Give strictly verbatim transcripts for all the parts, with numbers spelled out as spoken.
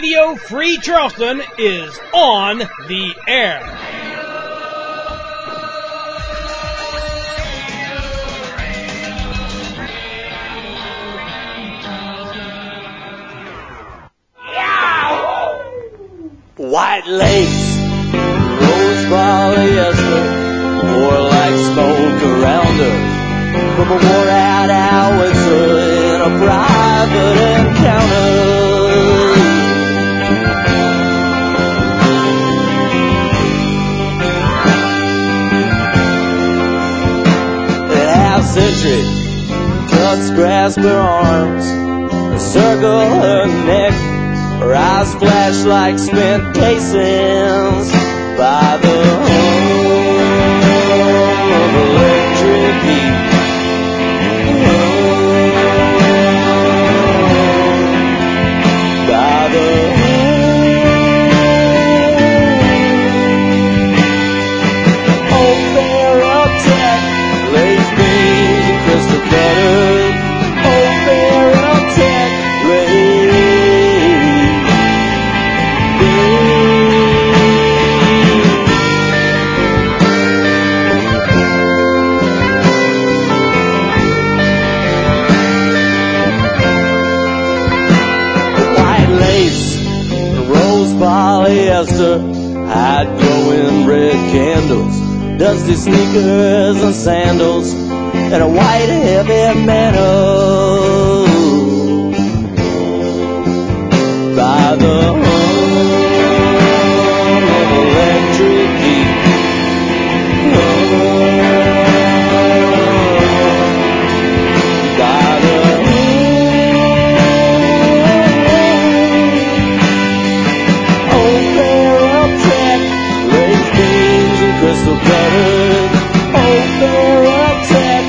Radio Free Charleston is on the air. White lace, rose polyester, more like smoke around her from a wore-out howitzer in a private encounter. At half-century, cuts grasp her arms, circle her neck. Her eyes flash like spent casings by the home of electric heat. By the home. Old Barrel Tech lays beams and crystal cutters. Old Barrel Tech lays polyester, hide glowing red candles, dusty sneakers and sandals, and a white heavy mantle. By the home of electric heat. Oh, by the crystal cuttered, old Barrel Tech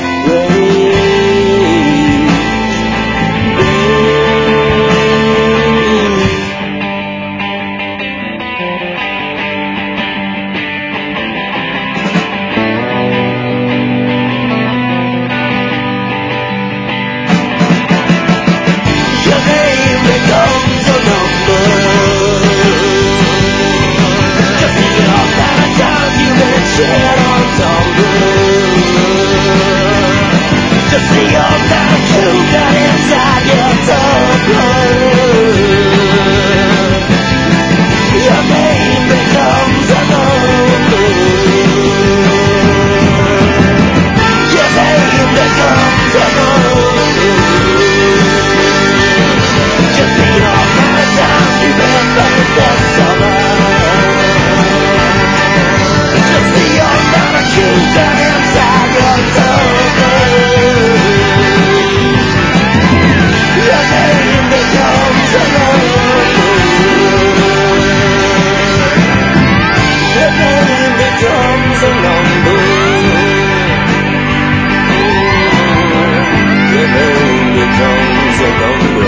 your name becomes a number. Just the amount of time you've been shed on Tumblr. Just the amount of truth that inside your Tumblr. Your name becomes a number. Your name becomes a number. Just the amount of time you've been buried this summer. Just the amount of truth that inside your Tumblr. Your name becomes a number. Your name becomes a number. Your name becomes a number.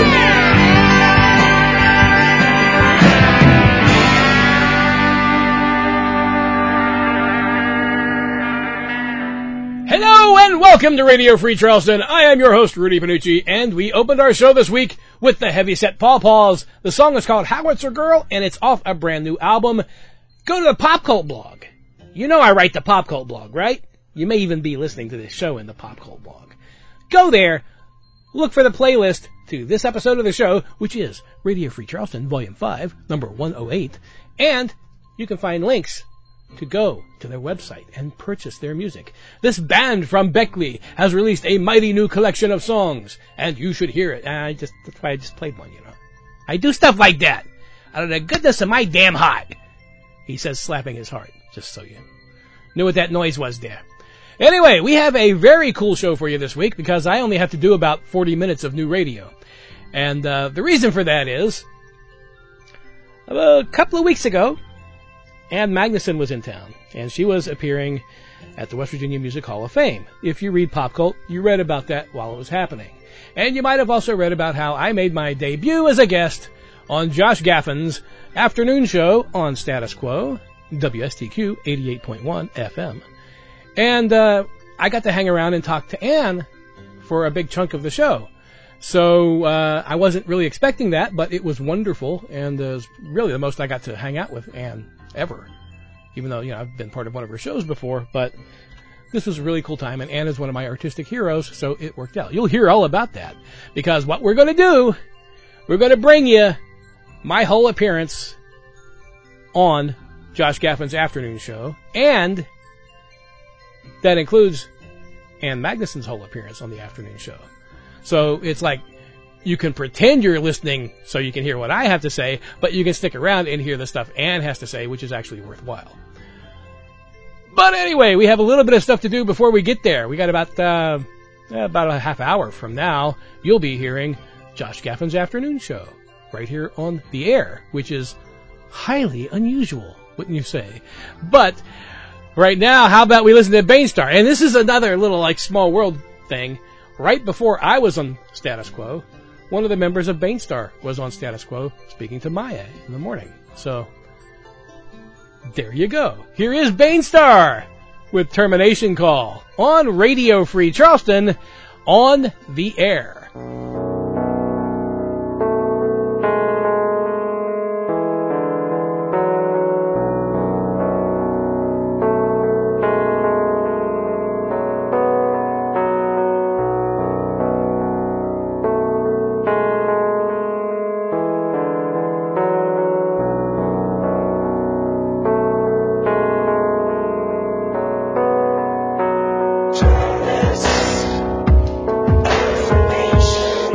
Hello and welcome to Radio Free Charleston. I am your host, Rudy Panucci, and we opened our show this week with the Heavyset Paw Paws. The song is called Howitzer Girl, and it's off a brand new album. Go to the Pop Cult blog. You know I write the Pop Cult blog, right? You may even be listening to this show in the Pop Cult blog. Go there, look for the playlist to this episode of the show, which is Radio Free Charleston, Volume five, number one oh eight, and you can find links to go to their website and purchase their music. This band from Beckley has released a mighty new collection of songs, and you should hear it. And I just, that's why I just played one, you know. I do stuff like that out of the goodness of my damn heart. He says, slapping his heart, just so you knew what that noise was there. Anyway, we have a very cool show for you this week because I only have to do about forty minutes of new radio. And uh, the reason for that is, a couple of weeks ago, Ann Magnuson was in town, and she was appearing at the West Virginia Music Hall of Fame. If you read Pop Cult, you read about that while it was happening. And you might have also read about how I made my debut as a guest on Josh Gaffin's afternoon show on Status Quo, W S T Q eighty-eight point one F M. And uh, I got to hang around and talk to Ann for a big chunk of the show. So uh, I wasn't really expecting that, but it was wonderful, and uh, it was really the most I got to hang out with Ann ever. Even though, you know, I've been part of one of her shows before, but this was a really cool time, and Ann is one of my artistic heroes, so it worked out. You'll hear all about that, because what we're going to do, we're going to bring you my whole appearance on Josh Gaffin's afternoon show, and that includes Ann Magnuson's whole appearance on the afternoon show. So it's like you can pretend you're listening so you can hear what I have to say, but you can stick around and hear the stuff Ann has to say, which is actually worthwhile. But anyway, we have a little bit of stuff to do before we get there. We got about uh, about a half hour from now, you'll be hearing Josh Gaffin's afternoon show right here on the air, which is highly unusual, wouldn't you say? But right now, how about we listen to Bainstar? And this is another little like small world thing. Right before I was on Status Quo, one of the members of Bainstar was on Status Quo speaking to Maya in the morning. So, there you go. Here is Bainstar with Termination Call on Radio Free Charleston on the air. Information.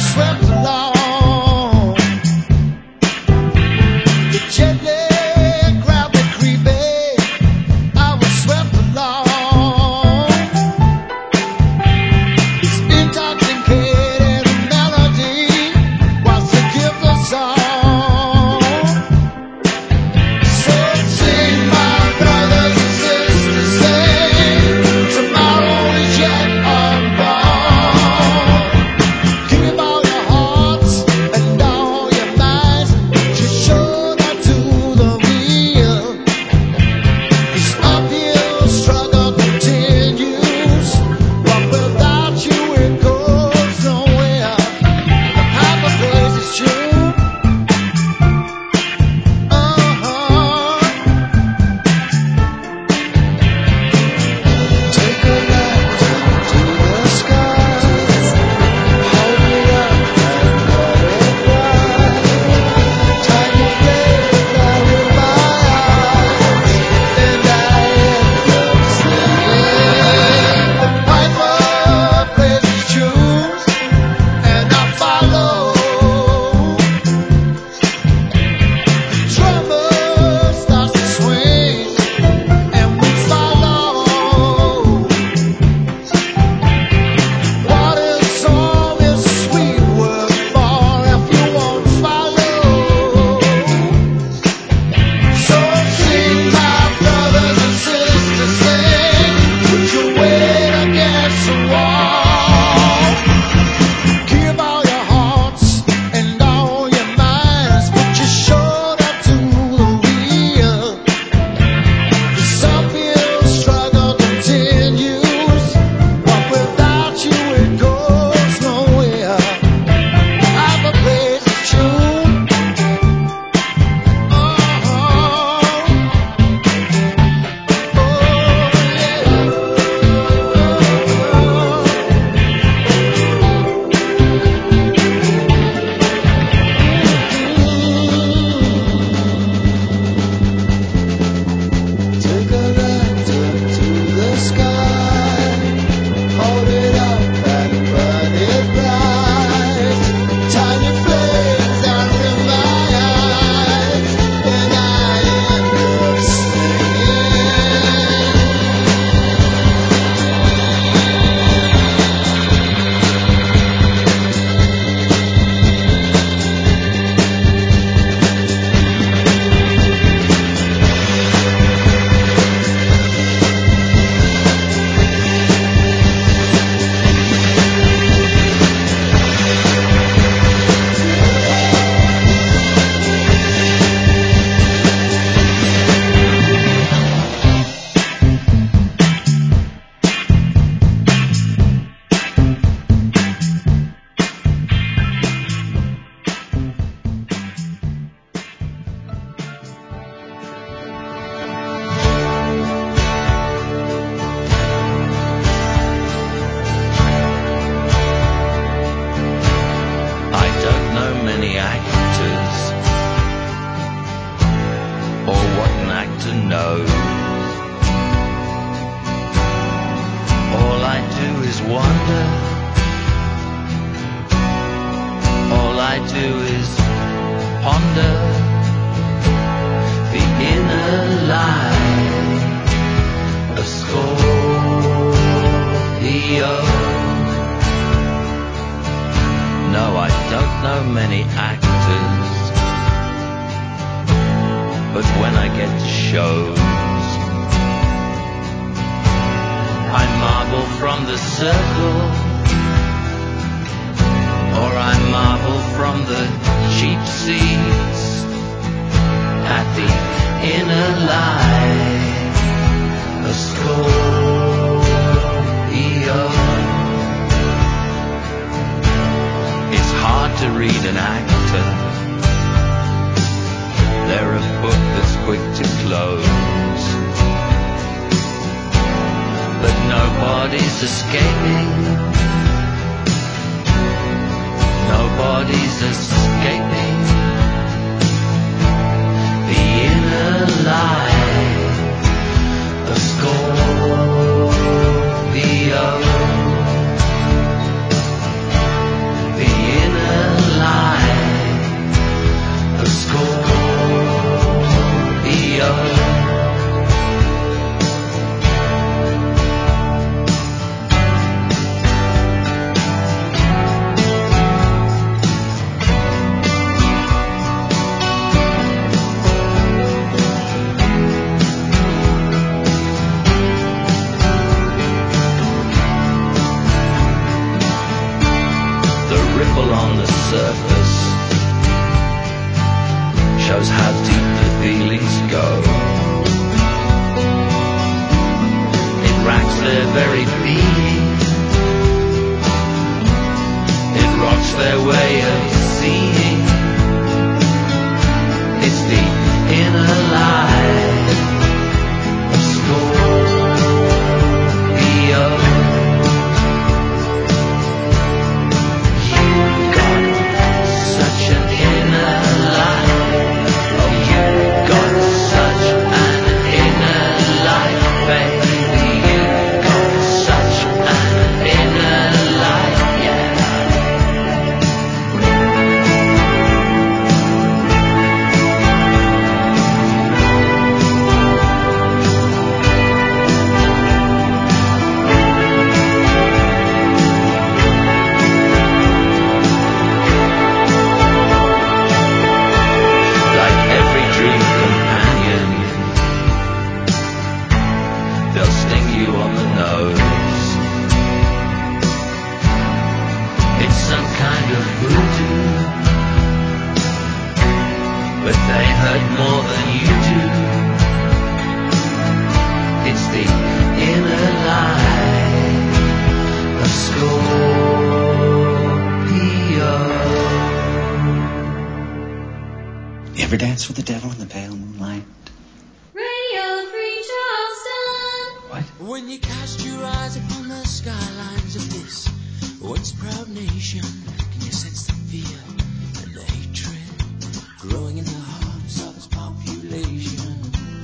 The inner surface shows how deep the feelings go. It racks their very being. It rocks their way of seeing. It's the inner life of Scorpio. You've got such an inner life. Oh, you've got such an inner life, baby. You've got such an inner life, yeah. Like every dream companion, they'll sting you on the nose. It's some kind of voodoo, but they hurt more than you do. It's the inner life of Scorpio. You ever dance with the devil in the pale moonlight? Radio Free Charleston. What? When you cast your eyes upon the skylines of this once proud nation, can you sense the fear and the hatred growing in the hearts of its population?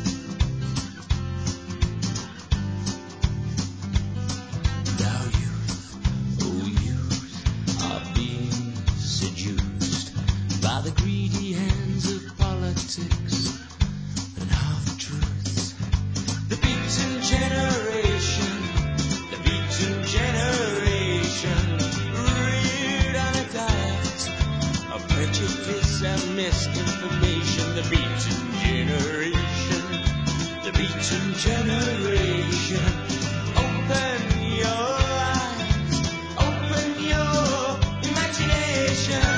Now youth, oh youth, are being seduced by the greedy hands of politics and half-truths. The beaten generation, the beaten generation, reared on a diet of prejudice and misinformation. The beaten generation, the beaten generation. Open your eyes, open your imagination.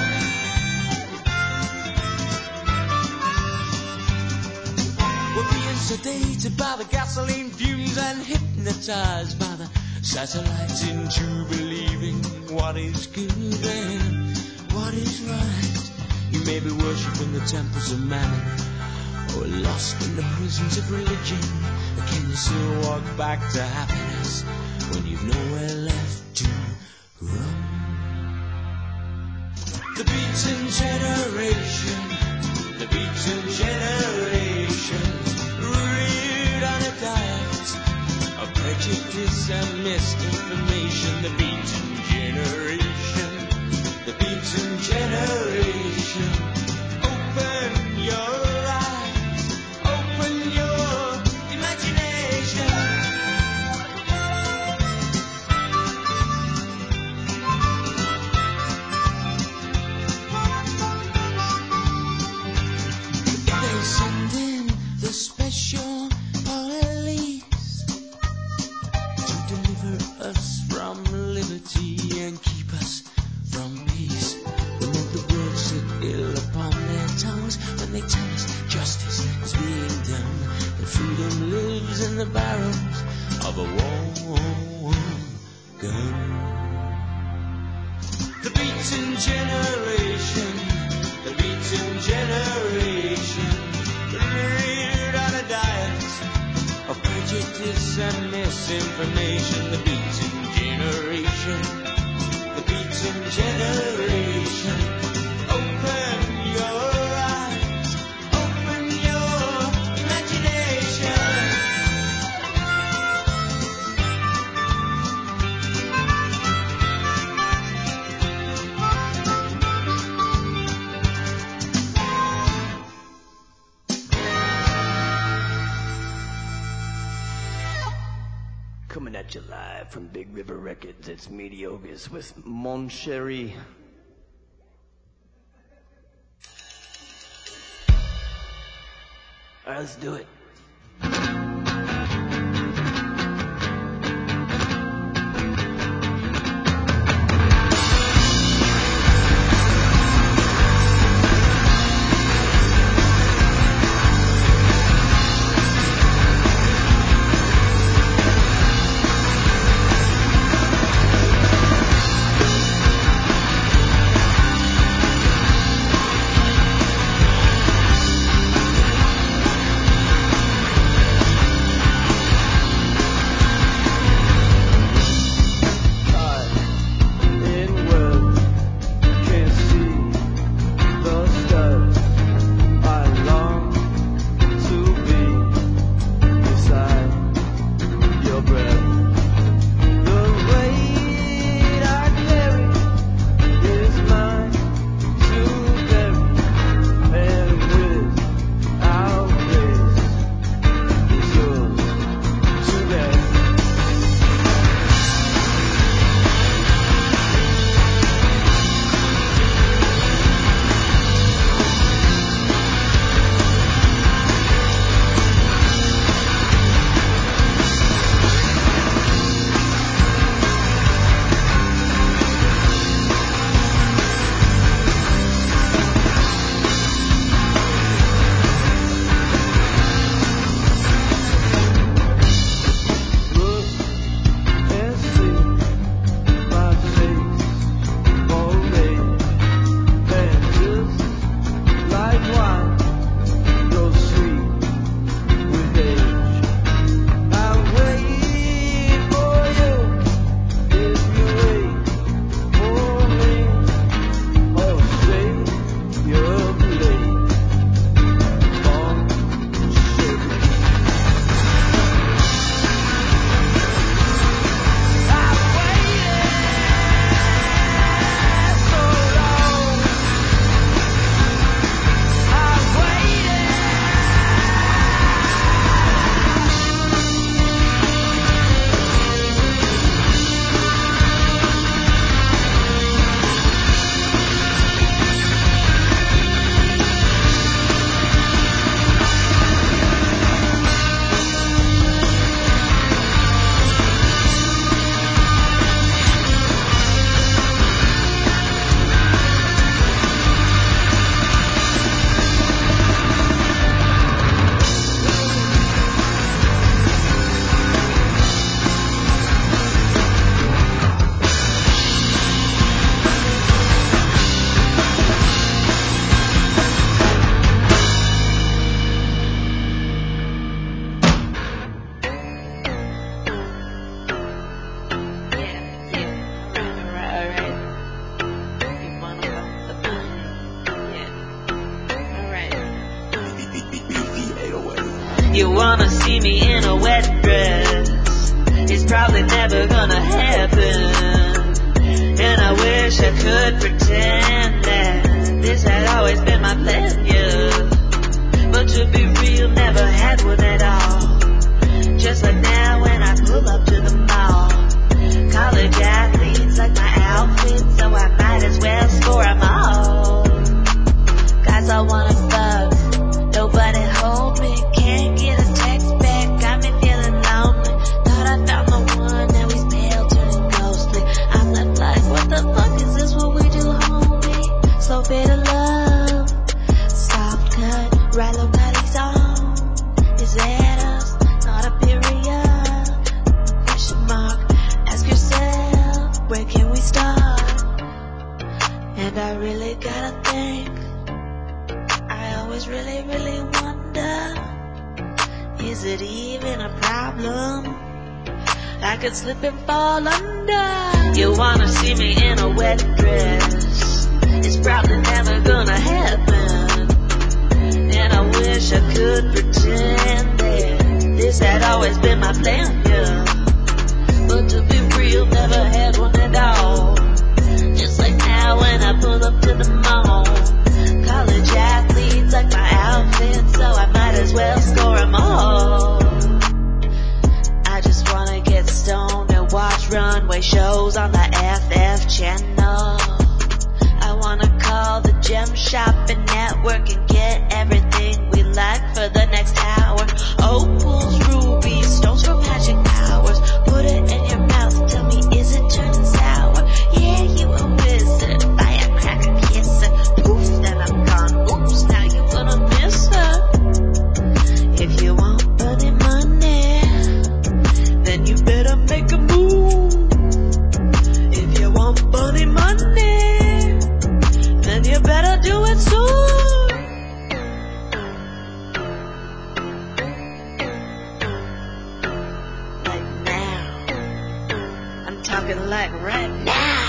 We're being sedated by the gasoline fumes and hypnotized by the satellites into believing what is good and what is right. You may be worshipping the temples of mammon or lost in the prisons of religion. But can you still walk back to happiness when you've nowhere left to run? The beaten generation, the beaten generation, reared on a diet of prejudice and misinformation. The beaten generation, the beaten generation. Open your eyes, open your imagination. They send in the special police to deliver us from liberty and keep us from peace. They make the world sit ill upon their tongues when they tell us justice is being done and freedom lives in the barrels of a warm gun. The beaten generation, the beaten generation, reared on a diet of prejudice and misinformation. The beaten generation, the beaten generation. Open your eyes, open your imagination. Coming at you live from Big River Records, it's Mediocres with Mon Chéri. Alright, let's do it. You wanna see me in a wet dress? It's probably never gonna happen. And I wish I could pretend that this had always been my plan, yeah. But to be real, never had one at all. Just like now when I pull up to the mall. College athletes like my outfit, so I might as well score 'em all. Guys, I wanna fuck, nobody hold me. Can't get a text back, got me feeling lonely. Thought I found the one, now he's pale, turning ghostly. I'm left like, what the fuck is this, what we do, homie? Slow fade of love, soft cut, right low body song. Is that us, not a period? Question mark, ask yourself, where can we start? And I really gotta think, I always really, really wonder, is it even a problem? I could slip and fall under. You wanna see me in a wet dress? It's probably never gonna happen. And I wish I could pretend that this had always been my plan, yeah. But to be real, never had one at all. Just like now when I pull up to the mall. College athletes like my outfit, so I might as well score 'em all. I just wanna get stoned and watch runway shows on the F F channel. I wanna call the gem shop and network and get everything we like for the next hour. Opals, rubies, stones for magic powers. Put it in your mouth, tell me, is it turning sour? Yeah, you a wizard, firecracker kisser. Poof, then I'm gone. Oops, now you're gonna miss her. If you want bunny money, then you better make a move. If you want bunny money, then you better do it soon. Like now. I'm talking like right now.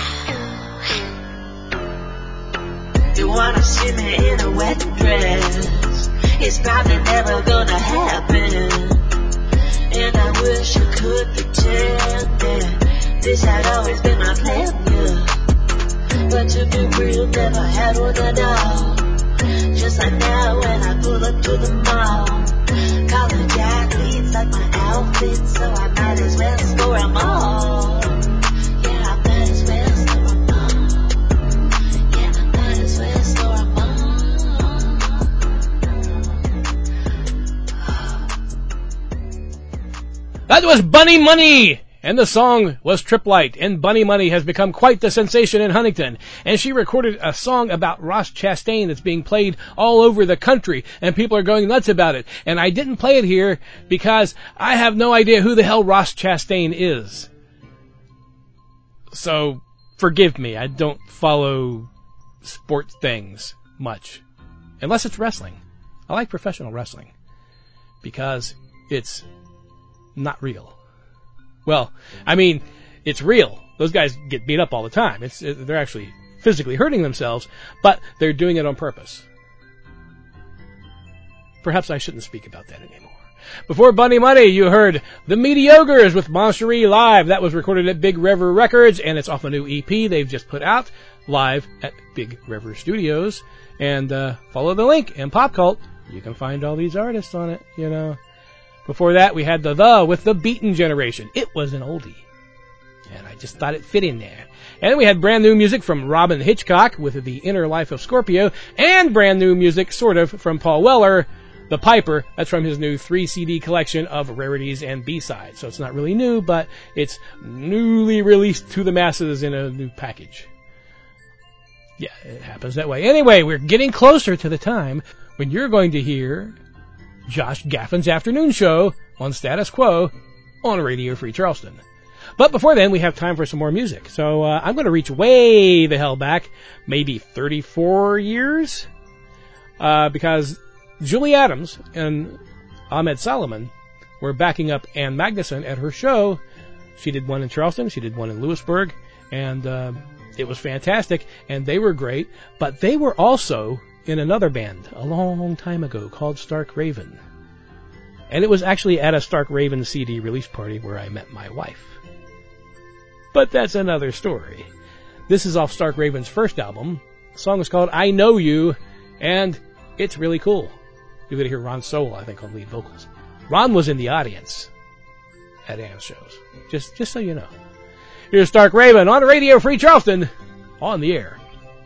You wanna see me in a wet dress? It's probably never gonna happen. And I wish I could pretend that this had always been my plan, yeah. But to be real, never had one at all. Just like now when I pull up to the mall. College athletes like my outfit, so I might as well score 'em all. Yeah, I might as well score 'em all. Yeah, I might as well score 'em all. That was Bunny Money! And the song was Trip Light, and Bunny Money has become quite the sensation in Huntington. And she recorded a song about Ross Chastain that's being played all over the country, and people are going nuts about it. And I didn't play it here because I have no idea who the hell Ross Chastain is. So, forgive me, I don't follow sports things much. Unless it's wrestling. I like professional wrestling. Because it's not real. Well, I mean, it's real. Those guys get beat up all the time. It's it, they're actually physically hurting themselves, but they're doing it on purpose. Perhaps I shouldn't speak about that anymore. Before Bunny Money, you heard The Mediocres with Moncherie Live. That was recorded at Big River Records, and it's off a new E P they've just put out live at Big River Studios. And uh, follow the link in Pop Cult. You can find all these artists on it, you know. Before that, we had The The with The Beaten Generation. It was an oldie, and I just thought it fit in there. And we had brand new music from Robin Hitchcock with The Inner Life of Scorpio, and brand new music, sort of, from Paul Weller, The Piper. That's from his new three C D collection of rarities and B-sides. So it's not really new, but it's newly released to the masses in a new package. Yeah, it happens that way. Anyway, we're getting closer to the time when you're going to hear Josh Gaffin's afternoon show on Status Quo on Radio Free Charleston. But before then, we have time for some more music. So uh, I'm going to reach way the hell back, maybe thirty-four years, uh, because Julie Adams and Ahmed Solomon were backing up Ann Magnuson at her show. She did one in Charleston, she did one in Lewisburg, and uh, it was fantastic, and they were great. But they were also in another band a long time ago called Stark Raven. And it was actually at a Stark Raven C D release party where I met my wife. But that's another story. This is off Stark Raven's first album. The song is called I Know You, and it's really cool. You're going to hear Ron Sowell, I think, on lead vocals. Ron was in the audience at Anna's shows. Just, just so you know. Here's Stark Raven on Radio Free Charleston, on the air.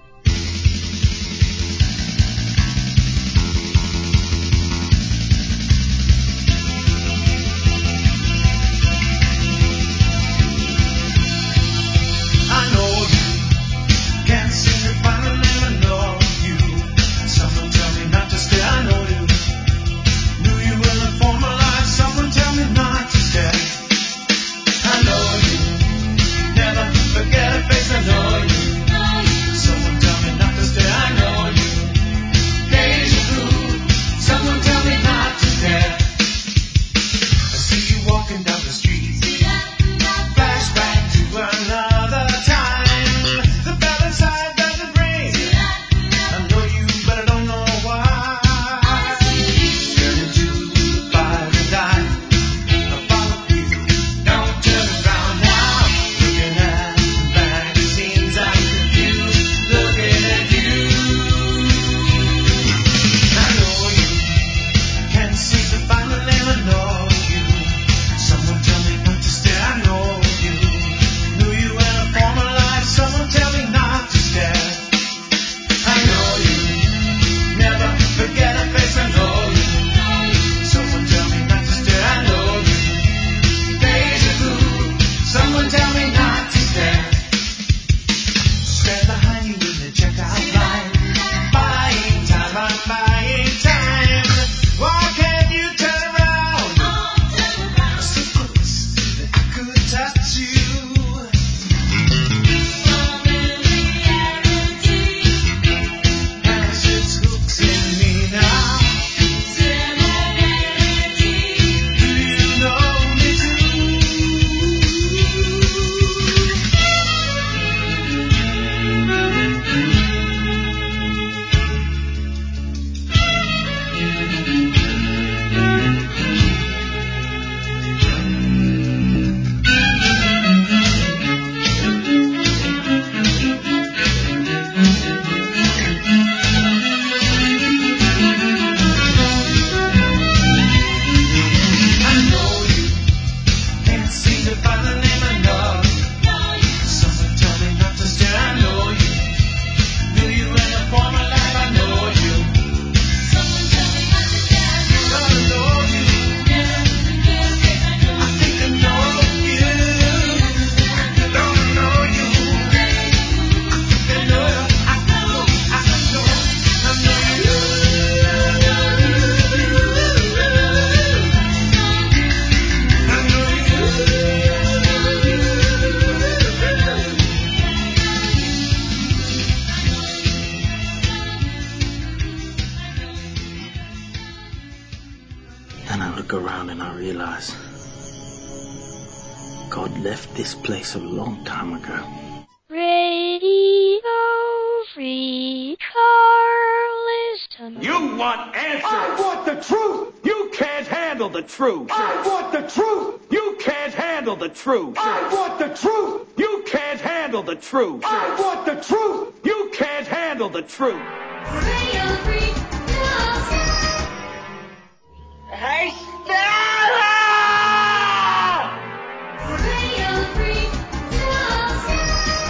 This place a long time ago. Radio Free Charleston. You want answers. I want the truth. You can't handle the truth. I want the truth. You can't handle the truth. I want the truth. You can't handle the truth. I want the truth. You can't handle the truth. Radio Free Charleston. Hey, Stella! Radio Free Charleston.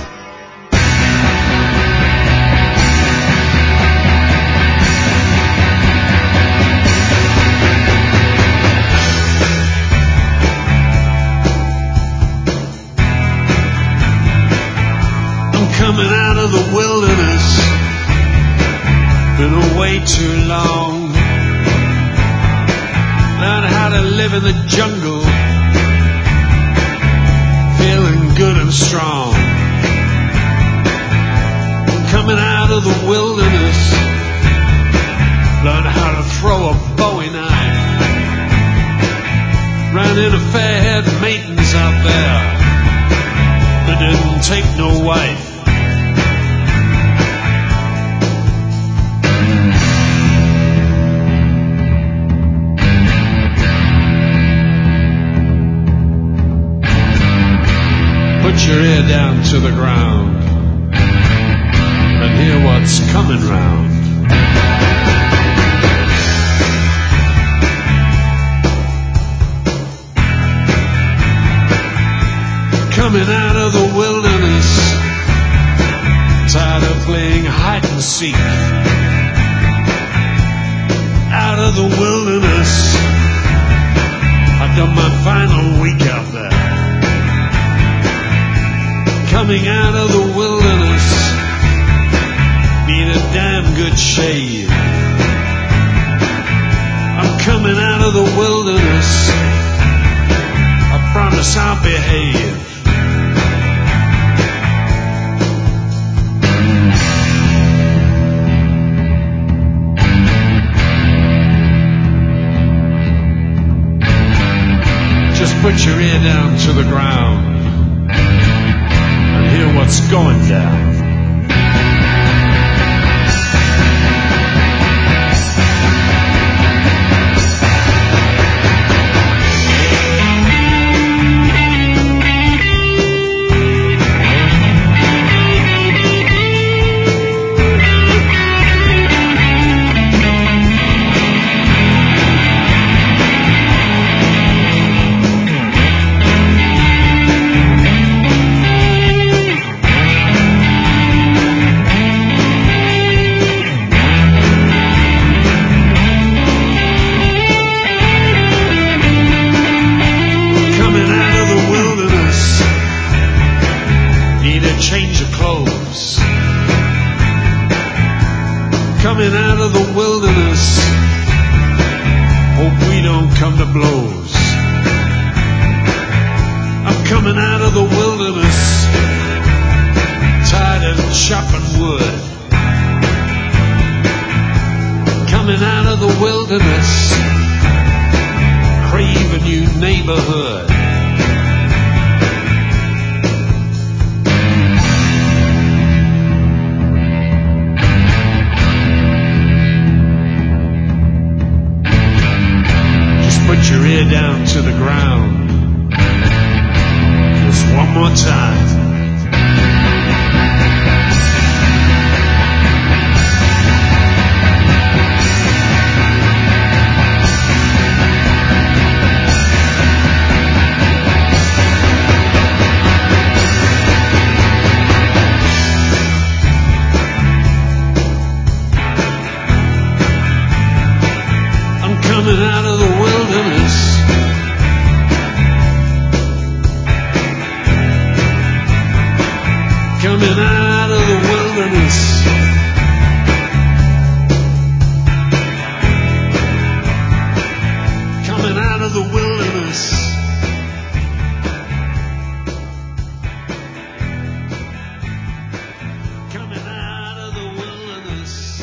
I'm coming out of the wilderness. Been away too long. Learn how to live in the jungle, feeling good and strong. I'm coming out of the wilderness. Learn how to throw a Bowie knife. Ran into fair-haired maidens out there, but didn't take no wife. to the ground and hear what's coming round. Coming out of the wilderness, tired of playing hide and seek. Out of the wilderness, I've done my final week out there. Coming out of the wilderness, need a damn good shave. I'm coming out of the wilderness, I promise I'll behave. Just put your ear down to the ground and hear what's going down. Coming out of the wilderness, hope we don't come to blows. I'm coming out of the wilderness, tired of chopping wood. Coming out of the wilderness, crave a new neighborhood. Put your ear down to the ground just one more time. I'm coming out of the wilderness, coming out of the wilderness, coming out of the wilderness. Coming out of the wilderness.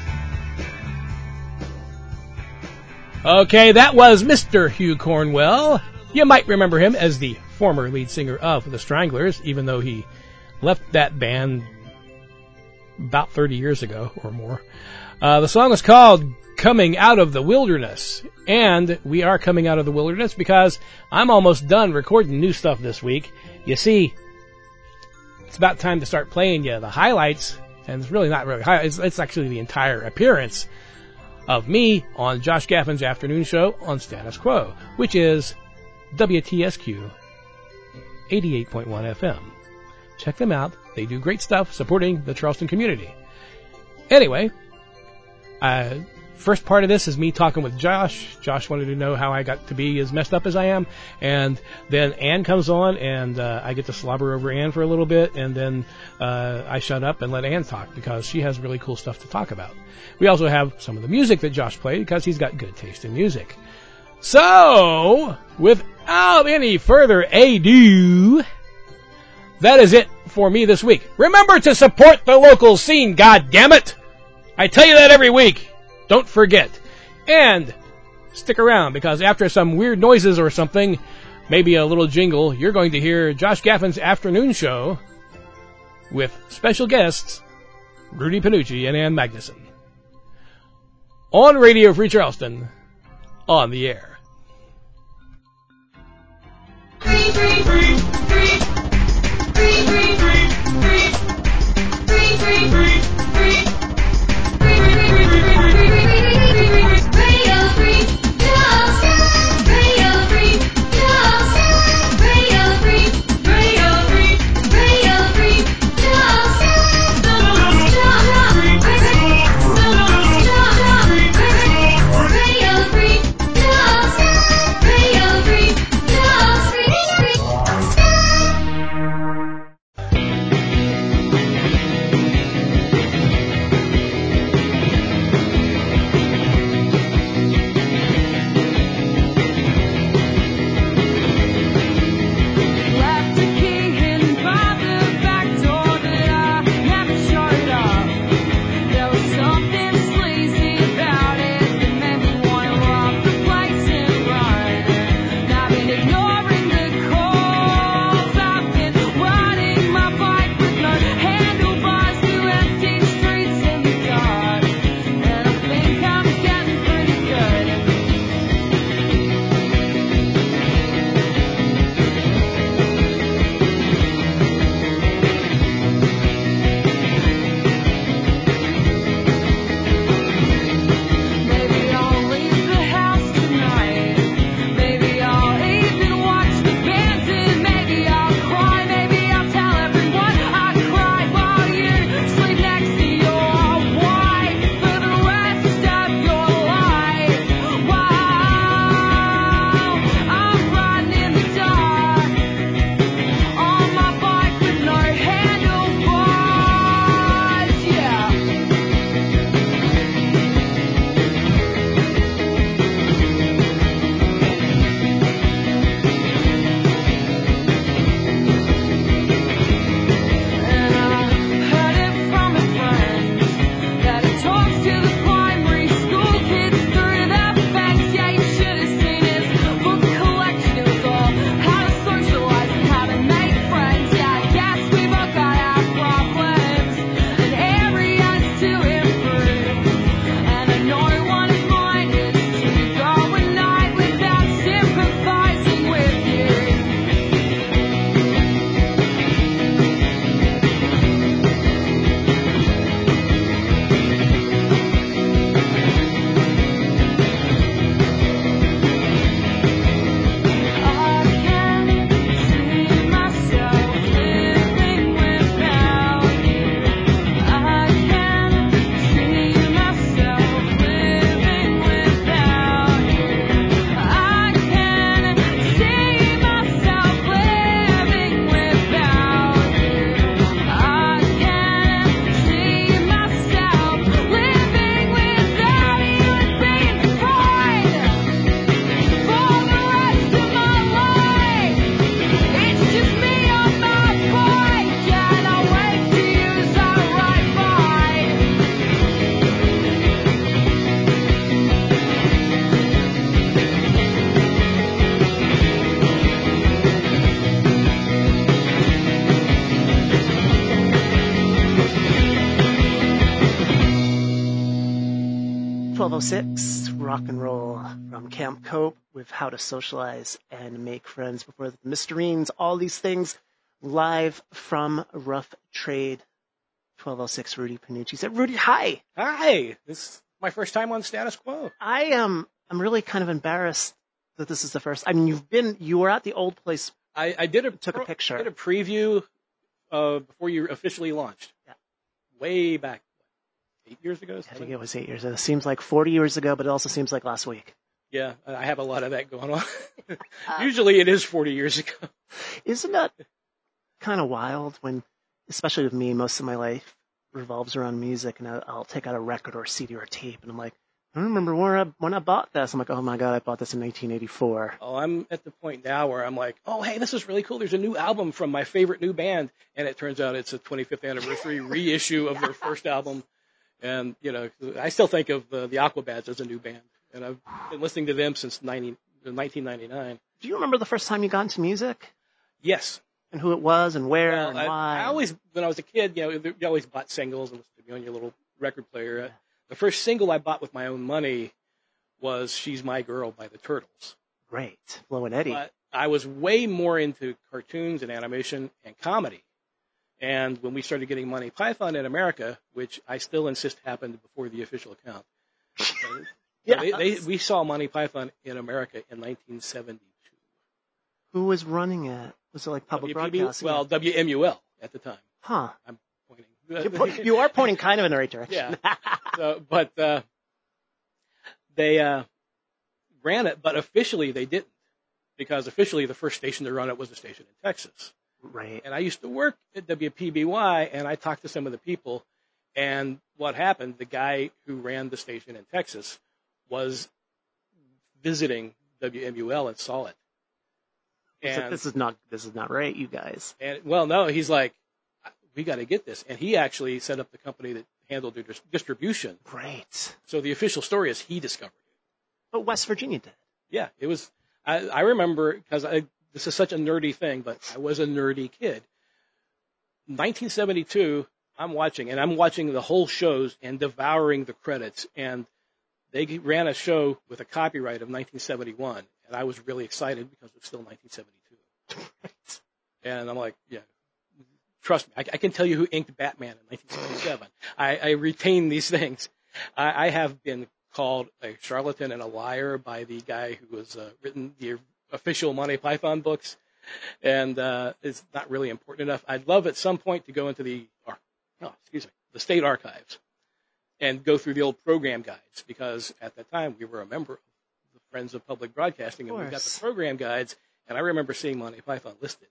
Okay, that was Mister Hugh Cornwell. You might remember him as the former lead singer of the Stranglers, even though he left that band about thirty years ago or more. Uh, the song is called Coming Out of the Wilderness. And we are coming out of the wilderness because I'm almost done recording new stuff this week. You see, it's about time to start playing you the highlights. And it's really not really highlights. It's, it's actually the entire appearance of me on Josh Gaffin's afternoon show on Status Quo, which is W T S Q eighty-eight point one F M. Check them out. They do great stuff supporting the Charleston community. Anyway, uh, first part of this is me talking with Josh. Josh wanted to know how I got to be as messed up as I am. And then Ann comes on, and uh, I get to slobber over Ann for a little bit. And then uh, I shut up and let Ann talk because she has really cool stuff to talk about. We also have some of the music that Josh played because he's got good taste in music. So, without any further ado, that is it for me this week. Remember to support the local scene, goddammit! I tell you that every week. Don't forget. And stick around, because after some weird noises or something, maybe a little jingle, you're going to hear Josh Gaffin's afternoon show with special guests Rudy Panucci and Ann Magnuson. On Radio Free Charleston, on the air. Free, free, free, free, free, free, free. twelve oh six, rock and roll from Camp Cope with How to Socialize and Make Friends Before the Mysterines, all these things live from Rough Trade. twelve oh six, Rudy Panucci said, Rudy, hi. Hi. This is my first time on Status Quo. I am, I'm really kind of embarrassed that this is the first. I mean, you've been, you were at the old place. I, I did a, Took a picture. did a preview uh, before you officially launched. Yeah. Way back, eight years ago? I think it was eight years ago. It seems like forty years ago, but it also seems like last week. Yeah, I have a lot of that going on. Usually it is forty years ago. Isn't that kind of wild when, especially with me, most of my life revolves around music, and I'll, I'll take out a record or a C D or a tape, and I'm like, I remember when I, when I bought this. I'm like, oh my God, I bought this in nineteen eighty-four. Oh, I'm at the point now where I'm like, oh, hey, this is really cool. There's a new album from my favorite new band. And it turns out it's a twenty-fifth anniversary reissue of their first album. And, you know, I still think of the, the Aquabats as a new band. And I've been listening to them since nineteen ninety-nine. Do you remember the first time you got into music? Yes. And who it was and where Well, and I, why? I always, when I was a kid, you know, you always bought singles and listened to me on your little record player. Uh, the first single I bought with my own money was She's My Girl by the Turtles. Great. Flo and Eddie. But I was way more into cartoons and animation and comedy. And when we started getting Monty Python in America, which I still insist happened before the official account, Yeah. they, they, we saw Monty Python in America in nineteen seventy-two. Who was running it? Was it like public W P B broadcasting? Well, W M U L at the time. Huh. I'm pointing. You're po- you are pointing kind of in the right direction. Yeah. So, but uh, they uh, ran it, but officially they didn't, because officially the first station to run it was a station in Texas. Right. And I used to work at W P B Y, and I talked to some of the people, and what happened, the guy who ran the station in Texas was visiting W M U L and saw it. He said, And, this is not this is not right, you guys. and well, no, he's like, we got to get this. And he actually set up the company that handled their dis- distribution. Great. So the official story is he discovered it. But West Virginia did. Yeah, it was, I, I remember, because I, this is such a nerdy thing, but I was a nerdy kid. nineteen seventy-two, I'm watching, and I'm watching the whole shows and devouring the credits. And they ran a show with a copyright of nineteen seventy-one, and I was really excited because it's still nineteen seventy-two. Right. And I'm like, yeah, trust me, I, I can tell you who inked Batman in nineteen seventy-seven. I, I retain these things. I, I have been called a charlatan and a liar by the guy who has uh, written the official Monty Python books, and uh, it's not really important enough. I'd love at some point to go into the, or, oh, excuse me, the state archives and go through the old program guides, because at that time we were a member of the Friends of Public Broadcasting, and we got the program guides, and I remember seeing Monty Python listed.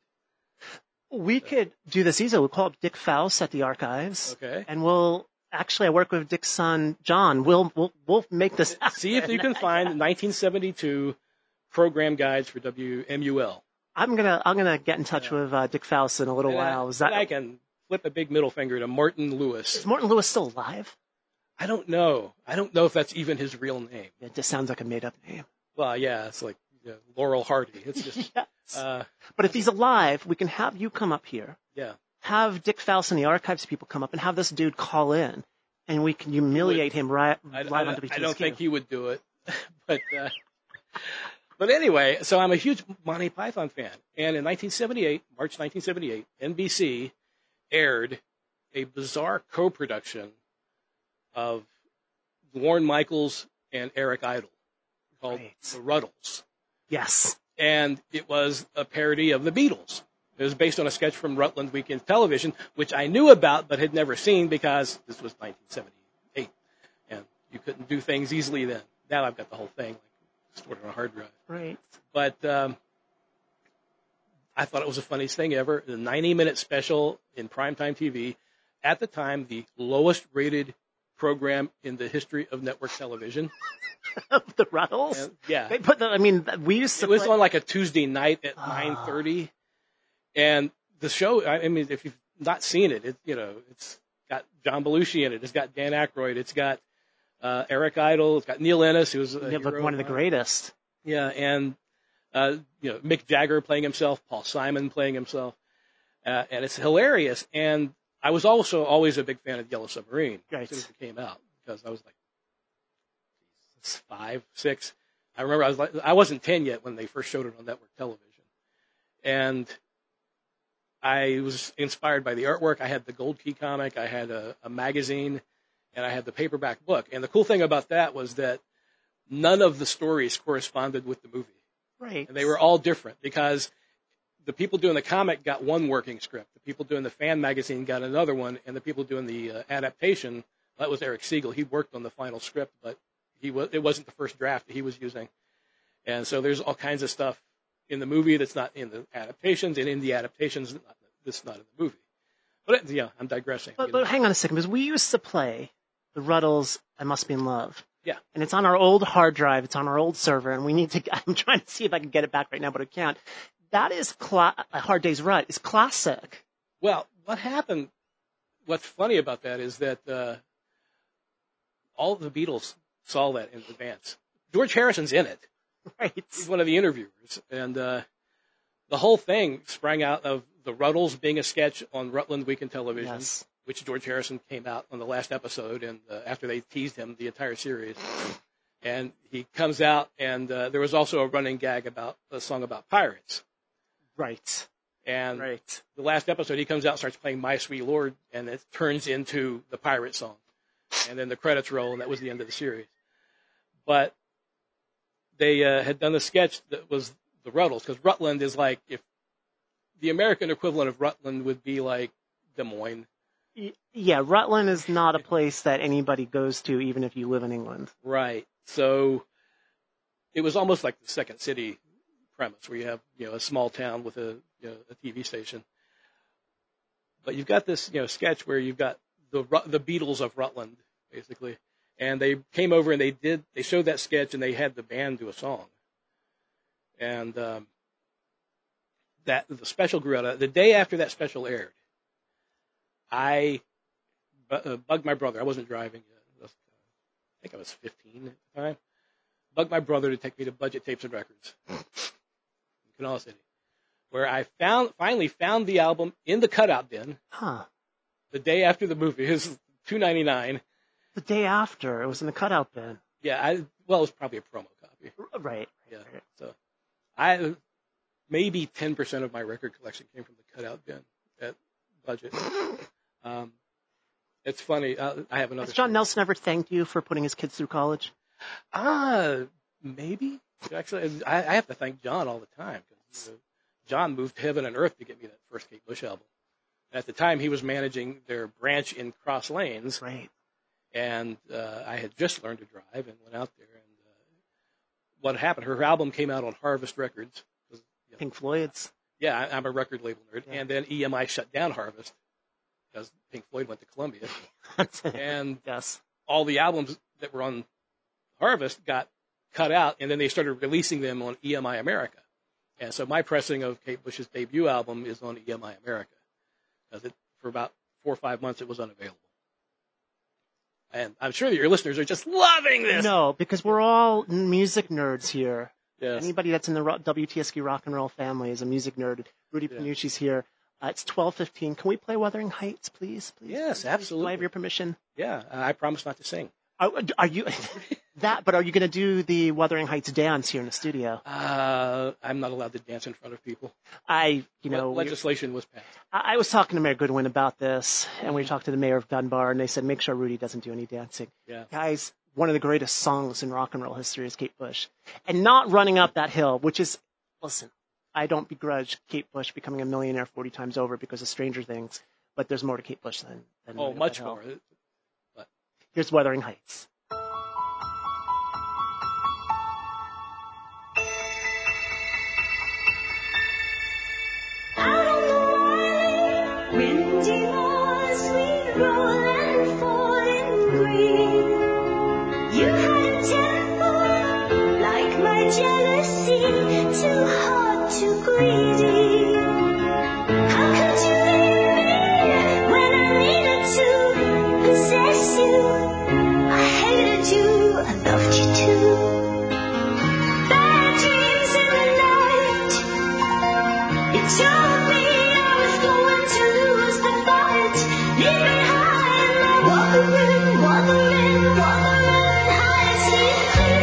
We could do this easy. We'll call up Dick Faust at the archives. Okay. And we'll actually I work with Dick's son John. We'll we'll we'll make this happen. See if you can find nineteen seventy-two program guides for W M U L. I'm gonna I'm gonna get in touch Yeah. with uh, Dick Faust in a little And I- while. Is that and I can flip a big middle finger to Martin Lewis. is Morton Lewis still alive? I don't know. I don't know if that's even his real name. It just sounds like a made up name. Well, yeah, it's like you know, Laurel Hardy. It's just, Yes. uh, But if he's alive, we can have you come up here, yeah. have Dick Faust and the archives people come up, and have this dude call in, and we can humiliate him right I, live I, on I W T S Q. don't think he would do it, but uh, but anyway. So I'm a huge Monty Python fan, and in nineteen seventy-eight, March nineteen seventy-eight, N B C aired a bizarre co-production of Lorne Michaels and Eric Idle called Right. The Ruddles. Yes. And it was a parody of the Beatles. It was based on a sketch from Rutland Weekend Television, which I knew about but had never seen because this was nineteen seventy-eight, and you couldn't do things easily then. Now I've got the whole thing like stored on a hard drive. Right. But um, I thought it was the funniest thing ever. The ninety-minute special in primetime T V, at the time, the lowest-rated program in the history of network television. The Ruddles? And, yeah. They put that, I mean, we used to It was play- on like a Tuesday night at Ah. nine thirty, and the show. I mean, if you've not seen it, it you know, it's got John Belushi in it. It's got Dan Aykroyd. It's got uh, Eric Idle. It's got Neil Ennis, who's a yeah, but hero one of the mine. greatest. Yeah, and uh, you know, Mick Jagger playing himself, Paul Simon playing himself, uh, and it's hilarious. And I was also always a big fan of Yellow Submarine Right. as soon as it came out, because I was like, was five, six. I remember I was like, I wasn't ten yet when they first showed it on network television. And I was inspired by the artwork. I had the Gold Key comic, I had a, a magazine, and I had the paperback book. And the cool thing about that was that none of the stories corresponded with the movie. Right. And they were all different because the people doing the comic got one working script. The people doing the fan magazine got another one. And the people doing the uh, adaptation, that was Eric Siegel. He worked on the final script, but he was, it wasn't the first draft that he was using. And so there's all kinds of stuff in the movie that's not in the adaptations, and in the adaptations that's not in the movie. But, yeah, I'm digressing. But, but hang on a second, because we used to play the Ruddles' I Must Be in Love. Yeah. And it's on our old hard drive. It's on our old server, and we need to, I'm trying to see if I can get it back right now, but I can't. That is, cla- A Hard Day's Rut. It's classic. Well, what happened, what's funny about that is that uh, all of the Beatles saw that in advance. George Harrison's in it. Right. He's one of the interviewers. And uh, the whole thing sprang out of the Ruddles being a sketch on Rutland Weekend Television, Yes. which George Harrison came out on the last episode, and uh, after they teased him the entire series. And he comes out, and uh, there was also a running gag about a song about pirates. Right. And Right. the last episode, he comes out and starts playing My Sweet Lord, and it turns into the pirate song. And then the credits roll, and that was the end of the series. But they uh, had done a sketch that was the Ruddles, because Rutland is like, if the American equivalent of Rutland would be like Des Moines. Y- Yeah, Rutland is not a place that anybody goes to, even if you live in England. Right. So it was almost like the Second City premise, where you have, you know, a small town with a, you know, a T V station. But you've got this, you know, sketch where you've got the the Beatles of Rutland, basically. And they came over and they did, they showed that sketch and they had the band do a song. And um, that the special grew out of it. The day after that special aired, I bu- uh, bugged my brother. I wasn't driving yet. I, was, uh, I think I was fifteen at the time. Bugged my brother to take me to Budget Tapes and Records in Kanawha City, where I found finally found the album in the cutout bin. Huh. The day after the movie. It was two ninety-nine. The day after, it was in the cutout bin. Yeah, I well, it was probably a promo copy. Right. Yeah. right. So, I maybe ten percent of my record collection came from the cutout bin at Budget. Um, it's funny. Uh, I have another. Has John story. Nelson ever thanked you for putting his kids through college? Ah, maybe. Actually, I, I have to thank John all the time. 'Cause, uh, John moved heaven and earth to get me that first Kate Bush album. At the time, he was managing their branch in Cross Lanes. Right. And uh, I had just learned to drive and went out there. And uh, what happened, her album came out on Harvest Records. You know, Pink Floyd's. yeah, I, I'm a record label nerd. Yeah. And then E M I shut down Harvest because Pink Floyd went to Columbia. And yes. all the albums that were on Harvest got cut out, and then they started releasing them on E M I America. And so my pressing of Kate Bush's debut album is on E M I America. Because it, for about four or five months, it was unavailable. And I'm sure that your listeners are just loving this. No, because we're all music nerds here. Yes. Anybody that's in the ro- W T S Q rock and roll family is a music nerd. Rudy Yeah. Panucci's here. Uh, it's twelve fifteen. Can we play Wuthering Heights, please? please Yes, please? absolutely. Do I have your permission? Yeah, I promise not to sing. Are, are you that? But are you going to do the Wuthering Heights dance here in the studio? Uh, I'm not allowed to dance in front of people. I, you know, Le- legislation was passed. I, I was talking to Mayor Goodwin about this, and we talked to the mayor of Dunbar, and they said make sure Rudy doesn't do any dancing. Yeah. Guys, one of the greatest songs in rock and roll history is Kate Bush, and not running up that hill, which is, listen, I don't begrudge Kate Bush becoming a millionaire forty times over because of Stranger Things, but there's more to Kate Bush than, than Oh, running up much that hill. more. But Here's Wuthering Heights. Out on the winding, windy moors we roll and fall in green. You had a temper like my jealousy, too hard, too greedy. How could you leave me when I needed to possess you? I hated you, I loved you too. Bad dreams in the night. It told me I was going to lose the fight. Leave me high in my wuthering, wuthering, wuthering heights. Leave me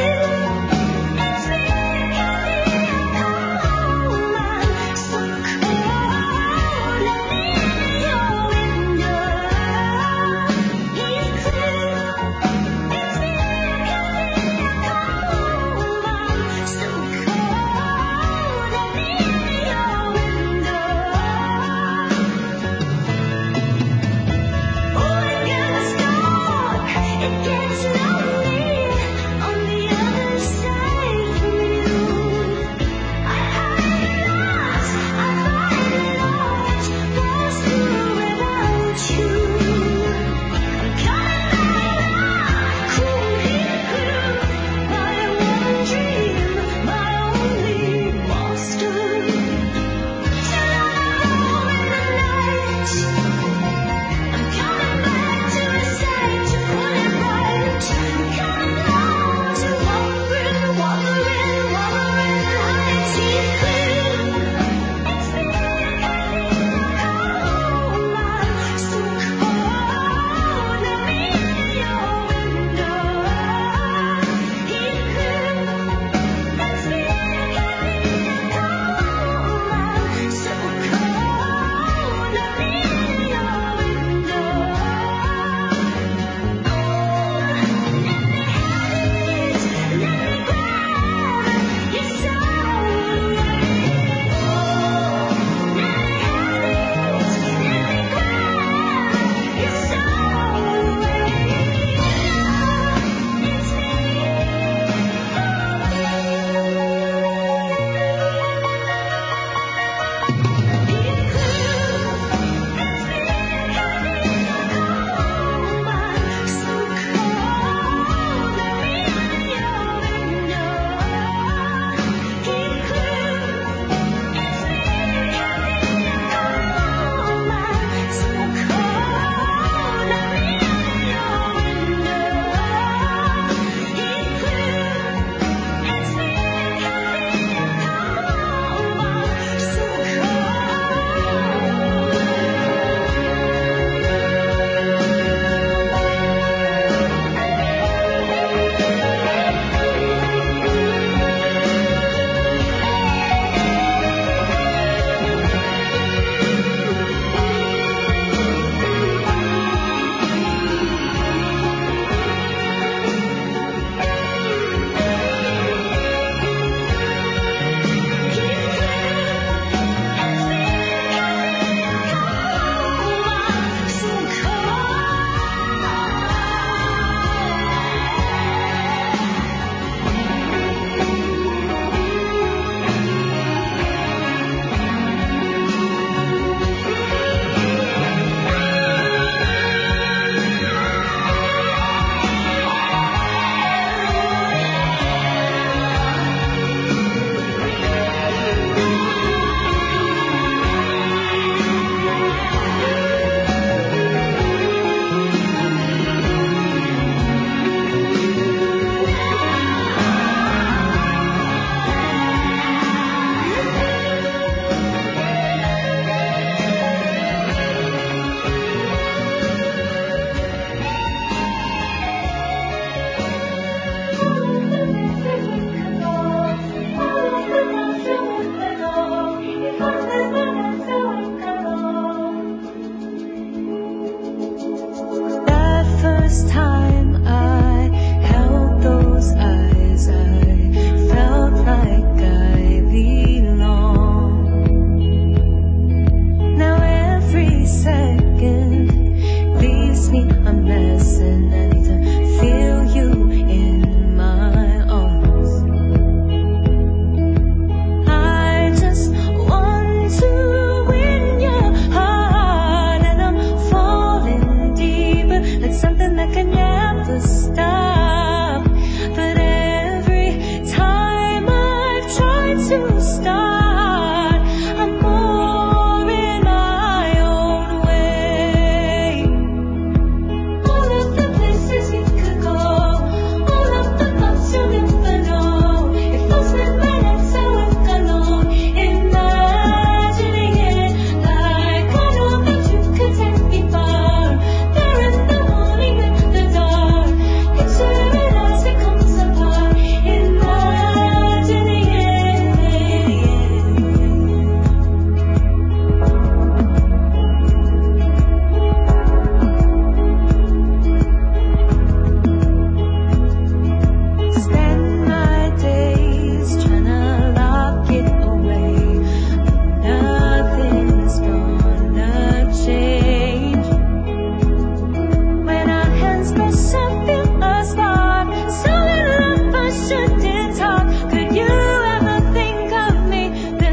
is trying to lock it away. Nothing's gonna change. When our hands press, I feel a spark. So in love, I shouldn't talk. Could you ever think of me the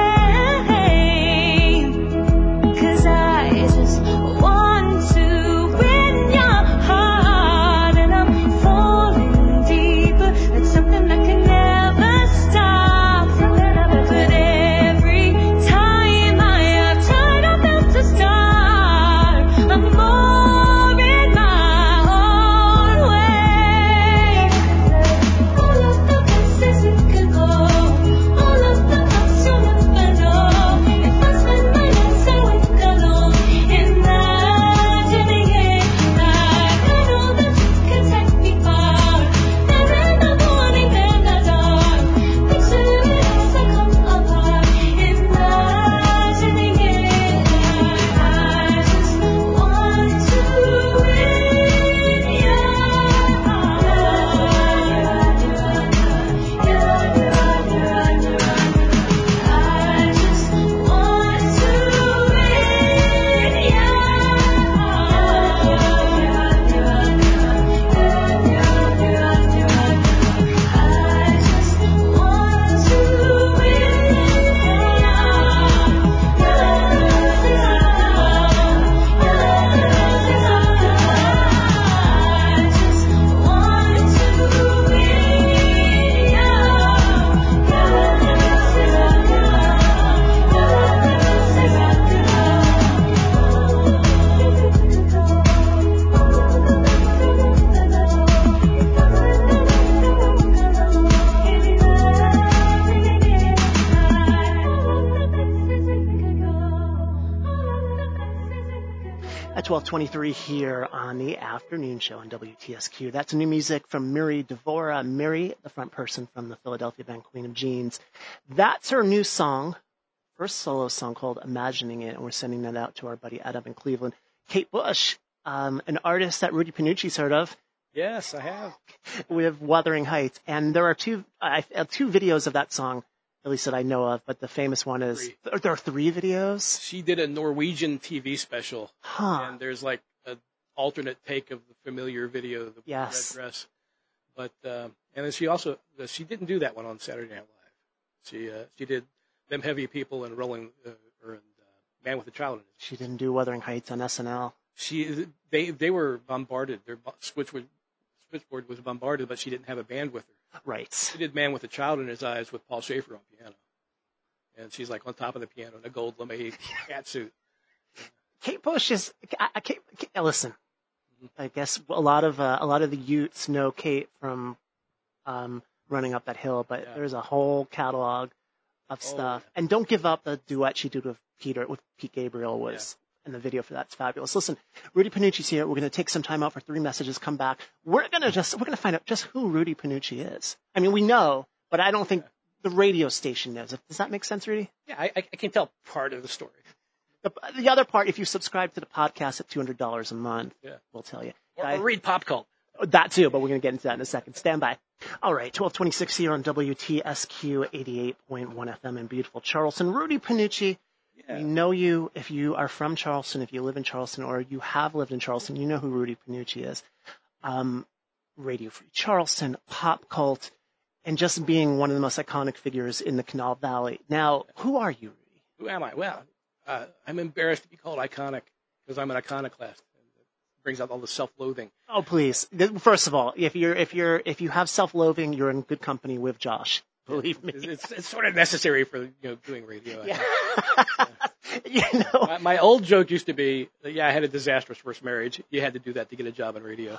same? 'Cause I just want to win your heart, and I'm falling deeper. That's something I can never stop. But every time I have tried, I felt to start. I'm more in my own way. All of the places we could go, all of the paths you'll never know. If I spend my nights awake alone, imagining it, I know that you can take me far. There in the morning, there in the dark, picture it as I come apart. Imagining it, I just want to win your I just want At twelve twenty-three here on the afternoon show on W T S Q. That's new music from Miri Devora. Miri, the front person from the Philadelphia band Queen of Jeans. That's her new song, first solo song called Imagining It, and we're sending that out to our buddy Adam in Cleveland. Kate Bush, um, an artist that Rudy Panucci's heard of Yes, I have. with Wuthering Heights. And there are two, I have two videos of that song, at least that I know of, but the famous one is, Three. there are three videos? She did a Norwegian T V special, Huh. and there's like an alternate take of the familiar video, the Yes. red dress. But uh, and then she also she didn't do that one on Saturday Night Live. She uh, she did Them Heavy People and Rolling uh, or and, uh, Man with a Child in It. She didn't do Wuthering Heights on S N L. She they they were bombarded. Their bu- switchboard switchboard was bombarded, but she didn't have a band with her. Right. She did Man with a Child in His Eyes with Paul Schaefer on piano. And she's like on top of the piano in a gold lame cat suit. Kate Bush is, I, I Kate, Kate, listen, I guess a lot of, uh, a lot of the Utes know Kate from, um, Running Up That Hill, but Yeah. there's a whole catalog of Oh, stuff. yeah. And don't give up the duet she did with Peter, with Pete Gabriel was, and the video for that's fabulous. Listen, Rudy Panucci's here. We're going to take some time out for three messages, come back. We're going to just, we're going to find out just who Rudy Panucci is. I mean, we know, but I don't think the radio station knows. Does that make sense, Rudy? Yeah, I, I can tell part of the story. The, the other part, if you subscribe to the podcast at two hundred dollars a month, Yeah. we'll tell you. Or, I- or read Pop Cult. That too, but we're going to get into that in a second. Stand by. All right, twelve twenty-six here on W T S Q eighty-eight point one F M in beautiful Charleston. Rudy Panucci, Yeah. we know you if you are from Charleston, if you live in Charleston, or you have lived in Charleston, you know who Rudy Panucci is. Um, Radio Free Charleston, Pop Cult, and just being one of the most iconic figures in the Canal Valley. Now, who are you, Rudy? Who am I? Well, uh, I'm embarrassed to be called iconic because I'm an iconoclast. It brings out all the self-loathing. Oh, please. First of all, if you're if you're if you have self-loathing, you're in good company with Josh. Believe me. It's, it's, it's sort of necessary for you know doing radio. Yeah. You know. My, my old joke used to be, that, yeah, I had a disastrous first marriage. You had to do that to get a job in radio.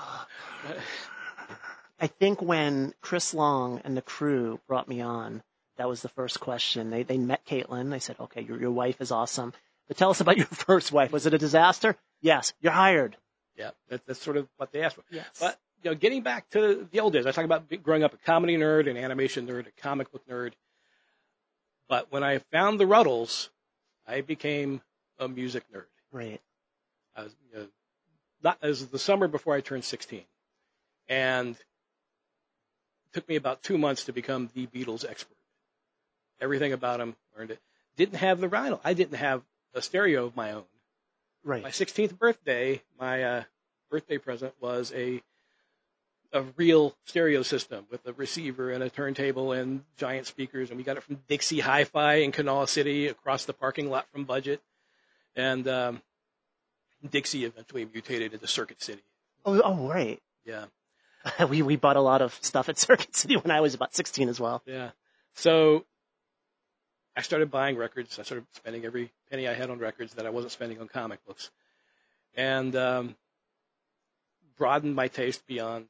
I think when Chris Long and the crew brought me on, that was the first question. They they met Caitlin. They said, "Okay, your your wife is awesome, but tell us about your first wife. Was it a disaster?" Yes, you're hired. Yeah, that, that's sort of what they asked for. Yes. But you know, getting back to the old days, I was talking about be- growing up a comedy nerd, an animation nerd, a comic book nerd. But when I found the Ruddles, I became a music nerd. Right. I was, you know, not as the summer before I turned sixteen, and took me about two months to become the Beatles expert. Everything about them, learned it. Didn't have the vinyl. I didn't have a stereo of my own. Right. My sixteenth birthday, my uh, birthday present was a a real stereo system with a receiver and a turntable and giant speakers, and we got it from Dixie Hi-Fi in Kanawha City across the parking lot from Budget. And um, Dixie eventually mutated into Circuit City. Oh, oh, right. Yeah. we we bought a lot of stuff at Circuit City when I was about sixteen as well. Yeah. So I started buying records. I started spending every penny I had on records that I wasn't spending on comic books, and um, broadened my taste beyond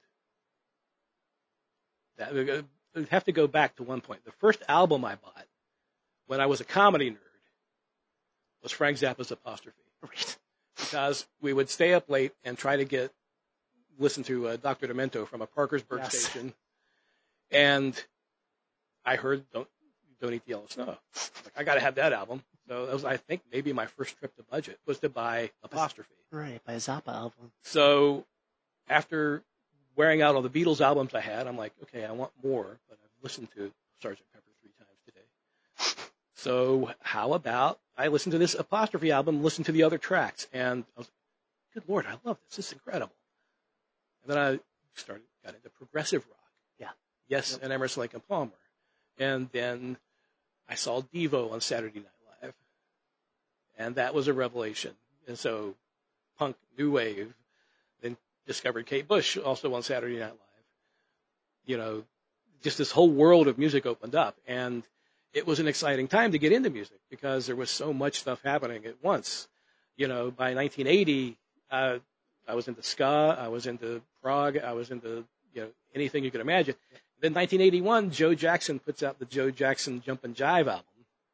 that. I have to go back to one point. The first album I bought when I was a comedy nerd was Frank Zappa's Apostrophe. Right. Because we would stay up late and try to get listen to uh, Doctor Demento from a Parkersburg Yes. station, and I heard "Don't Don't Eat the Yellow Snow." Like, I got to have that album. So that was, I think, maybe my first trip to Budget was to buy Apostrophe. Right, by a Zappa album. So after wearing out all the Beatles albums I had, I'm like, okay, I want more, but I've listened to Sergeant Pepper three times today. So how about I listen to this Apostrophe album, listen to the other tracks, and I was like, good Lord, I love this. This is incredible. And then I started, got into progressive rock. Yeah. Yes, Yep. and Emerson, Lake and Palmer. And then I saw Devo on Saturday Night Live, and that was a revelation. And so punk, new wave, then discovered Kate Bush also on Saturday Night Live. You know, just this whole world of music opened up, and it was an exciting time to get into music because there was so much stuff happening at once. You know, by nineteen eighty, uh, I was into ska, I was into prog, I was into, you know, anything you could imagine. Then nineteen eighty-one, Joe Jackson puts out the Joe Jackson Jump and Jive album,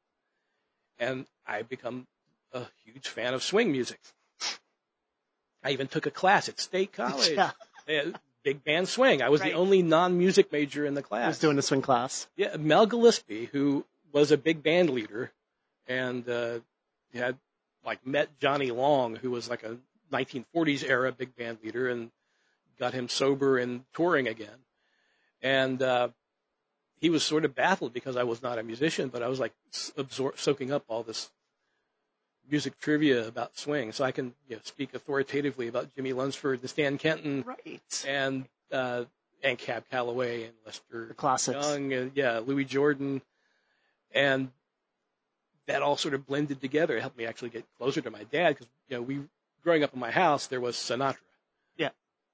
and I become a huge fan of swing music. I even took a class at State College. Yeah. They had big band swing. I was Right. the only non-music major in the class. I was doing the swing class. Yeah, Mel Gillespie, who was a big band leader, and uh, had like met Johnny Long, who was like a nineteen forties era big band leader, and got him sober and touring again. And uh, he was sort of baffled because I was not a musician, but I was like absor- soaking up all this music trivia about swing, so I can, you know, speak authoritatively about Jimmy Lunsford and Stan Kenton, Right. and uh, and Cab Calloway and Lester The classics. Young, and yeah, Louis Jordan, and that all sort of blended together. It helped me actually get closer to my dad because, you know, we growing up in my house there was Sinatra. Yeah.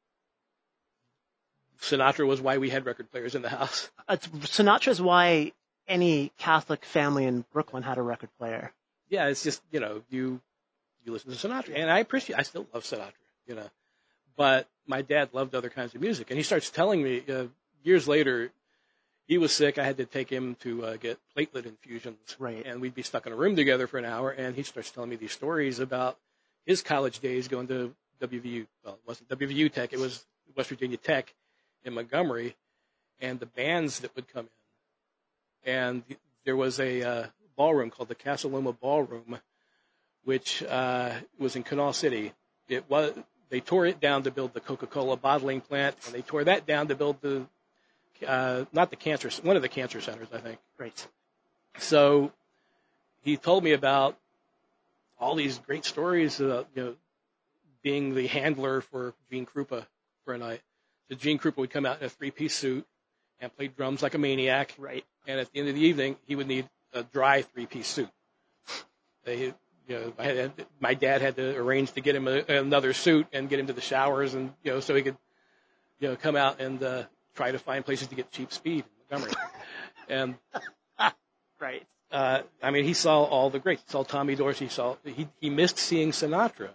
Sinatra was why we had record players in the house. Uh, Sinatra's why any Catholic family in Brooklyn had a record player. Yeah, it's just, you know, you you listen to Sinatra, and I appreciate. I still love Sinatra, you know, but my dad loved other kinds of music, and he starts telling me uh, years later. He was sick. I had to take him to uh, get platelet infusions, Right. and we'd be stuck in a room together for an hour. And he starts telling me these stories about his college days going to W V U. Well, it wasn't W V U Tech; it was West Virginia Tech in Montgomery, and the bands that would come in. And there was a uh, ballroom called the Casa Loma Ballroom, which uh, was in Kanawha City. It was they tore it down to build the Coca-Cola bottling plant, and they tore that down to build the uh, not the cancer one of the cancer centers, I think. Right. So he told me about all these great stories about, you know, being the handler for Gene Krupa for a night. So Gene Krupa would come out in a three-piece suit and play drums like a maniac. Right. And at the end of the evening, he would need a dry three-piece suit. They, you know, I had, my dad had to arrange to get him a, another suit and get him to the showers, and, you know, so he could, you know, come out and uh, try to find places to get cheap speed in Montgomery. and Right. uh, I mean, he saw all the greats. He saw Tommy Dorsey. He saw he he missed seeing Sinatra.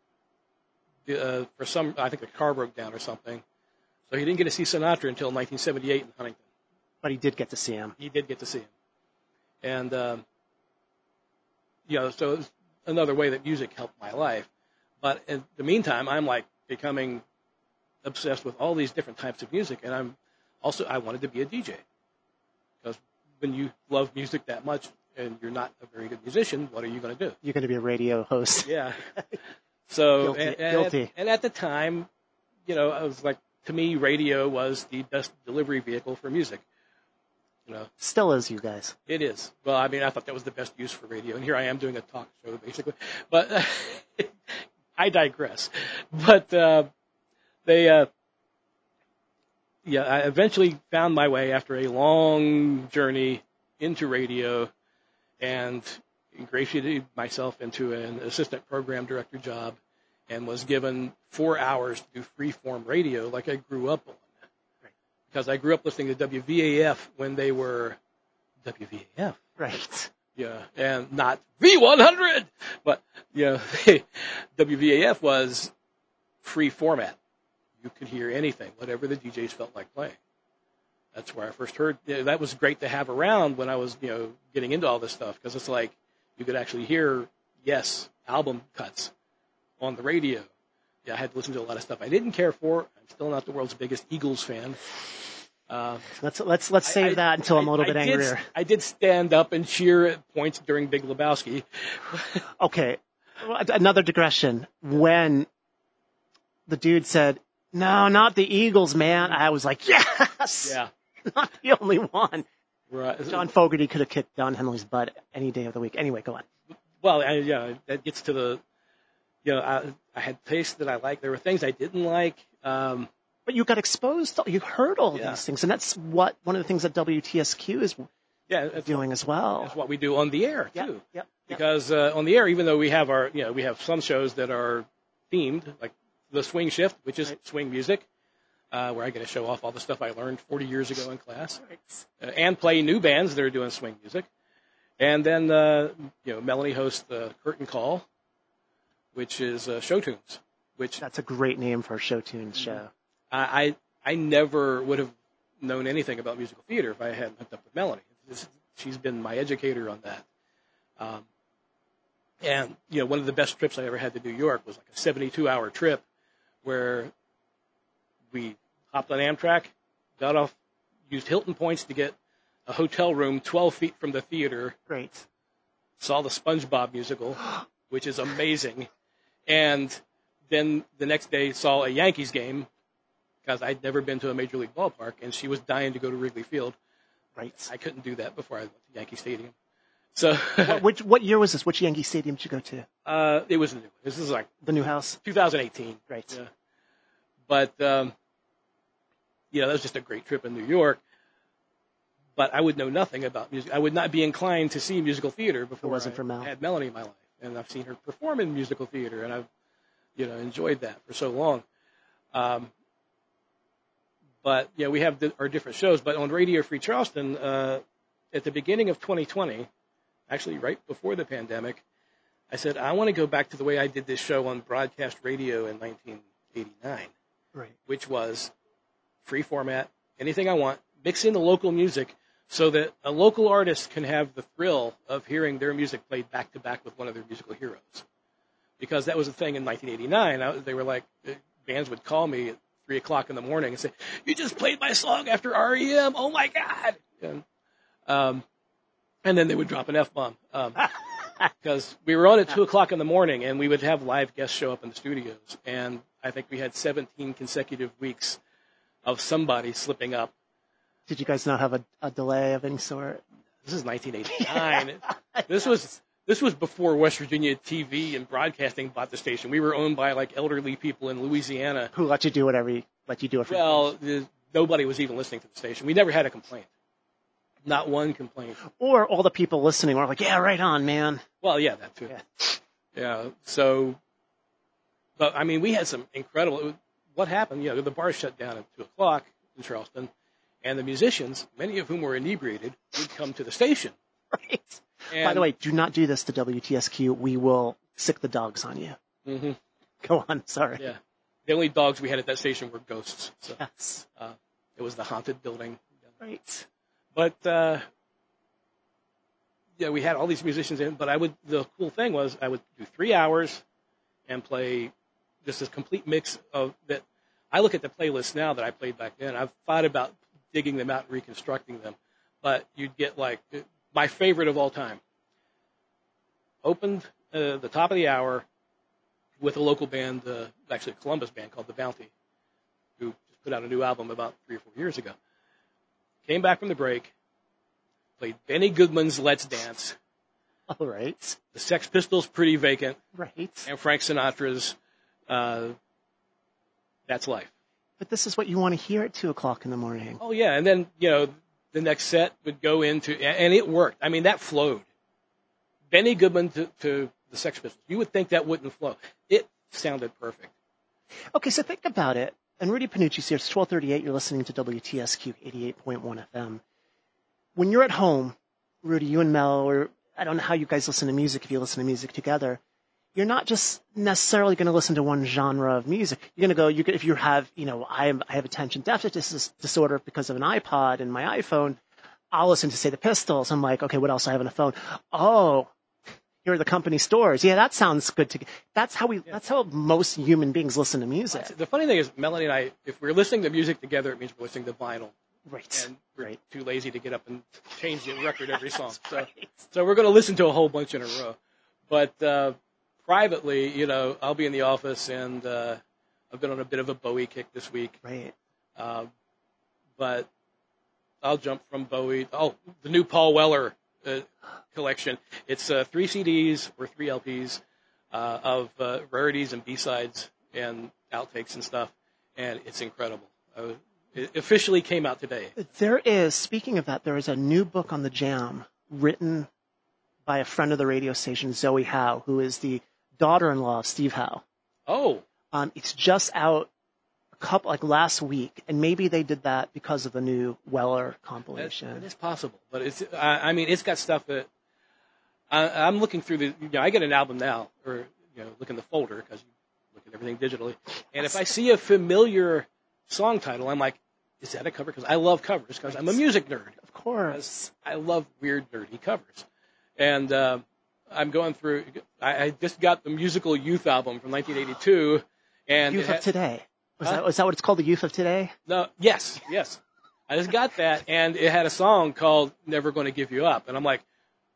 Uh, for some, I think the car broke down or something, so he didn't get to see Sinatra until nineteen seventy-eight in Huntington. But he did get to see him. He did get to see him, and um, you know, so it was another way that music helped my life. But in the meantime, I'm like becoming obsessed with all these different types of music, and I'm also I wanted to be a D J because when you love music that much and you're not a very good musician, what are you going to do? You're going to be a radio host. Yeah. So Guilty. and, and, Guilty. At, and at the time, you know, I was like to me, radio was the best delivery vehicle for music. You know, Still is, you guys. it is. Well, I mean, I thought that was the best use for radio, and here I am doing a talk show, basically. But uh, I digress. But uh, they, uh, yeah, I eventually found my way after a long journey into radio, and ingratiated myself into an assistant program director job, and was given four hours to do freeform radio like I grew up on. Because I grew up listening to W V A F when they were W V A F. Right. Yeah, and not V one hundred. But, you know, W V A F was free format. You could hear anything, whatever the D Js felt like playing. That's where I first heard. You know, that was great to have around when I was, you know, getting into all this stuff, because it's like you could actually hear, yes, album cuts on the radio. Yeah, I had to listen to a lot of stuff I didn't care for. I'm still not the world's biggest Eagles fan. Uh, Let's let's let's save I- that until I'm a little I bit did- angrier. I did stand up and cheer at points during Big Lebowski. Okay, well, another digression. When the dude said, "No, not the Eagles, man," I was like, "Yes, Yeah, not the only one." right. John Fogerty could have kicked Don Henley's butt any day of the week. Anyway, go on. Well, I, yeah, that gets to the, you know, I, I had tastes that I liked. There were things I didn't like. Um, But you got exposed. To, you heard all Yeah. these things, and that's what one of the things that W T S Q is yeah, that's doing as well. That's what we do on the air Yep, too. yep, yep. Because uh, on the air, even though we have our, you know, we have some shows that are themed, like the Swing Shift, which is Right. swing music, uh, where I get to show off all the stuff I learned forty years ago in class, uh, and play new bands that are doing swing music. And then, uh, you know, Melanie hosts the Curtain Call, which is uh, show tunes, which That's a great name for a show tunes show. I, I I never would have known anything about musical theater if I hadn't hooked up with Melanie. This, she's been my educator on that. Um, and, you know, one of the best trips I ever had to New York was like a seventy-two hour trip where we hopped on Amtrak, got off, used Hilton points to get a hotel room twelve feet from the theater, Great. saw the SpongeBob musical, which is amazing, and then the next day saw a Yankees game, because I'd never been to a Major League ballpark, and she was dying to go to Wrigley Field. Right. I couldn't do that before I went to Yankee Stadium. So what, which, what year was this? Which Yankee Stadium did you go to? uh, it was new. This is like The new house? two thousand eighteen. Right. Yeah. But, um, yeah, that was just a great trip in New York. But I would know nothing about music. I would not be inclined to see musical theater before wasn't I for Mel. had Melanie in my life. And I've seen her perform in musical theater, and I've, you know, enjoyed that for so long. Um, but, yeah, we have the, our different shows. But on Radio Free Charleston, uh, at the beginning of twenty twenty, actually right before the pandemic, I said, I want to go back to the way I did this show on broadcast radio in nineteen eighty-nine, Right. which was free format, anything I want, mix in the local music so that a local artist can have the thrill of hearing their music played back to back with one of their musical heroes. Because that was the thing in nineteen eighty-nine. I, they were like, uh, bands would call me at three o'clock in the morning and say, you just played my song after R E M. Oh, my God. And, um, and then they would drop an F-bomb. Um, because we were on at two o'clock in the morning, and we would have live guests show up in the studios. And I think we had seventeen consecutive weeks of somebody slipping up. Did you guys not have a, a delay of any sort? This is nineteen eighty-nine. This was this was before West Virginia T V and Broadcasting bought the station. We were owned by like elderly people in Louisiana. Who let you do whatever you, let you do it for Well, the, nobody was even listening to the station. We never had a complaint. Not one complaint. Or all the people listening were like, yeah, right on, man. Well, yeah, that too. Yeah. Yeah. So, but I mean, we had some incredible. What happened? You know, the bar shut down at two o'clock in Charleston, and the musicians, many of whom were inebriated, would come to the station. Right. And, By the way, do not do this to W T S Q. We will sick the dogs on you. hmm Go on. Sorry. yeah, the only dogs we had at that station were ghosts. So Yes. uh, it was the haunted building. Right. But uh, yeah, we had all these musicians in. But I would. The cool thing was I would do three hours and play just a complete mix of that. I look at the playlists now that I played back then. I've thought about digging them out and reconstructing them. But you'd get like my favorite of all time. Opened uh, the top of the hour with a local band, uh, actually a Columbus band called The Bounty, who just put out a new album about three or four years ago. Came back from the break, played Benny Goodman's Let's Dance, All right. the Sex Pistols' Pretty Vacant, Right. and Frank Sinatra's uh, That's Life. But this is what you want to hear at two o'clock in the morning. Oh, yeah, and then, you know, the next set would go into, and it worked. I mean, that flowed. Benny Goodman to, to the Sex Pistols. You would think that wouldn't flow. It sounded perfect. Okay, so think about it. And Rudy Panucci's here. It's twelve thirty-eight. You're listening to W T S Q eighty-eight point one F M. When you're at home, Rudy, you and Mel, or I don't know how you guys listen to music, if you listen to music together, you're not just necessarily going to listen to one genre of music. You're going to go, you could, if you have, you know, I, am, I have attention deficit dis- disorder because of an iPod and my iPhone, I'll listen to, say, the Pistols. I'm like, okay, what else do I have on the phone? Oh, here are the company stores. Yeah, that sounds good to. That's how we. Yeah. That's how most human beings listen to music. The funny thing is, Melanie and I, if we're listening to music together, it means we're listening to vinyl. Right. And we're right. too lazy to get up and change the record every song. So, right. so we're going to listen to a whole bunch in a row. But uh, privately, you know, I'll be in the office, and uh, I've been on a bit of a Bowie kick this week. Right. Uh, but I'll jump from Bowie. Oh, the new Paul Weller uh, collection. It's uh, three C Ds or three L Ps uh, of uh, rarities and B-sides and outtakes and stuff, and it's incredible. Uh, it officially came out today. There is, speaking of that, there is a new book on the Jam written by a friend of the radio station, Zoe Howe, who is the daughter-in-law of Steve Howe. Oh. Um, it's just out a couple, like last week, and maybe they did that because of the new Weller compilation. It is possible, but it's, I, I mean, it's got stuff that, I, I'm looking through the, you know, I get an album now, or, you know, look in the folder, because you look at everything digitally, and if I see a familiar song title, I'm like, is that a cover? Because I love covers, because I'm a music nerd. Of course. I love weird, nerdy covers. And uh, I'm going through, I, I just got the Musical Youth album from nineteen eighty-two. And Youth had, of Today. Was, huh? that, was that what it's called, the Youth of Today? No, yes, yes. I just got that, and it had a song called Never Gonna Give You Up. And I'm like,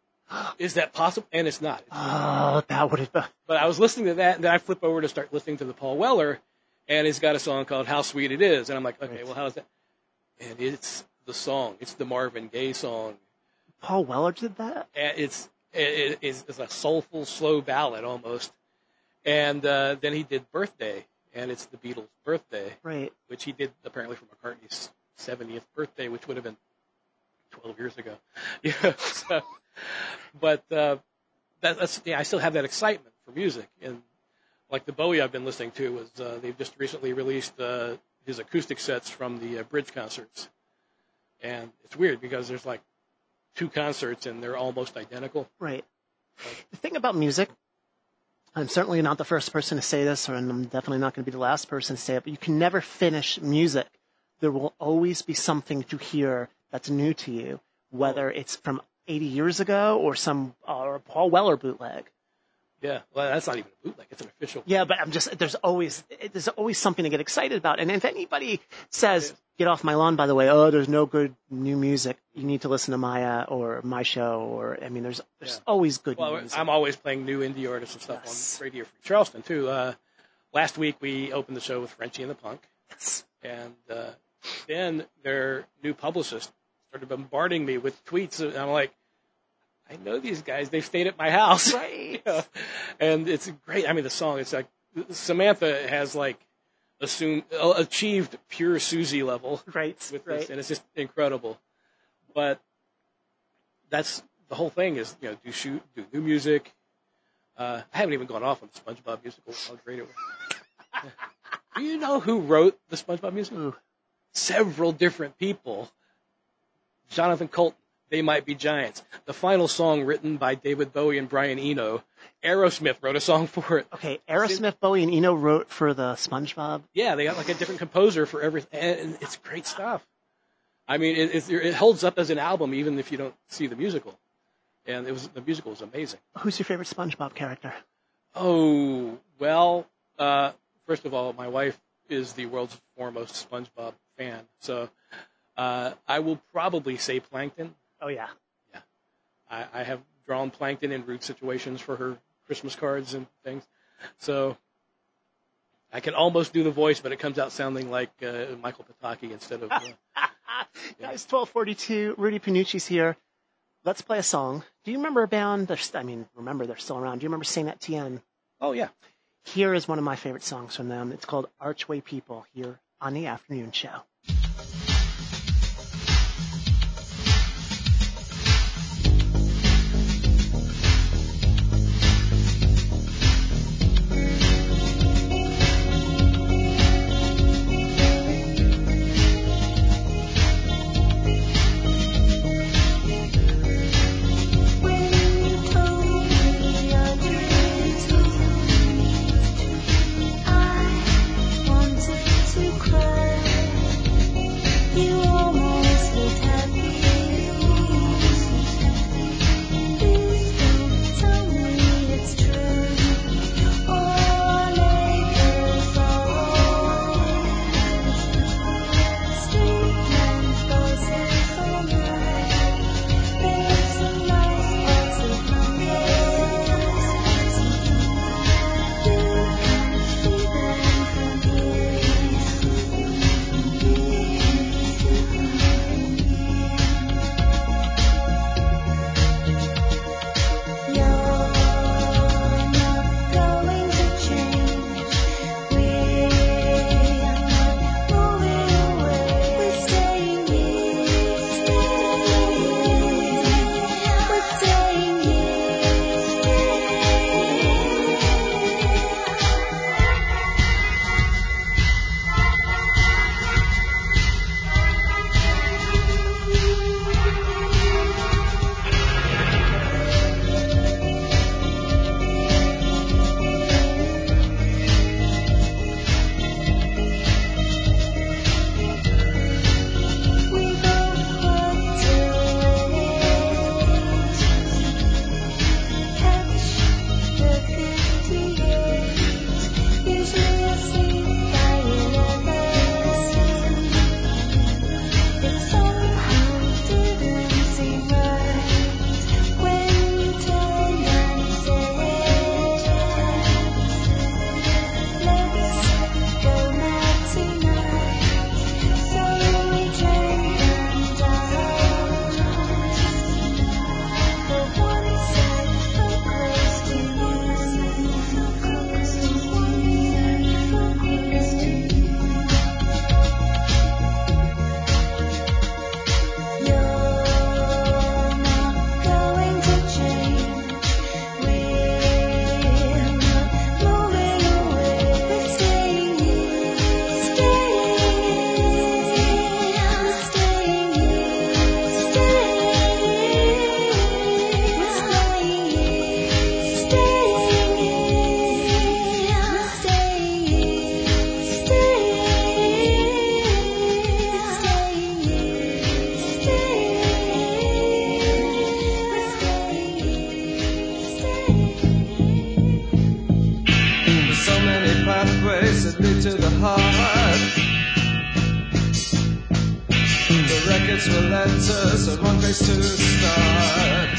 is that possible? And it's not. It's oh, that would have been. But I was listening to that, and then I flip over to start listening to the Paul Weller, and he's got a song called How Sweet It Is. And I'm like, okay, well, how is that? And it's the song. It's the Marvin Gaye song. Paul Weller did that? And it's, it, it's, it's a soulful, slow ballad almost. And uh, then he did Birthday, and it's the Beatles' Birthday. Right. Which he did apparently for McCartney's seventieth birthday, which would have been twelve years ago. Yeah. So, but uh, that, that's, yeah, I still have that excitement for music. And like the Bowie I've been listening to was uh, they've just recently released uh, his acoustic sets from the uh, Bridge concerts. And it's weird because there's like two concerts and they're almost identical. Right. The thing about music, I'm certainly not the first person to say this, or I'm definitely not going to be the last person to say it, but you can never finish music. There will always be something to hear that's new to you, whether it's from eighty years ago or some or a Paul Weller bootleg. Yeah, well, that's not even a bootleg; it's an official. Yeah, but I'm just there's always there's always something to get excited about. And if anybody says, "Get off my lawn," by the way, oh, there's no good new music, you need to listen to Maya or my show, or I mean, there's there's yeah. always good well, music. I'm always playing new indie artists and stuff yes. on Radio Free Charleston too. Uh, last week we opened the show with Frenchie and the Punk, yes. and uh, then their new publicist started bombarding me with tweets, and I'm like, I know these guys. They've stayed at my house. Right. You know? And it's great. I mean, the song, it's like, Samantha has like assumed, achieved pure Susie level. Right. With right. this, and it's just incredible. But that's, the whole thing is, you know, do shoot, do new music. Uh, I haven't even gone off on the SpongeBob musical. How great it was. Do you know who wrote the SpongeBob musical? Ooh. Several different people. Jonathan Colton. They Might Be Giants. The final song written by David Bowie and Brian Eno. Aerosmith wrote a song for it. Okay, Aerosmith, Bowie, and Eno wrote for the SpongeBob? Yeah, they got like a different composer for everything, and it's great stuff. I mean, it, it, it holds up as an album even if you don't see the musical. And it was the musical was amazing. Who's your favorite SpongeBob character? Oh, well, uh, first of all, my wife is the world's foremost SpongeBob fan, so uh, I will probably say Plankton. Oh, yeah. Yeah. I, I have drawn Plankton in rude situations for her Christmas cards and things. So I can almost do the voice, but it comes out sounding like uh, Michael Pataki instead of... Uh, Guys, twelve forty-two, Rudy Panucci's here. Let's play a song. Do you remember a band? They're, I mean, remember, they're still around. Do you remember Sing That T N? oh, yeah. Here is one of my favorite songs from them. It's called Archway People, here on the afternoon show. I wanted to cry. to the heart. The records will let us at one place to start.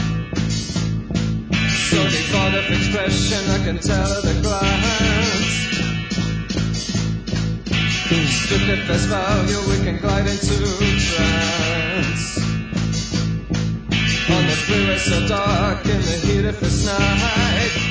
So devoid of expression, I can tell at a glance. Stripped at face value, we can glide into trance. On the freeway so dark in the heat of this night.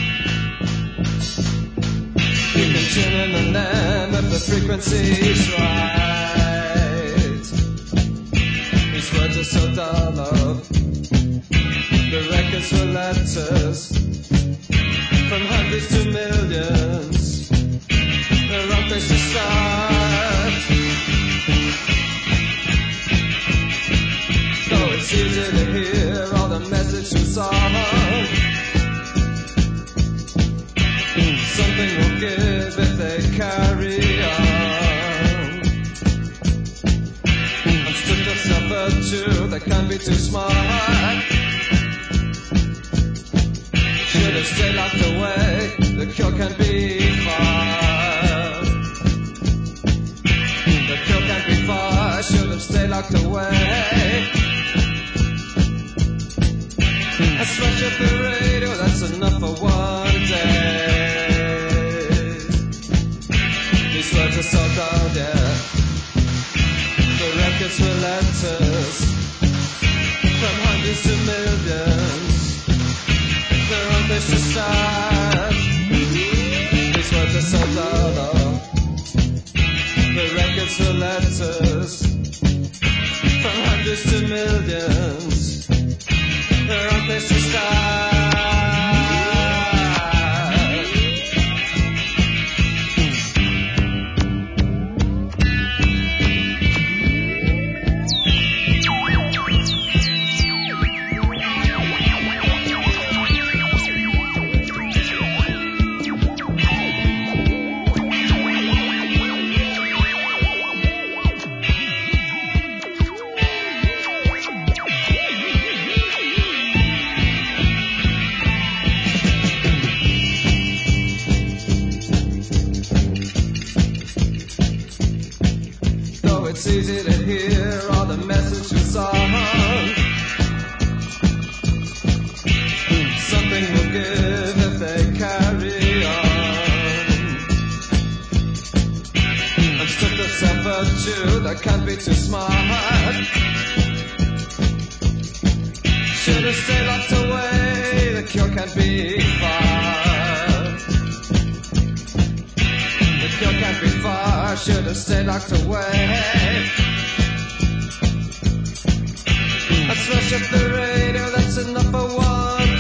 You can tune in and then if the frequency's right. These words are so dull, love. The records were letters from hundreds to millions. The wrong place to start. Though it's easy to hear all the message from song. Something will give if they carry on. I'm stripped of self-virtue that can't be too smart. Should have stayed locked away, the cure can be far. The cure can't be far, should have stayed locked away. I smash up the radio, that's enough for one day. records were letters from hundreds to millions. Their own place to start. These words are so dull. The records were letters from hundreds to millions. Their own place to start. It's easy to hear all the messages on. Something will give if they carry on. And stripped of self-virtue that can't be too smart. Should have stayed locked away, the cure can't be far. The cure can't be far, should have stayed locked away. I smash up the radio, that's enough for one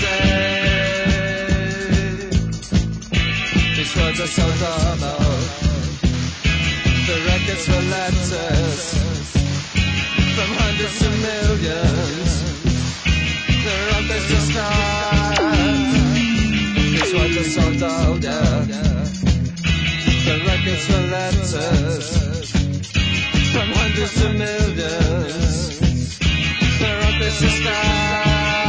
day. These words are so dull. The records were letters from hundreds to millions. They're out there to start. These words are so dull, yeah. The records were letters from hundreds to millions. They're out there to start.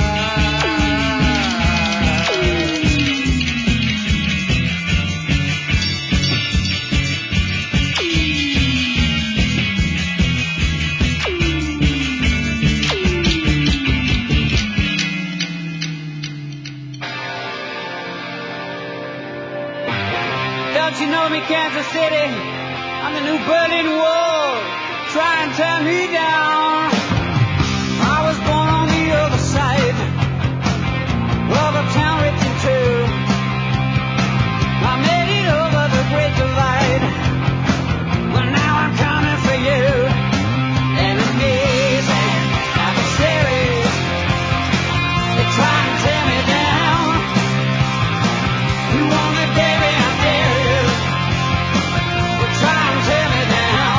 Don't you know me, Kansas City? I'm the new Berlin Wall. Try and tear me down. I was born on the other side of a town written two. I made it over the Great Divide. Well, now I'm coming for you. Enemies and adversaries, they try and tear me down. You want me, baby? I dare you. They try and tear me down.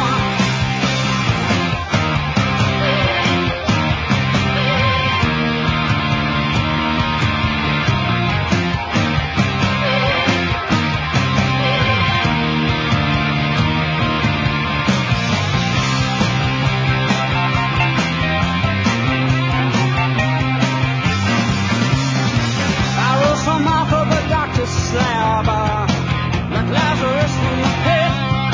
I rose from off of a doctor's slab, uh, like Lazarus from the pit.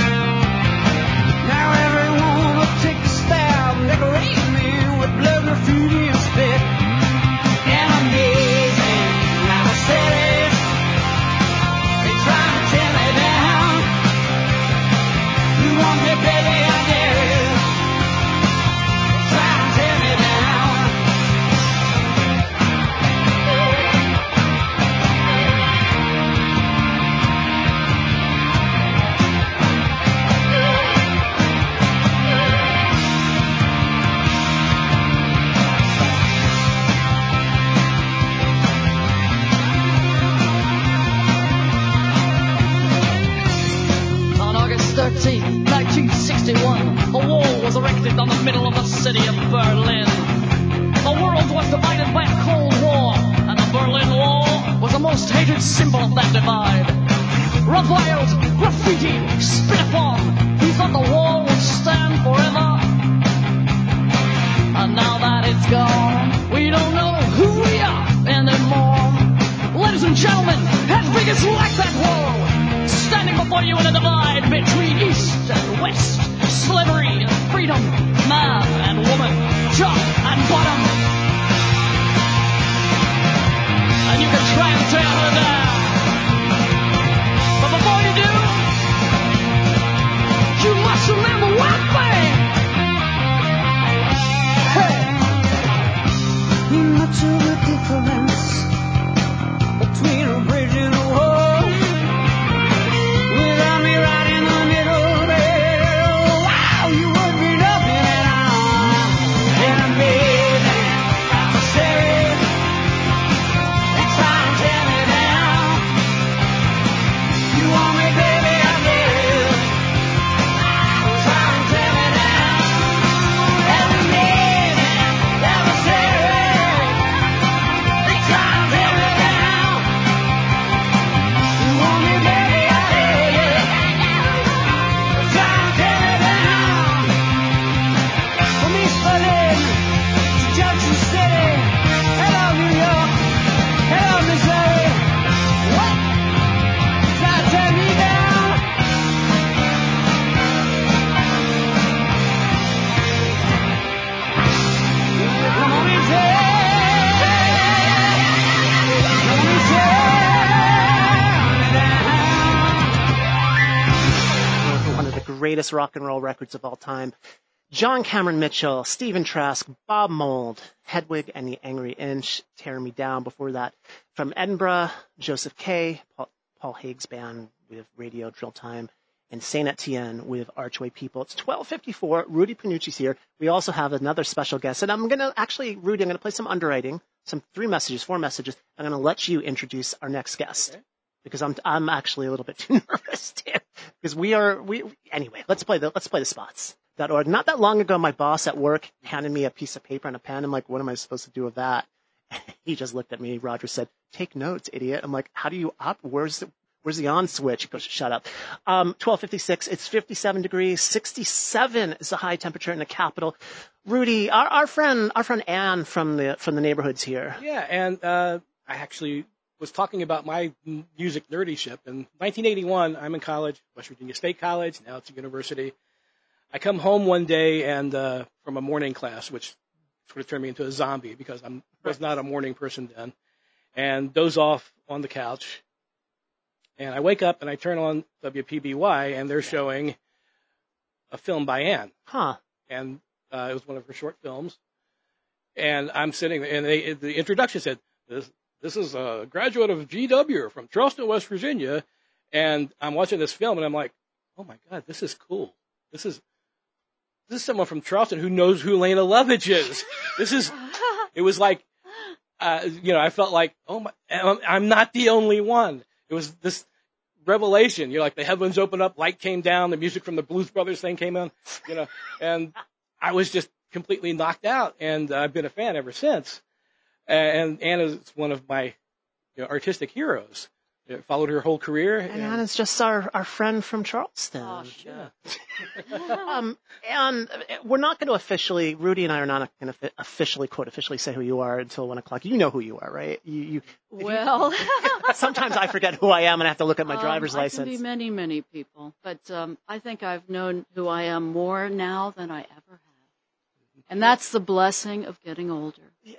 Now everyone will take a stab and decorate me with blood, graffiti, and spit. Enemies and adversaries, they try to tear me down. You want me, baby? I dare you. Try to tear me down. On August thirteenth, nineteen sixty-one, a wall was erected on the middle of the city of Berlin. The world was divided by a Cold War, and the Berlin Wall was the most hated symbol of that divide. Reviled, graffiti, spit upon, he thought the wall would stand forever. And now that it's gone, we don't know who we are anymore. Ladies and gentlemen, as big as like that wall, standing before you in a divide between East and West, slavery and freedom, man and woman, top and bottom. And you can try and tear her down. But before you do, you must remember one thing. greatest rock and roll records of all time. John Cameron Mitchell, Stephen Trask, Bob Mould, Hedwig and the Angry Inch, Tear Me Down. Before that, from Edinburgh, Joseph Kay, Paul, Paul Haig's band with Radio Drill Time, and Saint Etienne with Archway People. It's twelve fifty-four. Rudy Panucci's here. We also have another special guest. And I'm going to actually, Rudy, I'm going to play some underwriting, some three messages, four messages. I'm going to let you introduce our next guest. Okay. Because I'm I'm actually a little bit too nervous too. Because we are we anyway. Let's play the let's play the spots. .org. Not that long ago, my boss at work handed me a piece of paper and a pen. I'm like, what am I supposed to do with that? He just looked at me. Roger said, "Take notes, idiot." I'm like, how do you up? Where's the where's the on switch? He goes, shut up. Um, twelve fifty-six. It's fifty-seven degrees. sixty-seven is the high temperature in the capital. Rudy, our, our friend our friend Ann from the from the neighborhoods here. Yeah, and uh, I actually was talking about my music nerdyship. In nineteen eighty-one, I'm in college, West Virginia State College. Now it's a university. I come home one day and uh, from a morning class, which sort of turned me into a zombie because I was not a morning person then, and doze off on the couch. And I wake up and I turn on W P B Y and they're showing a film by Ann. Huh. And uh, it was one of her short films. And I'm sitting there, and they, the introduction said, this, this is a graduate of G W from Charleston, West Virginia. And I'm watching this film and I'm like, oh my God, this is cool. This is, This is someone from Charleston who knows who Lena Lovitch is. This is, it was like, uh, you know, I felt like, oh my, I'm not the only one. It was this revelation. You know, like the heavens opened up, light came down, the music from the Blues Brothers thing came on, you know, and I was just completely knocked out, and I've been a fan ever since. And Anna is one of my you know, artistic heroes. It followed her whole career. And, and Anna's just our, our friend from Charleston. Oh, sure. um, and we're not going to officially, Rudy and I are not going to officially, quote, officially say who you are until one o'clock. You know who you are, right? You, you Well. You, sometimes I forget who I am and I have to look at my um, driver's I license. I can be many, many people. But um, I think I've known who I am more now than I ever have. And that's the blessing of getting older. Yeah.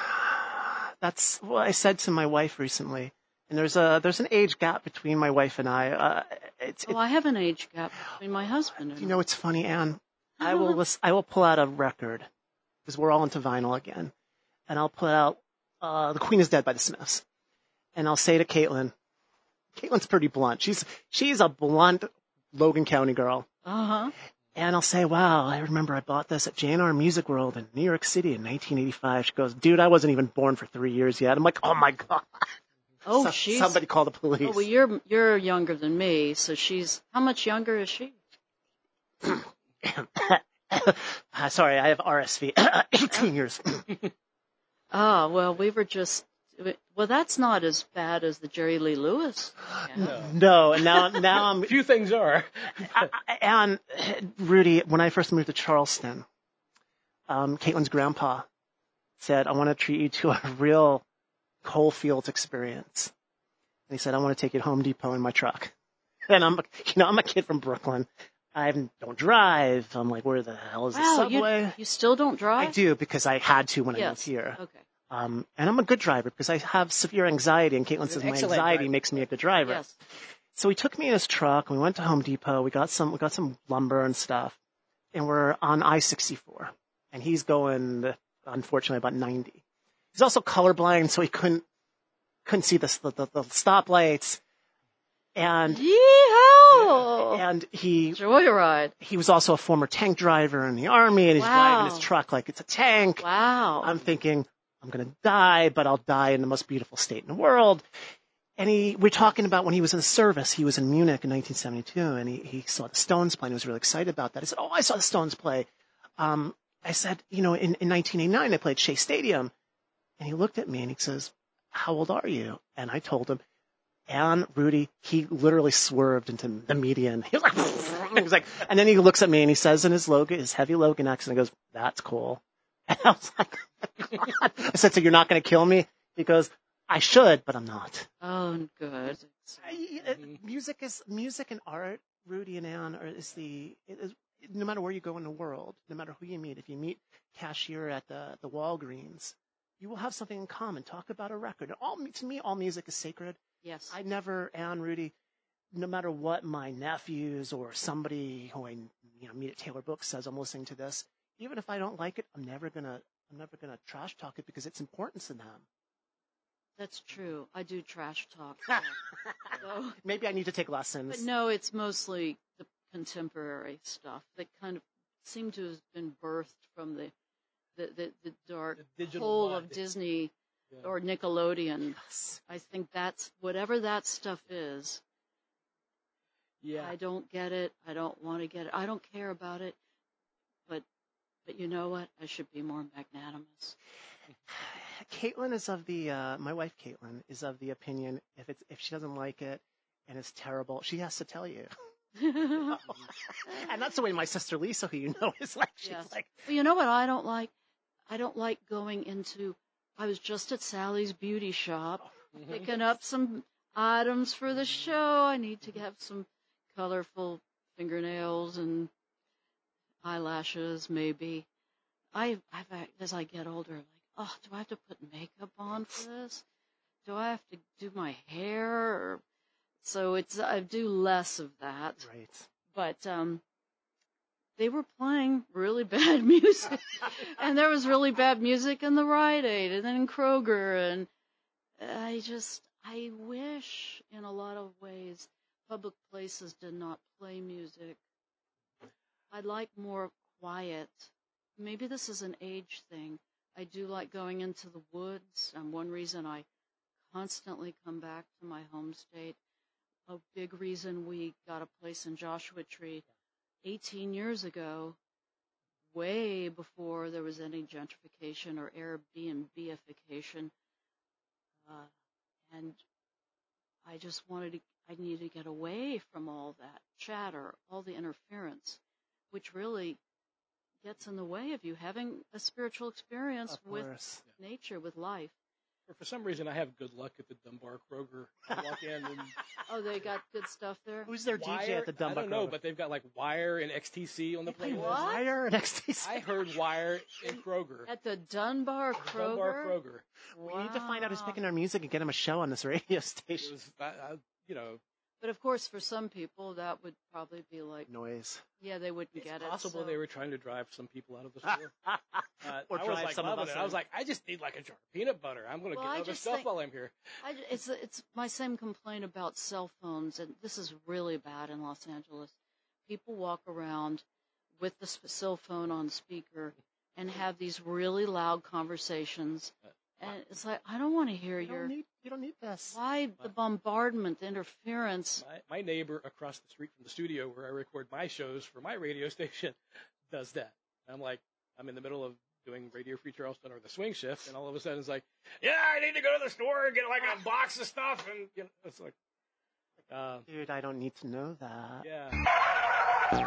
That's what I said to my wife recently. And there's a there's an age gap between my wife and I. Uh, it's, oh, it, I have an age gap between my husband and you know, it's funny, Ann. I will listen, I will pull out a record because we're all into vinyl again, and I'll pull out uh, "The Queen Is Dead" by the Smiths, and I'll say to Caitlin, Caitlin's pretty blunt. She's she's a blunt Logan County girl. Uh huh. And I'll say, wow, I remember I bought this at J and R Music World in New York City in nineteen eighty-five. She goes, dude, I wasn't even born for three years yet. I'm like, oh my God. Oh, so, she's... Somebody call the police. Oh, well, you're, you're younger than me, so she's... How much younger is she? uh, sorry, I have R S V. eighteen years. Oh, well, we were just... Well, that's not as bad as the Jerry Lee Lewis. No, no and now, now I'm... Few things are. And, Rudy, when I first moved to Charleston, um, Caitlin's grandpa said, I want to treat you to a real... coal fields experience. And he said, I want to take you to Home Depot in my truck. And I'm, you know, I'm a kid from Brooklyn. I don't drive. I'm like, where the hell is wow, the subway? You, you still don't drive? I do because I had to when yes. I moved here. Okay. Um, and I'm a good driver because I have severe anxiety. And Caitlin says my anxiety driver. makes me a good driver. Yes. So he took me in his truck and we went to Home Depot. We got some, we got some lumber and stuff. And we're on I sixty-four. And he's going, unfortunately, about ninety. He's also colorblind, so he couldn't couldn't see the the, the stoplights. And Yeehaw! and he Joyride. He was also a former tank driver in the army, and he's wow. driving his truck like it's a tank. Wow! I'm thinking I'm gonna die, but I'll die in the most beautiful state in the world. And he, we're talking about when he was in the service. He was in Munich in nineteen seventy-two, and he he saw the Stones play. And he was really excited about that. I said, "Oh, I saw the Stones play." Um, I said, "You know, in, in nineteen eighty-nine, they played Shea Stadium." And he looked at me and he says, how old are you? And I told him, and Rudy, he literally swerved into the median. He was like, he was like, and then he looks at me and he says in his Logan, his heavy Logan accent, he goes, that's cool. And I was like, oh God. I said, so you're not going to kill me? He goes, I should, but I'm not. Oh, good. I, uh, music is, music and art, Rudy and Ann, are, is the, it is, no matter where you go in the world, no matter who you meet, if you meet cashier at the, the Walgreens, you will have something in common. Talk about a record. All to me, all music is sacred. Yes. I never, Ann, Rudy, no matter what my nephews or somebody who I you know meet at Taylor Books says, I'm listening to this. Even if I don't like it, I'm never gonna I'm never gonna trash talk it because it's important to them. That's true. I do trash talk. Yeah. So, maybe I need to take lessons. But no, it's mostly the contemporary stuff that kind of seemed to have been birthed from the the, the, the dark the hole blood. of Disney yeah. or Nickelodeon. Yes. I think that's whatever that stuff is. Yeah. I don't get it. I don't want to get it. I don't care about it. But but you know what? I should be more magnanimous. Caitlin is of the uh, my wife Caitlin is of the opinion if it's if she doesn't like it and it's terrible, she has to tell you. And that's the way my sister Lisa, who you know, is like. She's yes. like, well, you know what I don't like? I don't like going into. I was just at Sally's beauty shop, mm-hmm. picking up some items for the show. I need to have some colorful fingernails and eyelashes, maybe. I, I've, as I get older, like, oh, do I have to put makeup on for this? Do I have to do my hair? Or, so it's I do less of that. Right. But um, they were playing really bad music, and there was really bad music in the Rite Aid, and then in Kroger, and I just I wish, in a lot of ways, public places did not play music. I'd like more quiet. Maybe this is an age thing. I do like going into the woods, and one reason I constantly come back to my home state. A big reason we got a place in Joshua Tree eighteen years ago, way before there was any gentrification or Airbnb-ification. Uh, and I just wanted to, I needed to get away from all that chatter, all the interference, which really gets in the way of you having a spiritual experience with yeah. nature, with life. For some reason, I have good luck at the Dunbar Kroger. I walk in and oh, they got good stuff there. Who's their Wire, D J at the Dunbar? I don't know, Kroger? But they've got like Wire and X T C on the playlist. Wire and X T C. I heard Wire in Kroger. At the Dunbar Kroger. Dunbar Kroger. Wow. We need to find out who's picking our music and get him a show on this radio station. It was, I, I, you know. But of course, for some people, that would probably be like noise. Yeah, they wouldn't it's get it. It's possible so. they were trying to drive some people out of the store. uh, or I drive was like some loving of us it. I was like, I just need like a jar of peanut butter. I'm going to well, get I other just stuff think, while I'm here. I, it's it's my same complaint about cell phones, and this is really bad in Los Angeles. People walk around with the cell phone on speaker and have these really loud conversations. And it's like, I don't want to hear you your... Don't need, you don't need this. Why the bombardment, the interference? My, my neighbor across the street from the studio where I record my shows for my radio station does that. I'm like, I'm in the middle of doing Radio Free Charleston or the Swing Shift, and all of a sudden it's like, yeah, I need to go to the store and get like a box of stuff. And you know, it's like... Uh, Dude, I don't need to know that. Yeah.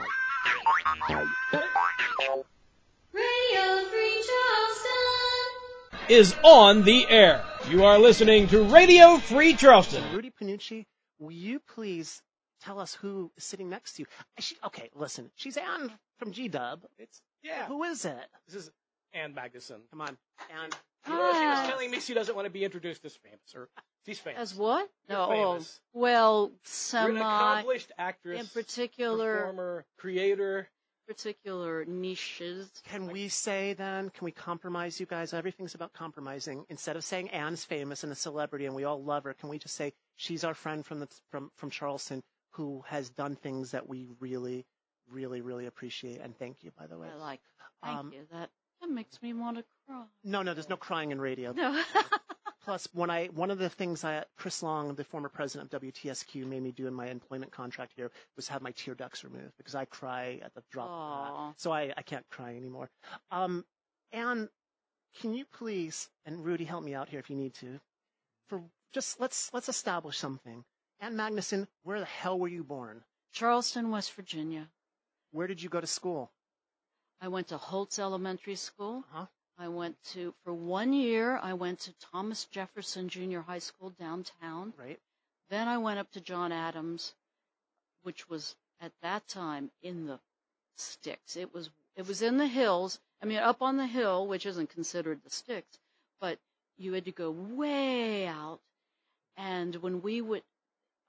Radio Free Charleston is on the air. You are listening to Radio Free Charleston. Rudy Panucci, will you please tell us who is sitting next to you? She, okay, listen. She's Ann from G-Dub. It's yeah. Who is it? This is Ann Magnuson. Come on, Ann. You know, she was telling me she doesn't want to be introduced as famous, or she's famous. As what? You're no, famous. Oh, well, semi. You're an accomplished actress, in particular, performer, creator. Particular niches. Can we say then, can we compromise you guys? Everything's about compromising. Instead of saying Ann's famous and a celebrity and we all love her, can we just say she's our friend from the from from Charleston who has done things that we really, really, really appreciate, and thank you, by the way. I like thank um, you. That that makes me want to cry. No, no, there's no crying in radio. No. Plus, when I one of the things I Chris Long, the former president of W T S Q, made me do in my employment contract here was have my tear ducts removed because I cry at the drop of a hat. So I, I can't cry anymore. Um, Ann, can you please, and Rudy, help me out here if you need to, for just let's let's establish something. Ann Magnuson, where the hell were you born? Charleston, West Virginia. Where did you go to school? I went to Holtz Elementary School. Uh-huh. I went to, for one year, I went to Thomas Jefferson Junior High School downtown. Right. Then I went up to John Adams, which was at that time in the sticks. It was it was in the hills. I mean, up on the hill, which isn't considered the sticks, but you had to go way out. And when we would,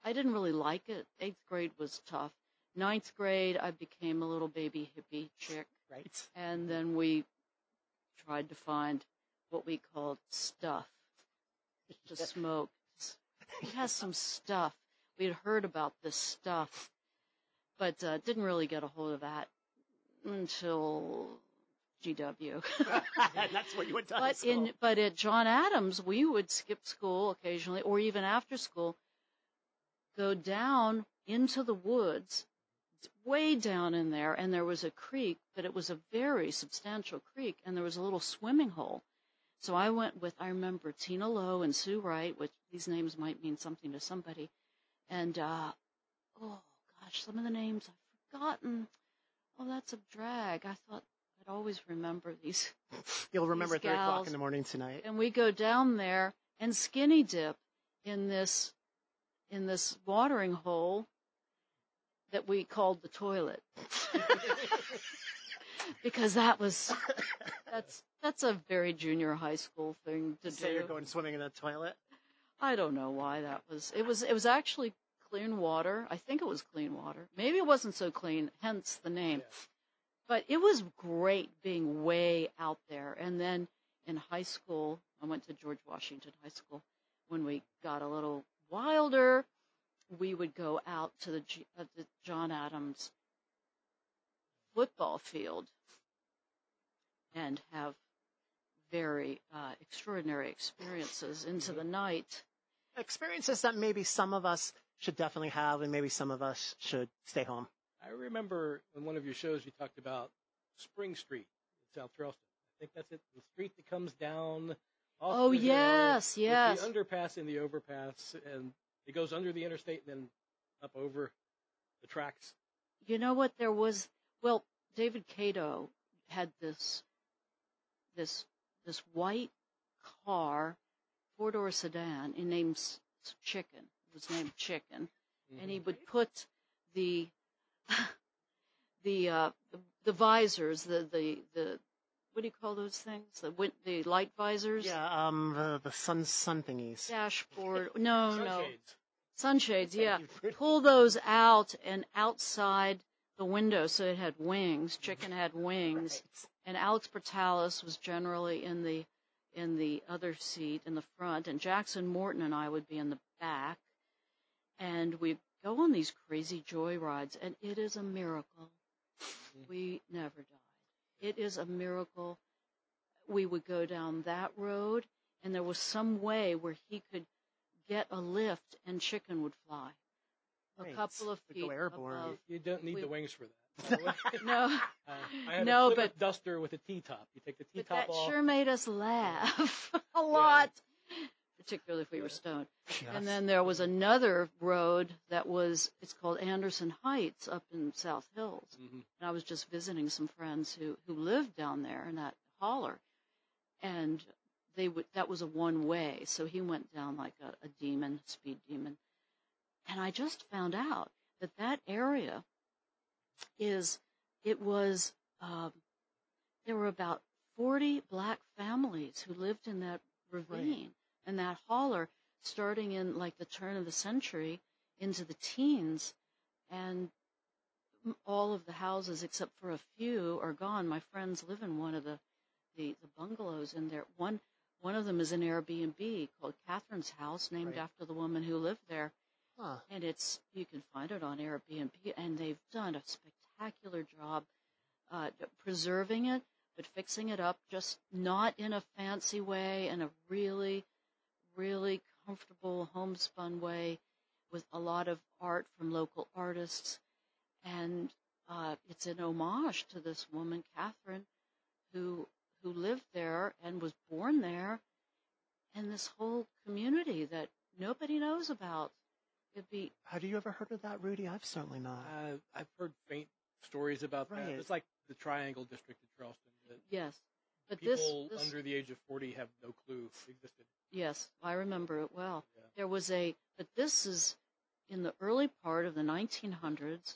I didn't really like it. Eighth grade was tough. Ninth grade, I became a little baby hippie chick. Right. And then we tried to find what we called stuff to smoke. It has some stuff. We had heard about this stuff, but uh, didn't really get a hold of that until G W. That's what you went to high But school. in but at John Adams, we would skip school occasionally, or even after school, go down into the woods, way down in there, and there was a creek, but it was a very substantial creek, and there was a little swimming hole. So I went with, I remember Tina Lowe and Sue Wright, which these names might mean something to somebody, and uh, oh gosh, some of the names I've forgotten. Oh, that's a drag. I thought I'd always remember these. You'll remember these at three o'clock gals. in the morning tonight. And we go down there and skinny dip in this in this watering hole that we called the toilet. Because that was that's that's a very junior high school thing to Say do. you're going swimming in the toilet. I don't know why that was. It was it was actually clean water. I think it was clean water. Maybe it wasn't so clean, hence the name. Yeah. But it was great being way out there. And then in high school, I went to George Washington High School. When we got a little wilder, we would go out to the, G- uh, the John Adams football field and have very uh, extraordinary experiences into the night. Experiences that maybe some of us should definitely have, and maybe some of us should stay home. I remember in one of your shows you talked about Spring Street in South Charleston. I think that's it, the street that comes down off Oh, the hill yes, yes. with the underpass and the overpass, and it goes under the interstate and then up over the tracks. You know what? There was, well, David Cato had this, this, this white car, four-door sedan, and named S- Chicken. It was named Chicken. Mm-hmm. And he would put the, the, uh, the, the visors, the, the, the, what do you call those things? The win- the light visors? Yeah, um, the, the sun sun thingies. Dashboard. No, no. Sunshades. Sunshades, yeah. you, Rudy. Pull those out and outside the window so it had wings. Chicken had wings. Right. And Alex Portalis was generally in the in the other seat in the front, and Jackson Morton and I would be in the back. And we'd go on these crazy joy rides, and it is a miracle. We never died. It is a miracle. We would go down that road, and there was some way where he could get a lift and Chicken would fly a Right. couple of Could feet go airborne. above. You don't need We- the wings for that. by the way. No, Uh, I had No, a Plymouth but- Duster with a T-top. You take the but T-top that off. sure made us laugh a lot, particularly if we were stoned. Yes. And then there was another road that was, it's called Anderson Heights up in South Hills. Mm-hmm. And I was just visiting some friends who, who lived down there in that holler. And they would, that was a one way. So he went down like a, a demon, speed demon. And I just found out that that area is, it was, um, there were about forty black families who lived in that ravine and that holler starting in like the turn of the century into the teens, and all of the houses except for a few are gone. My friends live in one of the, the, the bungalows in there. One, one of them is an Airbnb called Catherine's House, named Right. after the woman who lived there. Huh. And it's, you can find it on Airbnb, and they've done a spectacular job uh, preserving it, but fixing it up, just not in a fancy way, in a really, really comfortable homespun way with a lot of art from local artists. And uh, it's an homage to this woman, Catherine, who who lived there and was born there, and this whole community that nobody knows about. It'd be Have you ever heard of that, Rudy? I've certainly not. Uh, I've heard faint stories about Right. that. It's like the Triangle District in Charleston. That yes, but people this, this under the age of forty have no clue existed. yes, I remember it well. Yeah. There was a, but this is in the early part of the nineteen hundreds.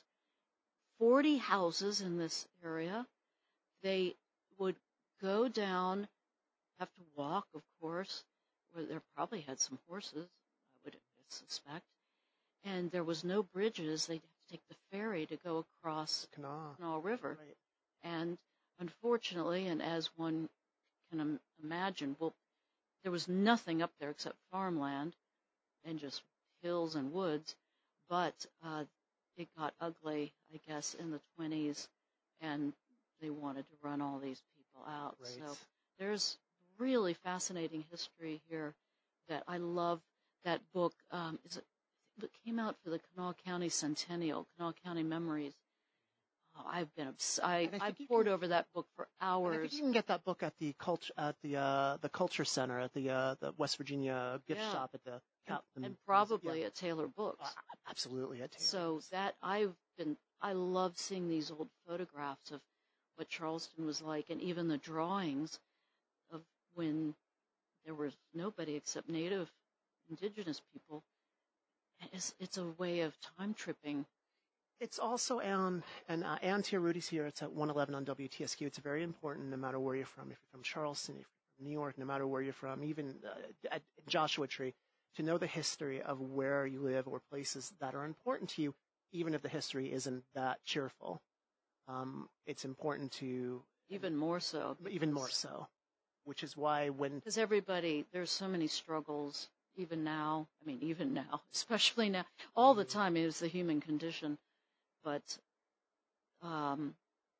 forty houses in this area. They would go down, have to walk, of course, where there probably had some horses, I would suspect. and there was no bridges. They'd have to take the ferry to go across the Kanawha, Kanawha River. Right. And unfortunately, and as one can im- imagine, well, there was nothing up there except farmland and just hills and woods. But uh, it got ugly, I guess, in the twenties, and they wanted to run all these people out. Right. So there's really fascinating history here that I love. That book um, is it came out for the Kanawha County Centennial, Kanawha County Memories. Oh, I've been obs- I, I I think you poured can- over that book for And I hours. think you can get that book at the culture at the uh, the Culture Center at the uh, the West Virginia gift Yeah. shop at the Cap- and, the- and probably yeah. at Taylor Books. Uh, absolutely at Taylor. So that I've been, I love seeing these old photographs of what Charleston was like, and even the drawings of when there was nobody except Native, Indigenous people. It's, it's a way of time tripping. It's also Ann, and uh, Ann Tiarudi's here. It's at one eleven on W T S Q. It's very important no matter where you're from. If you're from Charleston, if you're from New York, no matter where you're from, even uh, at Joshua Tree, to know the history of where you live or places that are important to you, even if the history isn't that cheerful. Um, it's important to... Even more so. Even more so. Which is why when... Because everybody, there's so many struggles, even now. I mean, even now, especially now. All the time is the human condition. But um,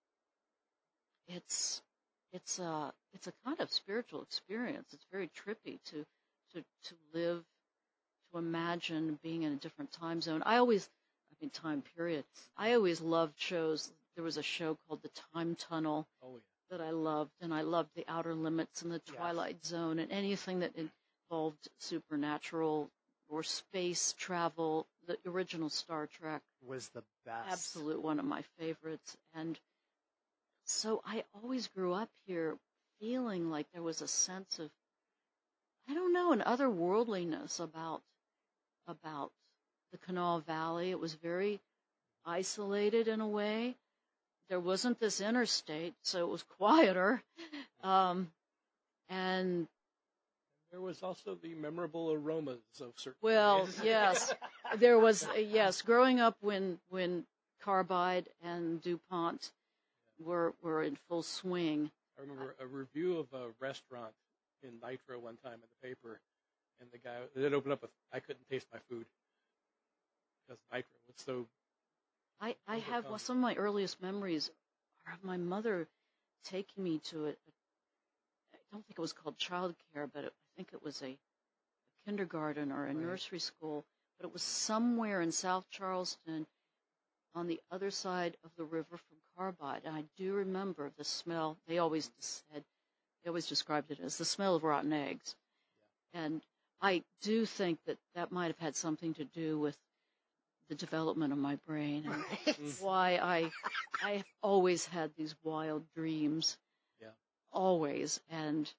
it's it's a it's a kind of spiritual experience. It's very trippy to to to live, to imagine being in a different time zone. I always, I mean, time period. I always loved shows. There was a show called The Time Tunnel Oh, yeah. that I loved, and I loved The Outer Limits and The Twilight Zone and anything that involved supernatural or space travel. The original Star Trek was the best. Absolute one of my favorites. And so I always grew up here feeling like there was a sense of, I don't know, an otherworldliness about about the Kanawha Valley. It was very isolated in a way. There wasn't this interstate, so it was quieter. Um, and There was also the memorable aromas of certain Well, areas. yes, there was, uh, yes, growing up when, when Carbide and DuPont were, were in full swing. I remember a review of a restaurant in Nitro one time in the paper, and the guy, it opened up with, I couldn't taste my food because Nitro was so... I, I have, overcome. well, some of my earliest memories are of my mother taking me to a, I don't think it was called childcare, but it, I think it was a, a kindergarten or a Right. nursery school, but it was somewhere in South Charleston on the other side of the river from Carbide. And I do remember the smell. They always said, they always described it as the smell of rotten eggs. Yeah. And I do think that that might have had something to do with the development of my brain and Right. why I I've always had these wild dreams. Yeah. Always. And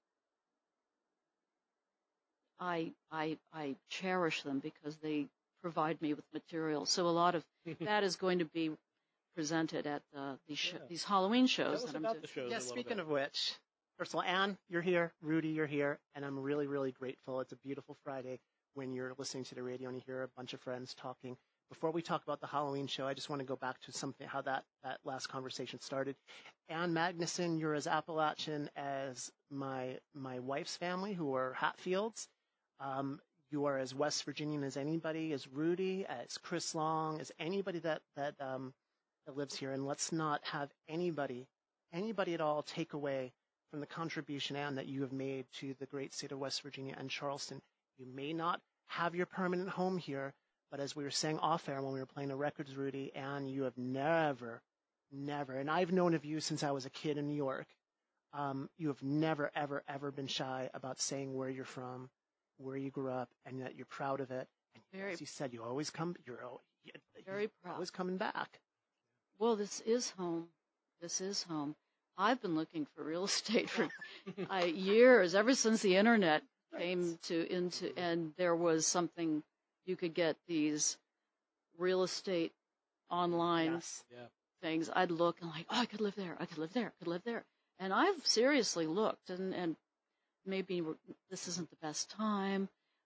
I I I cherish them because they provide me with material. So a lot of that is going to be presented at the, these, sh- Yeah. these Halloween shows Tell us that I'm about doing. the shows Yeah, a little speaking bit. of which, first of all, Ann, you're here. Rudy, you're here. And I'm really, really grateful. It's a beautiful Friday when you're listening to the radio and you hear a bunch of friends talking. Before we talk about the Halloween show, I just want to go back to something, how that, that last conversation started. Ann Magnuson, you're as Appalachian as my my wife's family, who are Hatfields. Um, you are as West Virginian as anybody, as Rudy, as Chris Long, as anybody that, that, um, that lives here. And let's not have anybody, anybody at all take away from the contribution, Ann, that you have made to the great state of West Virginia and Charleston. You may not have your permanent home here, but as we were saying off air when we were playing the records, Rudy, Ann, you have never, never, and I've known of you since I was a kid in New York, um, you have never, ever, ever been shy about saying where you're from, where you grew up, and that you're proud of it. And Very- as you said, you always come, you're, al- you- Very you're proud. always coming back. Well, this is home. This is home. I've been looking for real estate for uh, years, ever since the internet came to into, and there was something you could get these real estate online Yes. Yeah. things. I'd look and like, oh, I could live there. I could live there. I could live there. And I've seriously looked, and and maybe we're- this isn't the best time,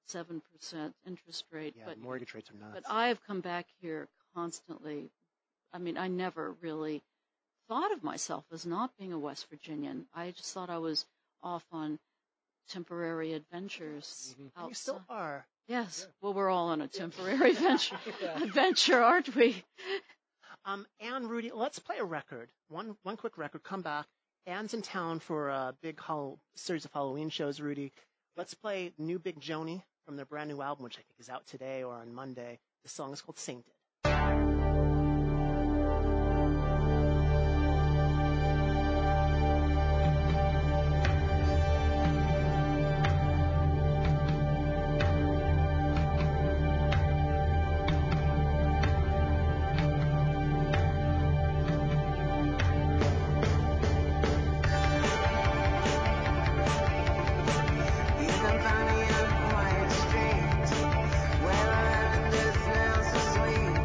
seven percent interest rate. Yeah, but mortgage rates are nuts. But I have come back here constantly. I mean, I never really thought of myself as not being a West Virginian. I just thought I was off on temporary adventures. Mm-hmm. And you still are. Yes. Yeah. Well, we're all on a temporary venture, adventure, aren't we? Um, Anne, Rudy, let's play a record. One, one quick record. Come back. Anne's in town for a big hol- series of Halloween shows, Rudy. Let's play New Big Joni from their brand new album, which I think is out today or on Monday. The song is called Sainted. Where the land is now so sweet.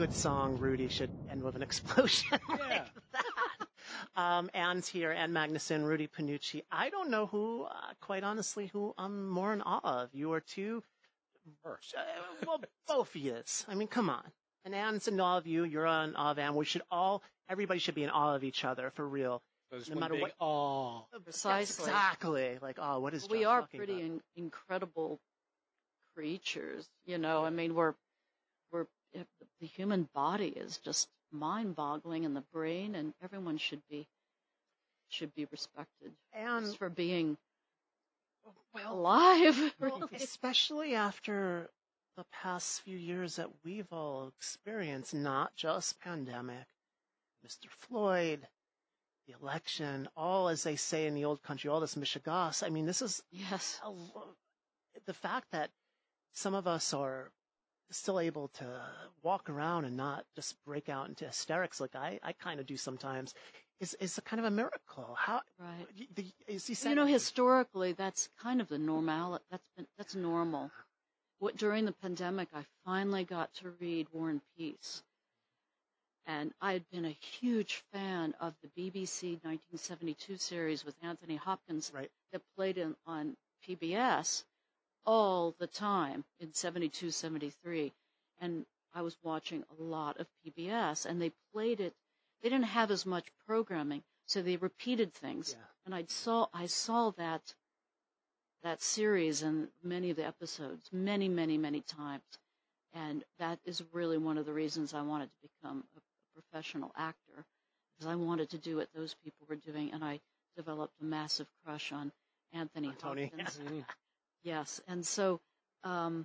good song, Rudy, should end with an explosion like Yeah. that. Um, Anne's here, Anne Magnuson, Rudy Panucci. I don't know who, uh, quite honestly, who I'm more in awe of. You are two, uh, well, both of you. I mean, come on. And Anne's in awe of you. You're in awe of Anne. We should all, everybody should be in awe of each other, for real. So No matter what. Oh, Precisely. Exactly. Like, oh, what is We Josh are talking pretty about? in, incredible creatures, you know. I mean, we're we're the human body is just mind-boggling, and the brain, and everyone should be should be respected And just for being well, alive. well, Really. especially after the past few years that we've all experienced, not just pandemic, Mister Floyd, the election, all, as they say in the old country, all this mishigas. I mean, this is Yes. a, the fact that some of us are still able to walk around and not just break out into hysterics like I, I kind of do sometimes is, is a kind of a miracle. How, Right. y- the, as you said, You know, historically, that's kind of the normal. That's been that's normal. What during the pandemic, I finally got to read War and Peace, and I had been a huge fan of the B B C nineteen seventy-two series with Anthony Hopkins right. that played in, on P B S all the time in seventy-two, seventy-three, and I was watching a lot of P B S, and they played it. They didn't have as much programming, so they repeated things, Yeah. and I saw I saw that that series and many of the episodes many, many, many times, and that is really one of the reasons I wanted to become a, a professional actor, because I wanted to do what those people were doing, and I developed a massive crush on Anthony On Tony. Hopkins. Yes, and so um,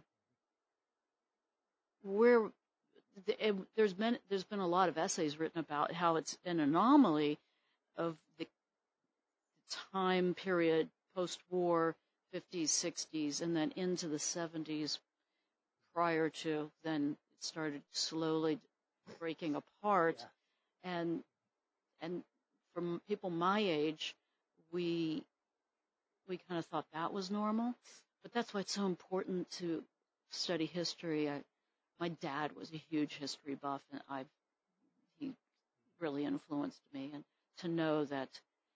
we're the, it, there's been there's been a lot of essays written about how it's an anomaly of the time period post-war, fifties, sixties, and then into the seventies. Prior to then, it started slowly breaking apart, Yeah. and and from people my age, we we kind of thought that was normal. But that's why it's so important to study history. I, my dad was a huge history buff, and I he really influenced me. And to know that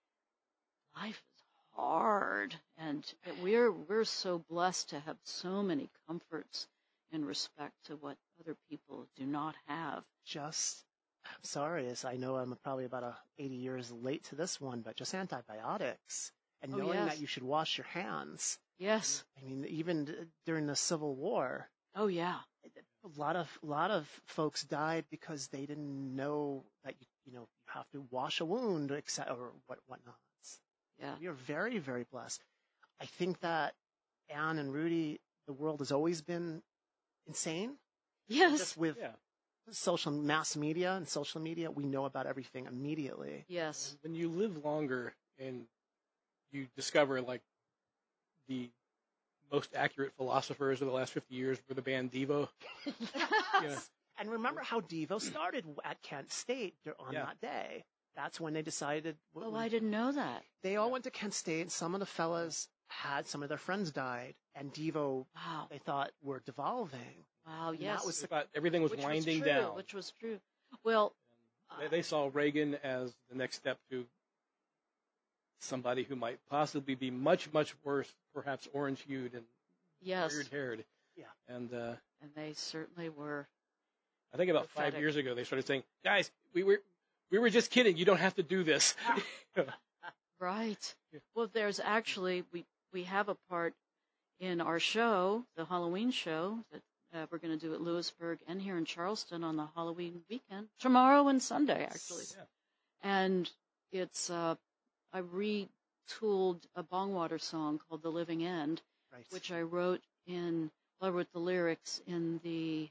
life is hard, and that we're we're so blessed to have so many comforts in respect to what other people do not have. Just, I'm sorry, as I know I'm probably about a eighty years late to this one, but just antibiotics and Oh, knowing yes. that you should wash your hands. Yes. I mean, even d- during the Civil War, Oh, yeah. a lot of a lot of folks died because they didn't know that you you know you have to wash a wound, except or what whatnot. Yeah. We are very very blessed. I think that Anne and Rudy, the world has always been insane. Yes. Just with yeah. social mass media and social media, we know about everything immediately. Yes. When you live longer and you discover like the most accurate philosophers of the last fifty years were the band Devo. Yeah. And remember how Devo started at Kent State on Yeah. that day. That's when they decided. Oh, I didn't know that. They all went to Kent State, and some of the fellas had, some of their friends died, and Devo, Wow. they thought, were devolving. Wow, And yes. that was They the, thought everything was Which winding was true, down. Which was true. Well, They, they saw Reagan as the next step to somebody who might possibly be much, much worse, perhaps orange-hued and yes. weird-haired. Yeah. And uh, And they certainly were. I think about Prophetic. five years ago they started saying, "Guys, we were we were just kidding. You don't have to do this." Right. Yeah. Well, there's actually, we, we have a part in our show, the Halloween show, that uh, we're going to do at Lewisburg and here in Charleston on the Halloween weekend. Tomorrow and Sunday, actually. Yeah. And it's, uh, I retooled a Bongwater song called The Living End, right. which I wrote in, well, I wrote the lyrics in the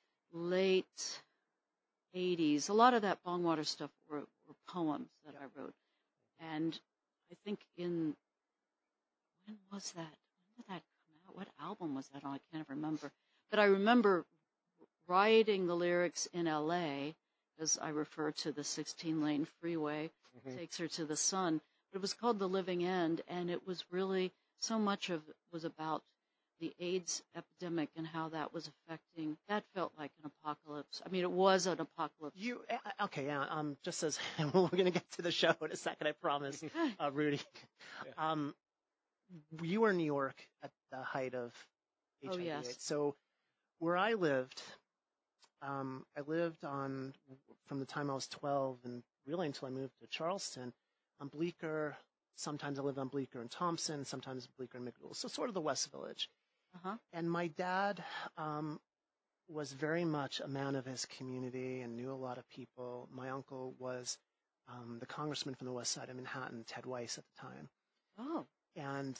late eighties. A lot of that Bongwater stuff were, were poems that Yeah. I wrote. And I think in, when was that? When did that come out? What album was that on? I can't remember. But I remember writing the lyrics in L A, as I refer to the sixteen-lane freeway, Mhm. takes her to the sun. But it was called The Living End, and it was really, so much of it was about the AIDS epidemic and how that was affecting. That felt like an apocalypse. I mean, it was an apocalypse. You uh, okay? Yeah. Um, just as we're going to get to the show in a second, I promise, uh, Rudy. Yeah. Um, you were in New York at the height of H I V Oh, yes. AIDS. So where I lived, um, I lived on from the time I was twelve and really until I moved to Charleston on Bleecker. Sometimes I lived on Bleecker and Thompson. Sometimes Bleecker and McDougal. So sort of the West Village. Uh-huh. And my dad um, was very much a man of his community and knew a lot of people. My uncle was um, the congressman from the west side of Manhattan, Ted Weiss, at the time. Oh. And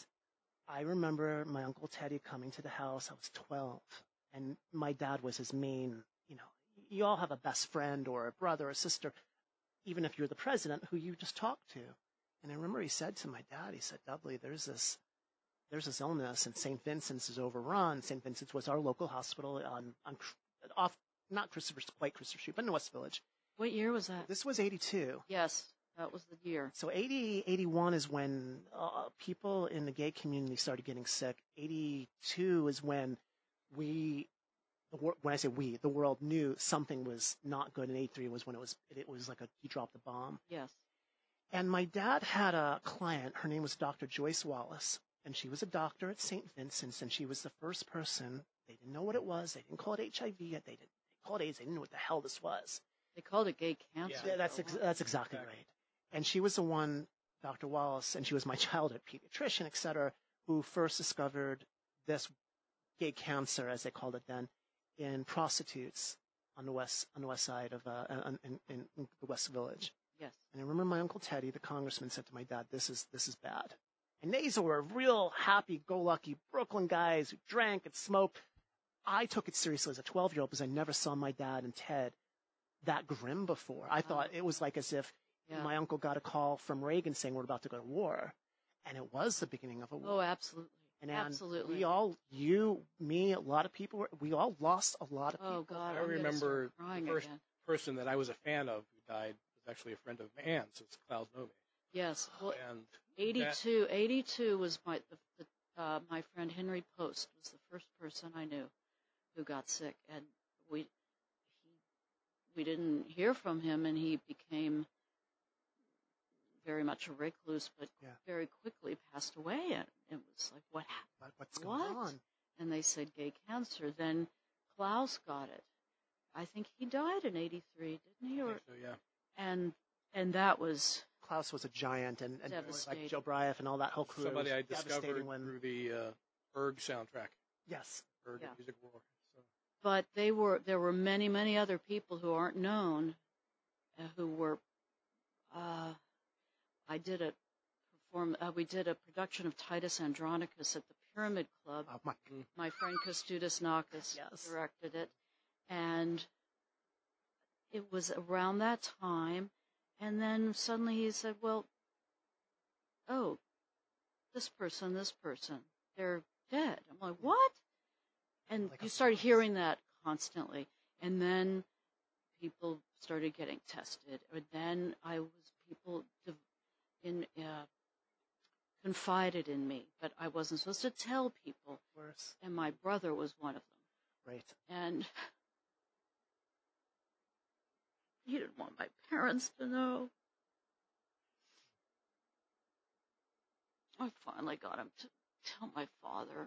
I remember my Uncle Teddy coming to the house. I was twelve. And my dad was his main, you know, you all have a best friend or a brother or a sister, even if you're the president, who you just talk to. And I remember he said to my dad, he said, Dudley, there's this there's this illness, and Saint Vincent's is overrun. Saint Vincent's was our local hospital on, on off, not Christopher, quite Christopher Street, but in the West Village. What year was that? This was eighty-two. Yes, that was the year. So eighty, eighty-one is when uh, people in the gay community started getting sick. eighty-two is when we, the wor- when I say we, the world knew something was not good. And eighty-three was when it was, it, it was like a, he dropped the bomb. Yes. And my dad had a client, her name was Doctor Joyce Wallace, and she was a doctor at Saint Vincent's, and she was the first person, they didn't know what it was, they didn't call it H I V yet, they didn't they called it AIDS, they didn't know what the hell this was. They called it gay cancer. Yeah, that's ex- that's exactly right. And she was the one, Doctor Wallace, and she was my childhood pediatrician, et cetera, who first discovered this gay cancer, as they called it then, in prostitutes on the west on the west side of uh, in, in, in the West Village. Yes. And I remember my Uncle Teddy, the congressman, said to my dad, "This is this is bad." And these were real happy-go-lucky Brooklyn guys who drank and smoked. I took it seriously as a twelve-year-old because I never saw my dad and Ted that grim before. I thought it was like as if Yeah. my uncle got a call from Reagan saying we're about to go to war. And it was the beginning of a war. Oh, absolutely. And, and Absolutely. we all, you, me, a lot of people, were, we all lost a lot of Oh, people. God. I I'm gonna remember start crying the first again. person that I was a fan of who died was actually a friend of Ann's. It's Klaus Nome. Yes. Well, And eighty-two, eighty-two was my the, the, uh, my friend Henry Post was the first person I knew who got sick, and we he, we didn't hear from him, and he became very much a recluse, but Yeah. very quickly passed away, and it was like, what happened? What's what? going on? And they said gay cancer. Then Klaus got it. I think he died in eighty-three, didn't he? I Or think so, yeah. and and that was Klaus was a giant, and, and Devastating. like Joe Bryant and all that whole crew. Somebody was I discovered devastating when, through the uh, Erg soundtrack. yes. Erg Yeah. Music War. So. but they were there were many many other people who aren't known uh, who were uh, I did a perform uh, we did a production of Titus Andronicus at the Pyramid Club. Oh my My friend Kostas Nakis Yes. directed it, and it was around that time, and then suddenly he said, well, oh, this person, this person, they're dead. I'm like, what? And Like you a started surprise. hearing that constantly. And then people started getting tested. And then I was, people div- in uh, confided in me, but I wasn't supposed to tell people. Worse. And my brother was one of them. Right. And he didn't want my parents to know. I finally got him to tell my father.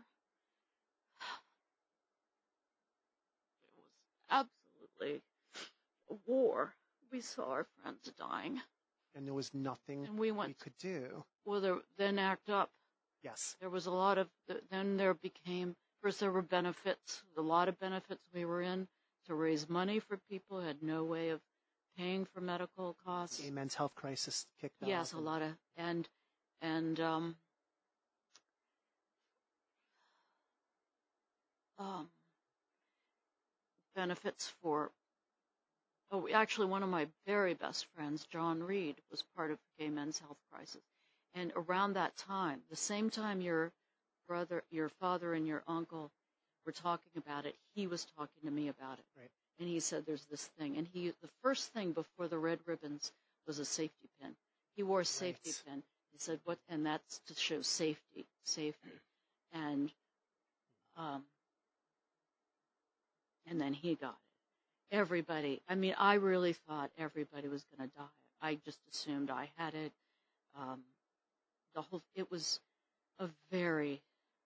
It was absolutely a war. We saw our friends dying. And there was nothing And we went, we could do. well, there, then ACT UP. Yes. There was a lot of, then there became, first there were benefits, a lot of benefits we were in to raise money for people who had no way of paying for medical costs. Gay men's health crisis kicked off. Yes, a and- lot of, and, and, um, um, benefits for, oh, actually one of my very best friends, John Reed, was part of Gay Men's Health Crisis. And around that time, the same time your brother, your father and your uncle were talking about it, he was talking to me about it. Right. And he said, there's this thing. And he, the first thing before the red ribbons was a safety pin. He wore a safety Right. pin. He said, what, and that's to show safety, safety. And Um, and then he got it. Everybody, I mean, I really thought everybody was going to die. I just assumed I had it. Um, the whole, it was a very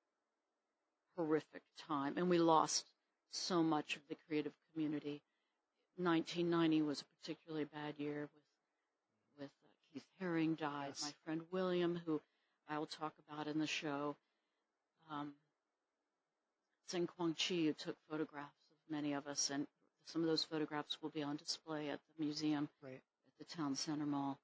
horrific time, and we lost so much of the creative community. nineteen ninety was a particularly bad year with with uh, Keith Haring died, Yes. my friend William, who I will talk about in the show, um, Tsing Kwang Chi, who took photographs of many of us, and some of those photographs will be on display at the museum Right. at the Town Center Mall.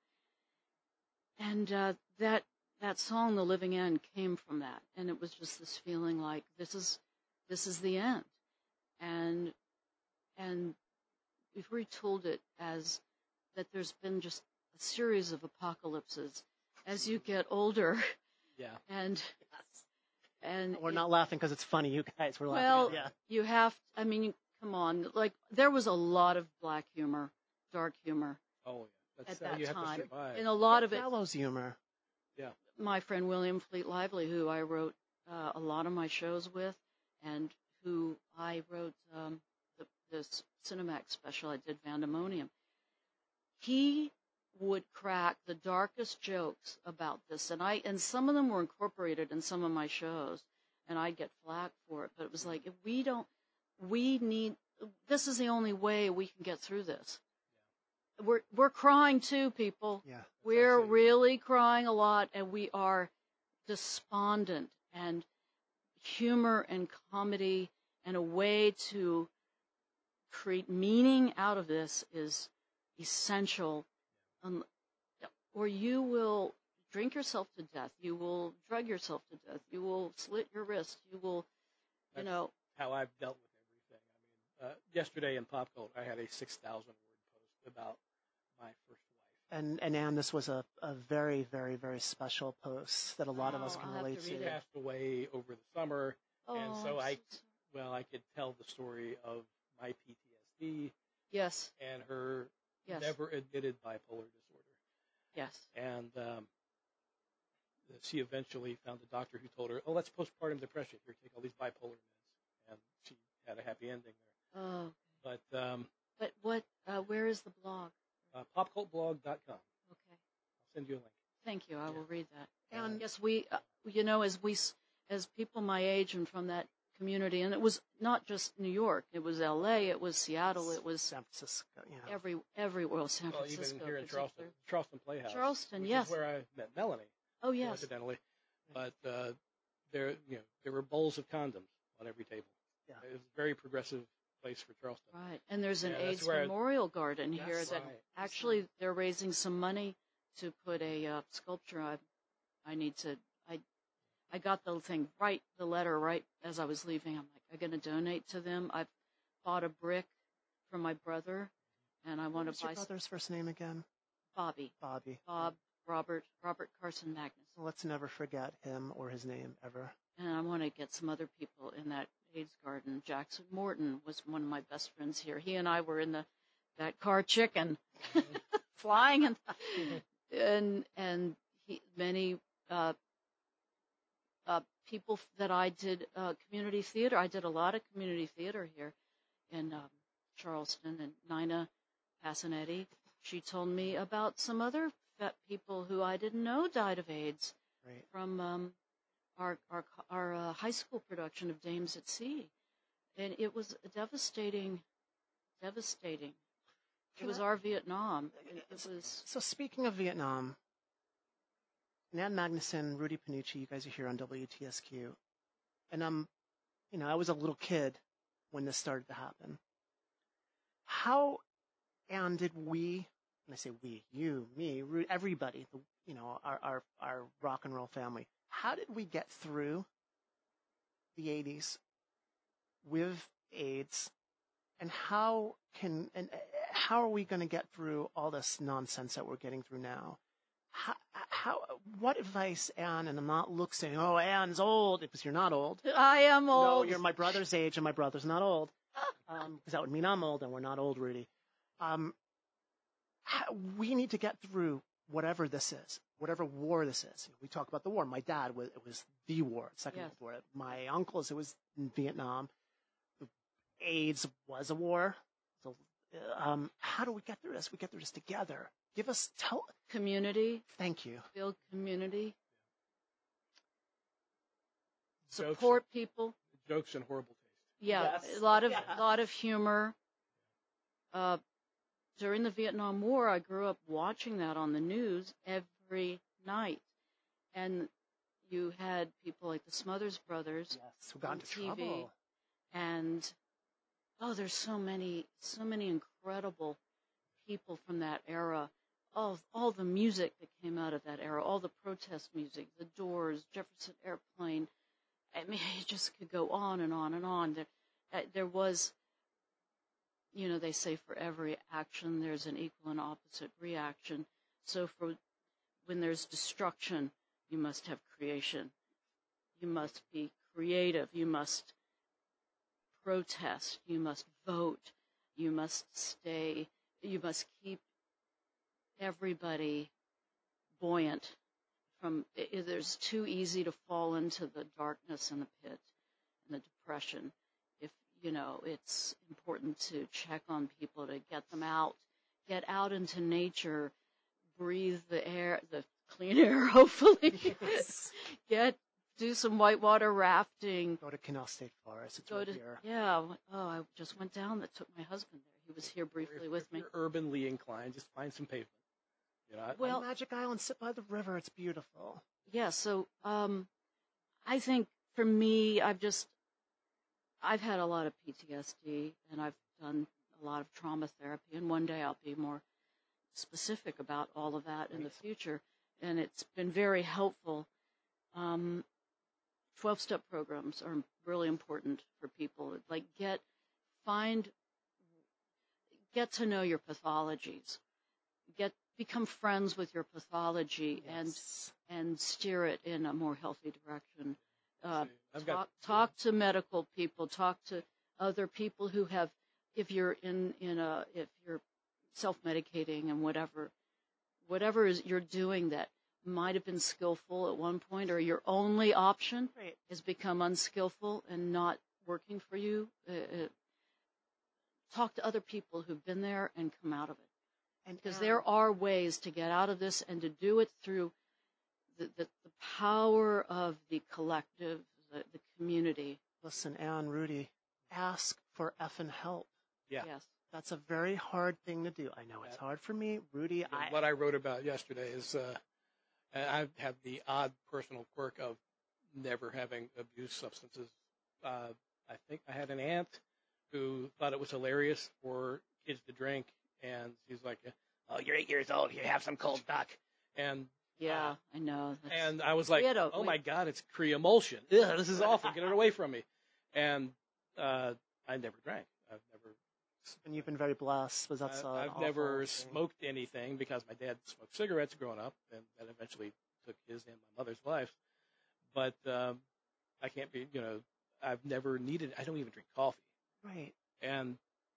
And uh, that that song, "The Living End," came from that, and it was just this feeling like this is this is the end, and and we've retooled it as that there's been just a series of apocalypses as you get older, Yeah. and and We're it- not laughing because it's funny, you guys. We're well, laughing. Yeah. you have. I mean, come on. Like there was a lot of black humor, dark humor Oh, yeah. That's at how that you have time, to survive. and a lot of it. Gallows humor. Yeah. My friend William Fleet Lively, who I wrote uh, a lot of my shows with, and who I wrote um, the, this Cinemax special I did, Vandemonium. He would crack the darkest jokes about this, and I and some of them were incorporated in some of my shows, and I'd get flack for it. But it was like, if we don't, we need. This is the only way we can get through this. We're we're crying too, people. Yeah. We're really crying a lot, and we are despondent. And humor and comedy and a way to create meaning out of this is essential. Um, or you will drink yourself to death. You will drug yourself to death. You will slit your wrist. You will, you That's know. how I've dealt with everything. I mean, uh, yesterday in Pop Cult, I had a six thousand word post about my first wife. And and Anne, this was a, a very, very, very special post that a lot of us Oh, can I'll have relate to to. read She it. passed away over the summer, and Oh, so I'm I, so well, I could tell the story of my P T S D Yes, and her yes, never admitted bipolar disorder. yes. And um, she eventually found a doctor who told her, "Oh, that's postpartum depression. Here, take all these bipolar meds." And she had a happy ending there. Oh, But um, but what? Uh, where is the blog? uh, pop cult blog dot com. Okay, I'll send you a link. thank you. I will read that. And Yes, we, uh, you know, as we, s- as people my age and from that community, and it was not just New York. It was L A. It was Seattle. It was San Francisco. Yeah. every everywhere. Well, San well, Francisco. even here in particularly. Charleston, Charleston Playhouse, Charleston, which yes. is where I met Melanie. Oh yes. Coincidentally, but uh, there, you know, there were bowls of condoms on every table. Yeah. It was a very progressive place for Charleston. Right, and there's an Yeah, that's AIDS where I- Memorial Garden here Yes. that Right. actually they're raising some money to put a uh, sculpture. I, I need to. I, I got the thing right, the letter right as I was leaving. I'm like, I'm going to donate to them. I've bought a brick for my brother, and I want What's to buy your brother's first name again? Bobby, Bobby. Bob, Robert, Robert Carson Magnus, Let's never forget him or his name ever. and I want to get some other people in that AIDS garden. Jackson Morton was one of my best friends here. He and I were in the that car chicken, flying and and and he, many uh, uh, people that I did uh, community theater. I did a lot of community theater here in um, Charleston, and Nina Passanetti. She told me about some other fat people who I didn't know died of AIDS Right. from um, our our our uh, high school production of Dames at Sea, and it was a devastating, devastating. It Can was I- our Vietnam. It, it was So speaking of Vietnam, Nan Magnuson, Rudy Panucci, you guys are here on W T S Q. And I'm, you know, I was a little kid when this started to happen. How, and did we, and I say we, you, me, Ru- everybody, the, you know, our, our, our rock and roll family, how did we get through the eighties with AIDS? And how can, and uh, how are we going to get through all this nonsense that we're getting through now? How, how, what advice, Anne, and I'm not look saying, oh, Anne's old, because you're not old. I am No, old. you're my brother's age, and my brother's not old. Um, because that would mean I'm old, and we're not old, Rudy. Um, how, we need to get through whatever this is, whatever war this is. We talk about the war. My dad, was, it was the war, Second Yes. World War. My uncles, it was in Vietnam. AIDS was a war. So, um, how do we get through this? We get through this together. Give us, tell. Community. Thank you. Build community. Jokes. Support people. Jokes and horrible taste. Yeah, Yes. a lot of Yeah. a lot of humor. Uh, during the Vietnam War, I grew up watching that on the news every night, and you had people like the Smothers Brothers Yes, who got on into T V, trouble. and oh, there's so many, so many incredible people from that era. All all the music that came out of that era, all the protest music, the Doors, Jefferson Airplane. I mean, it just could go on and on and on. There, uh, there was, you know, they say for every action there's an equal and opposite reaction. So for when there's destruction, you must have creation. You must be creative. You must protest. You must vote. You must stay. You must keep everybody buoyant. From it, there's too easy to fall into the darkness and the pit and the depression. If you know, it's important to check on people to get them out, get out into nature, breathe the air, the clean air. Hopefully, Yes. get do some whitewater rafting. Go to Canal State Forest. It's Go right to here. yeah. Oh, I just went down. That took my husband there. He was here briefly If- with if me. you're urbanly inclined, just find some pavement. You know, I- Well, Magic Island, sit by the river. It's beautiful. Yeah, so um, I think for me, I've just, I've had a lot of P T S D, and I've done a lot of trauma therapy, and one day I'll be more specific about all of that in the future, and it's been very helpful. Um, twelve-step programs are really important for people. Like, get, find, get to know your pathologies. Get become friends with your pathology Yes. and and steer it in a more healthy direction. Uh, See, I've talk got- talk to medical people. Talk to other people who have. If you're in in a if you're self-medicating and whatever whatever is you're doing that might have been skillful at one point, or your only option Right. has become unskillful and not working for you. Uh, uh, talk to other people who've been there and come out of it. And Because and- there are ways to get out of this and to do it through the, the, the power of the collective, the, the community. Listen, Anne, Rudy, ask for effing help. yeah. Yes. That's a very hard thing to do. I know it's hard for me. Rudy, I, What I wrote about yesterday is uh, I have the odd personal quirk of never having abused substances. Uh, I think I had an aunt who thought it was hilarious for kids to drink, and she's like, "Oh, you're eight years old. You have some cold duck." And Yeah, uh, I know. That's, and I was like, We had a- "Oh we- my God, it's Cree emulsion. Ugh, this is awful. Get it away from me." And uh, I never drank. I've never. and you've been very blessed, but that's I- an I've awful never thing. smoked anything because my dad smoked cigarettes growing up, and that eventually took his and my mother's life. But um, I can't be, you know, I've never needed. I don't even drink coffee, Right. and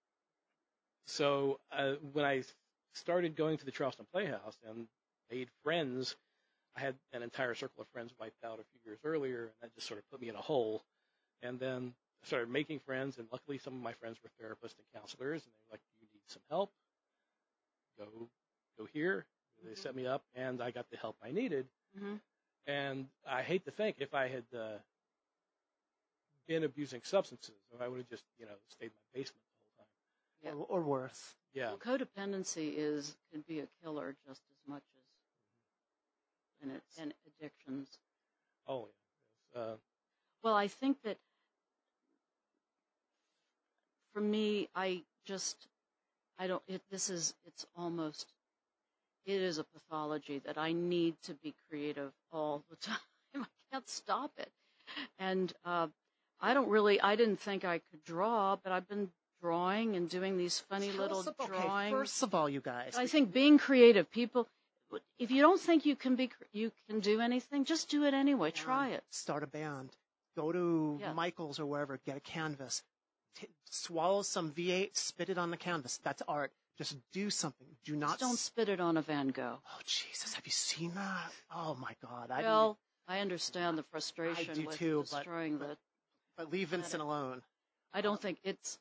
so uh, when I started going to the Charleston Playhouse and made friends, I had an entire circle of friends wiped out a few years earlier, and that just sort of put me in a hole. And then I started making friends, and luckily some of my friends were therapists and counselors, and they were like, "You need some help? Go, go here." They Mhm. set me up, and I got the help I needed. hmm And I hate to think if I had uh, been abusing substances, if I would have just, you know, stayed in my basement the whole time. Yeah. Or, or worse. Yeah. Well, codependency is could be a killer just as much as and it, and addictions. Oh, yeah. Uh, Well, I think that for me, I just I don't. It, this is it's almost it is a pathology that I need to be creative all the time. I can't stop it, and uh, I don't really. I didn't think I could draw, but I've been drawing and doing these funny Tell little us about- okay, drawings. first of all, you guys. I think being creative, people. If you don't think you can be, you can do anything, just do it anyway. Try it. Start a band. Go to Yeah. Michael's or wherever. Get a canvas. T- swallow some V eight. Spit it on the canvas. That's art. Just do something. Do not. Just don't spit it on a Van Gogh. Oh Jesus, have you seen that? Oh my God. I Well, I understand the frustration I do with too, destroying but, the. But leave Vincent alone. I don't think it's.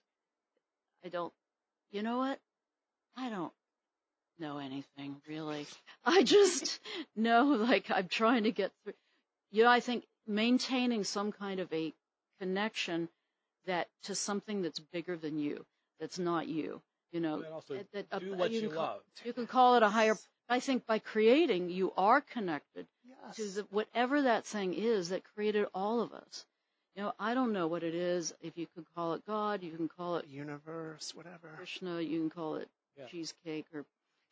I don't. You know what? I don't know anything really. I just know, like, I'm trying to get through. You know, I think maintaining some kind of a connection that to something that's bigger than you, that's not you. You know, And also that, that, do uh, what you, you can call, love. you can call it a higher. I think by creating, you are connected Yes. to the, whatever that thing is that created all of us. You know, I don't know what it is. If you could call it God, you can call it Universe, whatever. Krishna, you can call it Yeah. cheesecake or.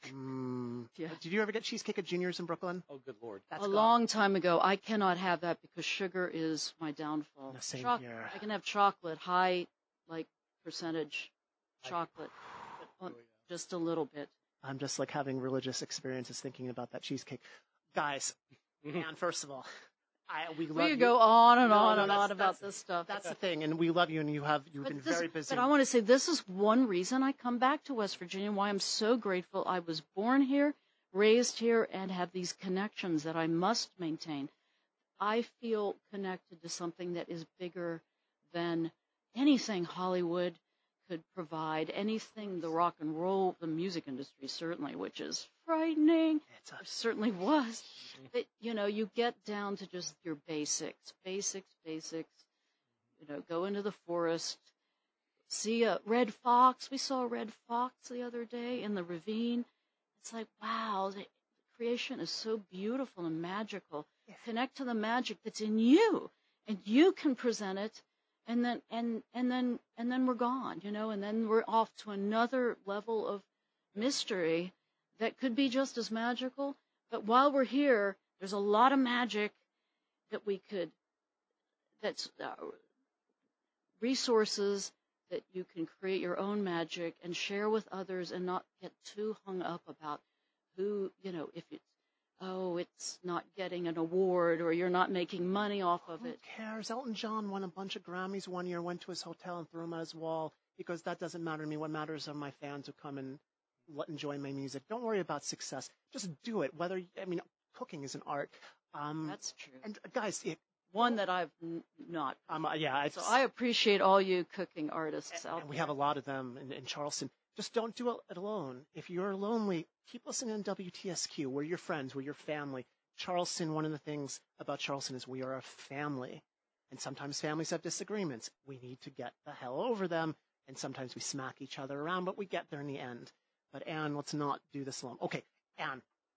Mm. Yeah. Did you ever get cheesecake at Junior's in Brooklyn? Oh, good Lord. That's a gone. long time ago. I cannot have that because sugar is my downfall. No, same Choc- here. I can have chocolate, high, like, percentage chocolate, but on- just a little bit. I'm just like having religious experiences thinking about that cheesecake. Guys, and first of all, I, we love We you. could go on and No, on no, and that's- on about that's- this stuff. That's the thing, and we love you, and you have you've been But this- very busy. But I want to say this is one reason I come back to West Virginia, why I'm so grateful I was born here, raised here, and have these connections that I must maintain. I feel connected to something that is bigger than anything Hollywood could provide, anything the rock and roll, the music industry certainly, which is frightening, It's a- or certainly was. But, you know, you get down to just your basics, basics, basics. You know, go into the forest, see a red fox. We saw a red fox the other day in the ravine. It's like, wow, the creation is so beautiful and magical. Connect to the magic that's in you, and you can present it, and then and and then and then we're gone, you know, and then we're off to another level of mystery that could be just as magical. But while we're here, there's a lot of magic that we could, that's uh, resources that you can create your own magic and share with others and not get too hung up about who, you know, if it's, oh, it's not getting an award or you're not making money off of it. Who cares? Elton John won a bunch of Grammys one year, went to his hotel and threw them on his wall because that doesn't matter to me. What matters are my fans who come and let, enjoy my music. Don't worry about success. Just do it. Whether, I mean, cooking is an art. Um, That's true. And uh, guys, it, One that I've n- not. um, uh, yeah, it's, So I appreciate all you cooking artists out and we there. have a lot of them in, in Charleston. Just don't do it alone. If you're lonely, keep listening to W T S Q. We're your friends. We're your family. Charleston, one of the things about Charleston is we are a family. And sometimes families have disagreements. We need to get the hell over them. And sometimes we smack each other around, but we get there in the end. But Anne, let's not do this alone. Okay, Anne.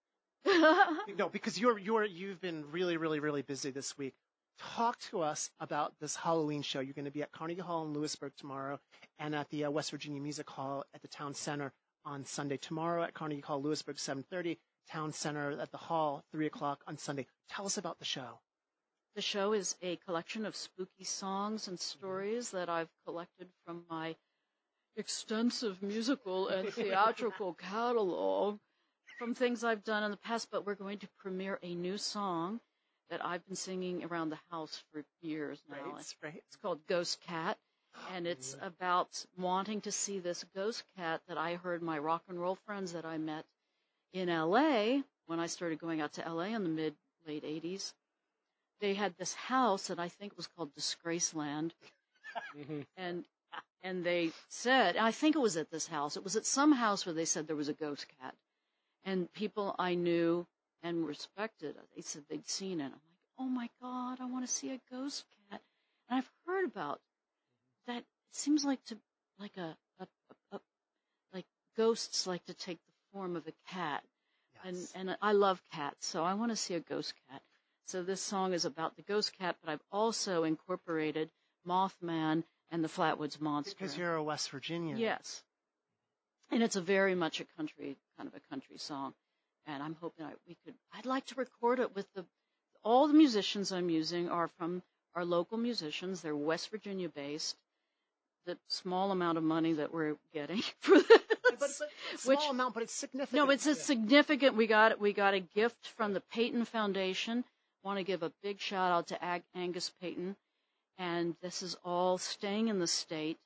No, because you're you're you've been really, really, really busy this week. Talk to us about this Halloween show. You're going to be at Carnegie Hall in Lewisburg tomorrow, and at the uh, West Virginia Music Hall at the Town Center on Sunday. Tomorrow at Carnegie Hall, Lewisburg, seven thirty. Town Center at the Hall, three o'clock on Sunday. Tell us about the show. The show is a collection of spooky songs and stories that I've collected from my extensive musical and theatrical catalog from things I've done in the past, but we're going to premiere a new song that I've been singing around the house for years now. Right, right. It's called Ghost Cat, and it's about wanting to see this ghost cat that I heard my rock and roll friends that I met in L A when I started going out to L A in the mid, late eighties. They had this house that I think was called Disgraceland, and and they said, I think it was at this house, it was at some house where they said there was a ghost cat. And people I knew and respected, they said they'd seen it. I'm like, oh my God, I want to see a ghost cat. And I've heard about that. It seems like to like a, a, a, a like ghosts like to take the form of a cat. Yes. And and I love cats, so I want to see a ghost cat. So this song is about the ghost cat, but I've also incorporated Mothman and the Flatwoods Monster. Because you're a West Virginian. Yes. And it's a very much a country, kind of a country song. And I'm hoping I, we could, I'd like to record it with the, all the musicians I'm using are from our local musicians. They're West Virginia based. The small amount of money that we're getting for this. But, but small Which, amount, but it's significant. No, it's a significant, we got, we got a gift from the Peyton Foundation. Want to give a big shout out to Ag- Angus Peyton. And this is all staying in the state.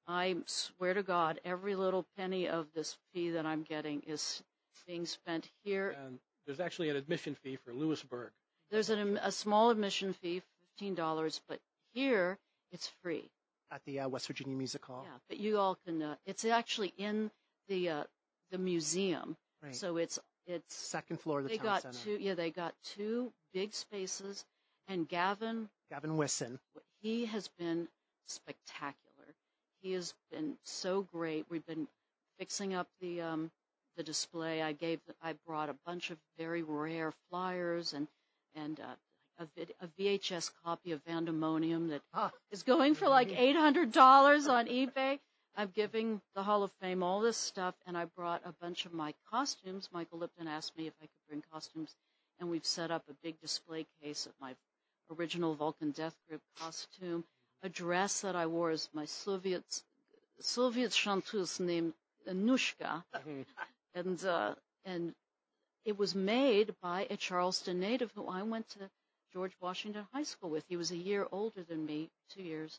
I swear to God, every little penny of this fee that I'm getting is being spent here. And there's actually an admission fee for Lewisburg. There's an, a small admission fee, fifteen dollars, but here it's free. At the uh, West Virginia Music Hall. Yeah, but you all can. Uh, it's actually in the uh, the museum, Right. so it's it's second floor of the they town got center. two. Yeah, they got two big spaces, and Gavin Gavin Wisson. he has been spectacular. He has been so great. We've been fixing up the um, the display. I gave I brought a bunch of very rare flyers and and uh, a, vid, a V H S copy of Vandemonium that Ah. is going for like eight hundred dollars on eBay. I'm giving the Hall of Fame all this stuff, and I brought a bunch of my costumes. Michael Lipton asked me if I could bring costumes, and we've set up a big display case of my original Vulcan Death Grip costume, a dress that I wore as my Soviet Soviet chanteuse named Anushka, and uh, and it was made by a Charleston native who I went to George Washington High School with. He was a year older than me, two years,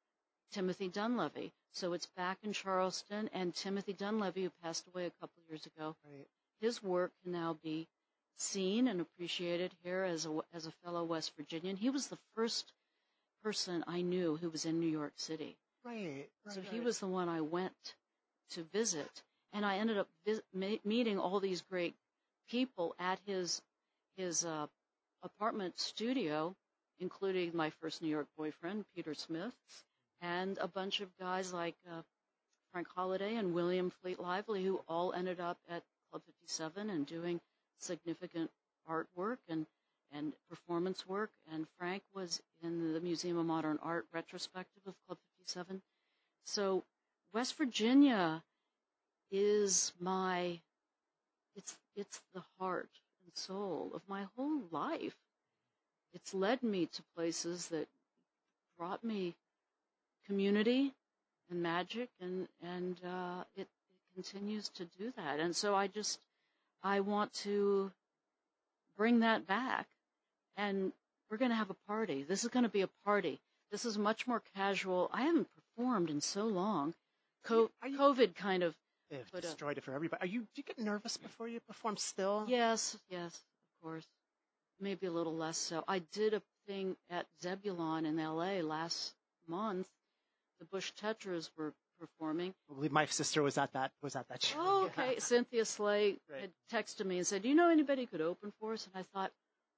Timothy Dunleavy. So it's back in Charleston, and Timothy Dunleavy, who passed away a couple of years ago, Right. his work can now be seen and appreciated here as a, as a fellow West Virginian. He was the first person I knew who was in New York City. Right. right So he right. was the one I went to visit, and I ended up vis- ma- meeting all these great people at his his uh, apartment studio, including my first New York boyfriend, Peter Smith, and a bunch of guys like uh, Frank Holiday and William Fleet Lively, who all ended up at Club fifty-seven and doing significant artwork and and performance work. And Frank was in the Museum of Modern Art retrospective of Club fifty-seven. So West Virginia is my, it's it's the heart and soul of my whole life. It's led me to places that brought me community and magic, and and uh, it, it continues to do that. And so I just, I want to bring that back, and we're going to have a party. This is going to be a party. This is much more casual. I haven't performed in so long. Co- Are you- COVID kind of They've put a, destroyed it for everybody. Are you? Do you get nervous before you perform still? yes, yes, of course. Maybe a little less so. I did a thing at Zebulon in L A last month. The Bush Tetras were performing. I believe my sister was at that was at that show. Oh, okay. Cynthia Slay Right. had texted me and said, "Do you know anybody who could open for us?" And I thought,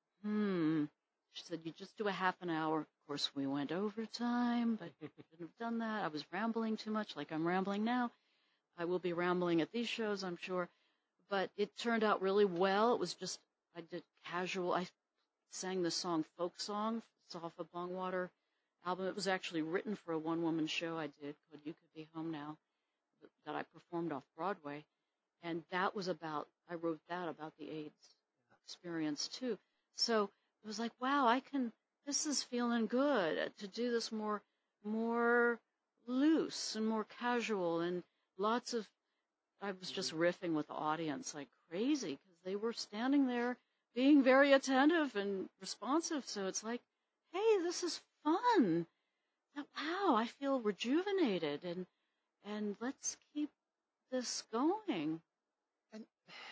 hmm. She said, "You just do a half an hour." Of course, we went overtime, but I shouldn't have done that. I was rambling too much, like I'm rambling now. I will be rambling at these shows, I'm sure. But it turned out really well. It was just, I did casual. I sang the song Folk Song. It's off a Bongwater album. It was actually written for a one-woman show I did called You Could Be Home Now that I performed off Broadway. And that was about, I wrote that about the AIDS experience too. So it was like, wow, I can, this is feeling good to do this more, more loose and more casual, and lots of, I was just riffing with the audience like crazy because they were standing there being very attentive and responsive. So it's like, hey, this is fun. Wow, I feel rejuvenated, and and let's keep this going. And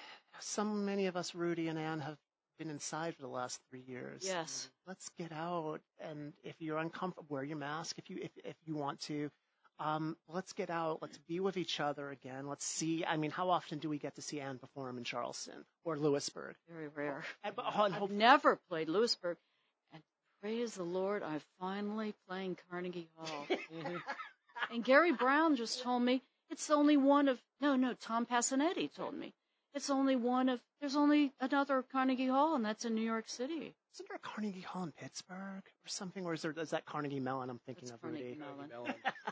so many of us, Rudy and Ann, have been inside for the last three years. Yes. Let's get out, and if you're uncomfortable, wear your mask. If you if if you want to, um, let's get out. Let's be with each other again. Let's see. I mean, how often do we get to see Ann perform in Charleston or Lewisburg? Very rare. And, but, oh, and I've hope- never played Lewisburg, and praise the Lord, I'm finally playing Carnegie Hall. And Gary Brown just told me it's only one of, no, no, Tom Passanetti told me. It's only one of, there's only another Carnegie Hall, and that's in New York City. Isn't there a Carnegie Hall in Pittsburgh or something? Or is there is that Carnegie Mellon I'm thinking That's of, Carnegie Rudy? Mellon.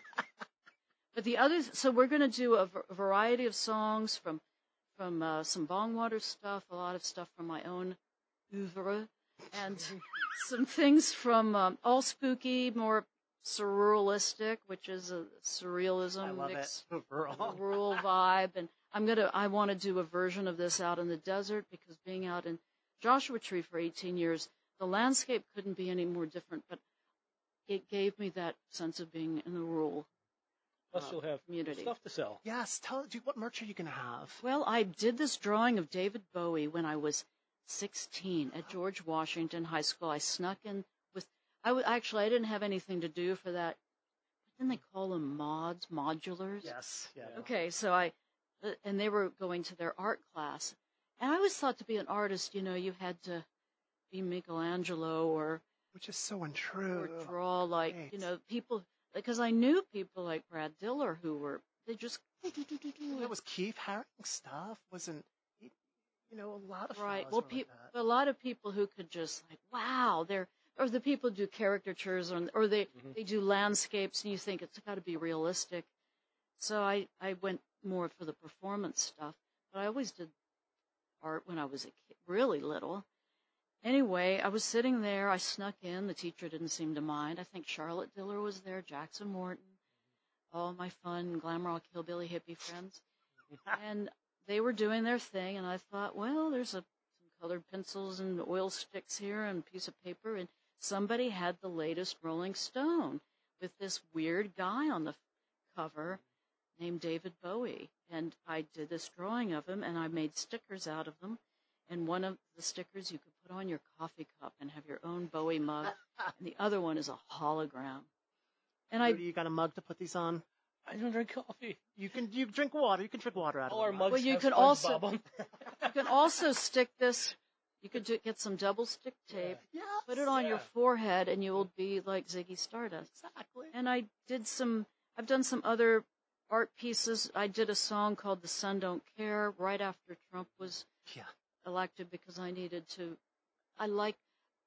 But the others, so we're going to do a, v- a variety of songs from from uh, some Bongwater stuff, a lot of stuff from my own oeuvre, and some things from um, all spooky, more surrealistic, which is a surrealism I love mix, it. Rural. rural vibe. And I'm gonna, I want to do a version of this out in the desert, because being out in Joshua Tree for eighteen years, the landscape couldn't be any more different, but it gave me that sense of being in the rural. Plus, uh, you'll have community. stuff to sell. Yes, tell do, what merch are you going to have? Well, I did this drawing of David Bowie when I was sixteen at George Washington High School. I snuck in with, I w- actually, I didn't have anything to do for that. Didn't they call them mods, modulars? Yes, yeah. Okay, so I, uh, and they were going to their art class. And I always thought to be an artist, you know, you had to be Michelangelo or, which is so untrue. Or draw like, Right. you know, people, because I knew people like Brad Diller who were, they just, It was Keith Haring stuff, wasn't, you know, a lot of right. fellas Well, were pe- like that. a lot of people who could just like, wow, they're, or the people who do caricatures or, or they, Mm-hmm. they do landscapes and you think it's got to be realistic. So I, I went more for the performance stuff, but I always did art when I was a kid, really little. Anyway, I was sitting there. I snuck in. The teacher didn't seem to mind. I think Charlotte Diller was there, Jackson Morton, all my fun glam rock hillbilly hippie friends. And they were doing their thing, and I thought, well, there's a, some colored pencils and oil sticks here and a piece of paper, and somebody had the latest Rolling Stone with this weird guy on the cover named David Bowie. And I did this drawing of him, and I made stickers out of them. And one of the stickers you could put on your coffee cup and have your own Bowie mug, and the other one is a hologram. And I, Rudy, you got a mug to put these on? I don't drink coffee. You can you drink water. You can drink water out All of our them. mugs well, you have can SpongeBob also on. you can also stick this. You could do, get some double stick tape, Yes. put it on your Yeah. forehead, and you will be like Ziggy Stardust. Exactly. And I did some. I've done some other art pieces. I did a song called "The Sun Don't Care" right after Trump was Yeah. elected because I needed to. I like.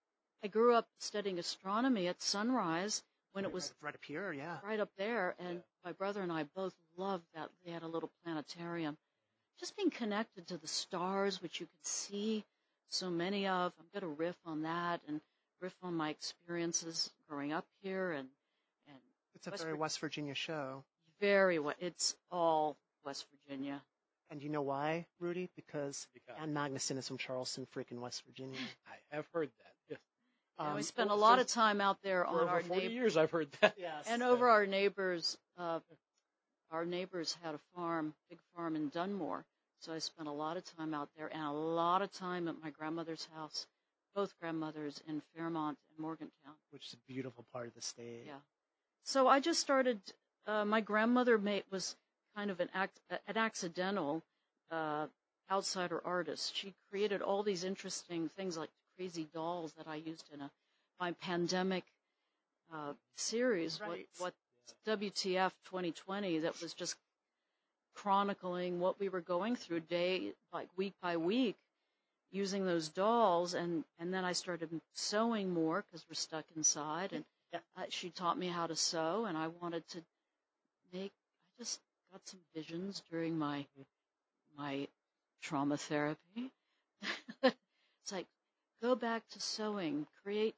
I grew up studying astronomy at Sunrise when it was Right up here, yeah. right up there, and my brother and I both loved that. They had a little planetarium. Just being connected to the stars, which you could see so many of. I'm going to riff on that and riff on my experiences growing up here, and and It's a West very Vir- West Virginia show. very wa- it's all West Virginia. And you know why, Rudy? Because Because- Ann Magnuson is from Charleston, freaking West Virginia. I have heard that. Yes. And we Um, spent a well, lot for- of time out there For on over our forty neighbor years, I've heard that. yes. and over our neighbors. Uh, our neighbors had a farm, big farm in Dunmore, so I spent a lot of time out there and a lot of time at my grandmother's house, both grandmothers in Fairmont and Morgantown. Which is a beautiful part of the state. Yeah. So I just started. Uh, my grandmother made, was kind of an act, an accidental uh, outsider artist. She created all these interesting things like crazy dolls that I used in a my pandemic uh, series. Right. What what W T F twenty twenty that was just chronicling what we were going through day like week by week, using those dolls, and and then I started sewing more because we're stuck inside, and Yeah. uh, she taught me how to sew, and I wanted to make. I just got some visions during my my trauma therapy. It's like go back to sewing, create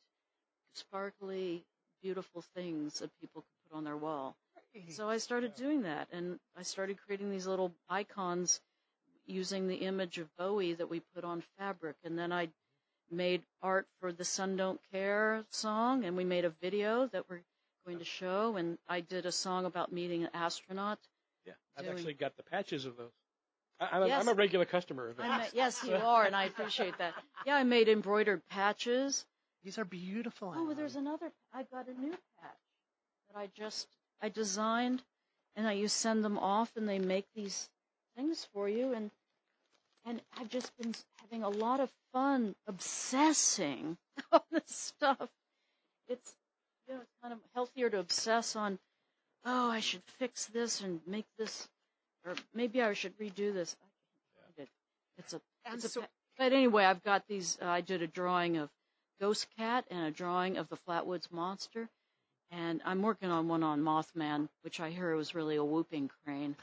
sparkly, beautiful things that people could put on their wall. So I started doing that, and I started creating these little icons using the image of Bowie that we put on fabric, and then I made art for the Sun Don't Care song, and we made a video that we're going to show, and I did a song about meeting an astronaut. Yeah, I've Doing- actually got the patches of those. I, I'm, a, Yes. I'm a regular customer of I that. ma- yes, you are, and I appreciate that. Yeah, I made embroidered patches. These are beautiful. Oh, Ann. there's another. I got a new patch that I just I designed, and I you send them off, and they make these things for you, and and I've just been having a lot of fun obsessing on this stuff. It's you know it's kind of healthier to obsess on. Oh, I should fix this and make this, or maybe I should redo this. I can't find it. It's a. And It's a so- pa- but anyway, I've got these. Uh, I did a drawing of Ghost Cat and a drawing of the Flatwoods Monster. And I'm working on one on Mothman, which I hear was really a whooping crane.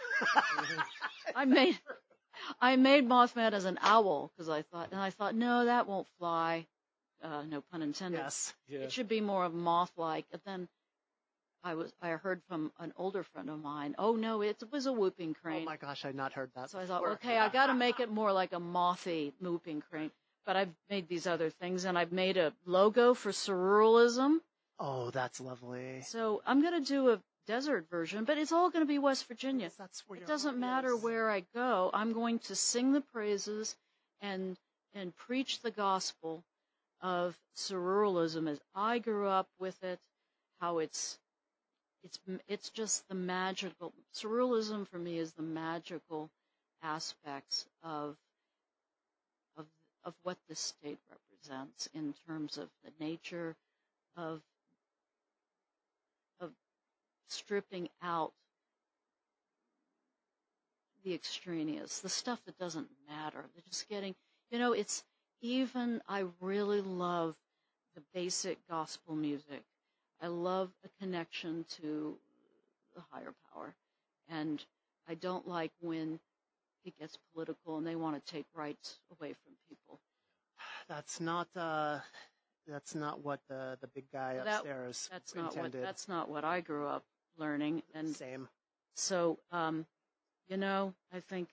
I made I made Mothman as an owl because I thought, and I thought, no, that won't fly. Uh, no pun intended. Yes. Yeah. It should be more of moth-like. And then I was I heard from an older friend of mine, oh no, it was a whooping Oh crane. my gosh, I'd not heard that. So I thought, before. okay, I got to make it more like a mothy whooping crane. But I've made these other things, and I've made a logo for Surrealism. Oh, that's lovely. So I'm going to do a desert version, but it's all going to be West Virginia. That's where It your doesn't heart matter is. where I go. I'm going to sing the praises and and preach the gospel of surrealism as I grew up with it, how it's it's it's just the magical surrealism for me is the magical aspects of of of what this state represents in terms of the nature of of stripping out the extraneous, the stuff that doesn't matter. They're just getting, you know, it's even, I really love the basic gospel music. I love a connection to the higher power. And I don't like when it gets political and they want to take rights away from people. That's not uh, that's not what the the big guy That- upstairs That's not what, intended. that's not what I grew up learning. And Same. so, um, you know, I think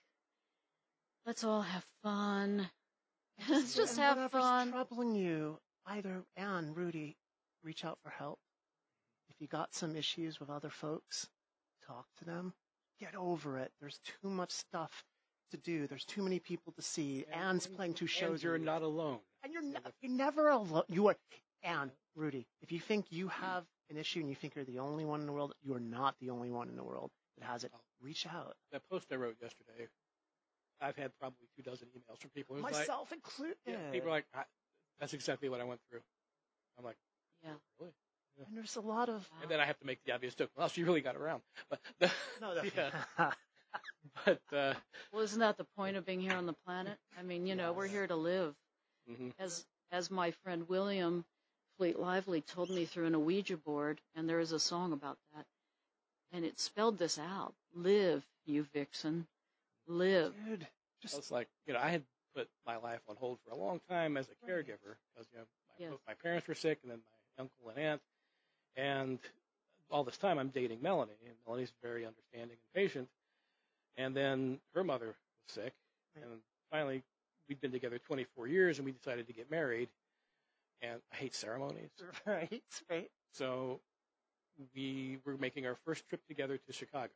let's all have fun. Let's just And have whatever's fun. troubling you, either Ann, Rudy, reach out for help. If you got some issues with other folks, talk to them. Get over it. There's too much stuff to do. There's too many people to see. And- Ann's and- playing two And shows. you're a week. not alone. And you're, ne- you're never alone. You are, Ann, Rudy, if you think you have an issue and you think you're the only one in the world, you are not the only one in the world that has it. Reach out. That post I wrote yesterday, I've had probably two dozen emails from people. It was like, Myself included. yeah, people are like, I, that's exactly what I went through. I'm like, Yeah. really? Yeah. And there's a lot of... And then I have to make the obvious joke. Well, she really got around. But the, No, that, yeah. But uh, Well, isn't that the point of being here on the planet? I mean, you know, we're here to live. mhm. As as my friend William Fleet Lively told me through an Ouija board, and there is a song about that, and it spelled this out: "Live, you vixen, live." Dude, I was like, you know, I had put my life on hold for a long time as a caregiver because, you know, my, Yes. both my parents were sick and then my uncle and aunt. And all this time I'm dating Melanie, and Melanie's very understanding and patient. And then her mother was sick, and finally we'd been together twenty-four years, and we decided to get married. And I hate ceremonies, Right, right. so we were making our first trip together to Chicago.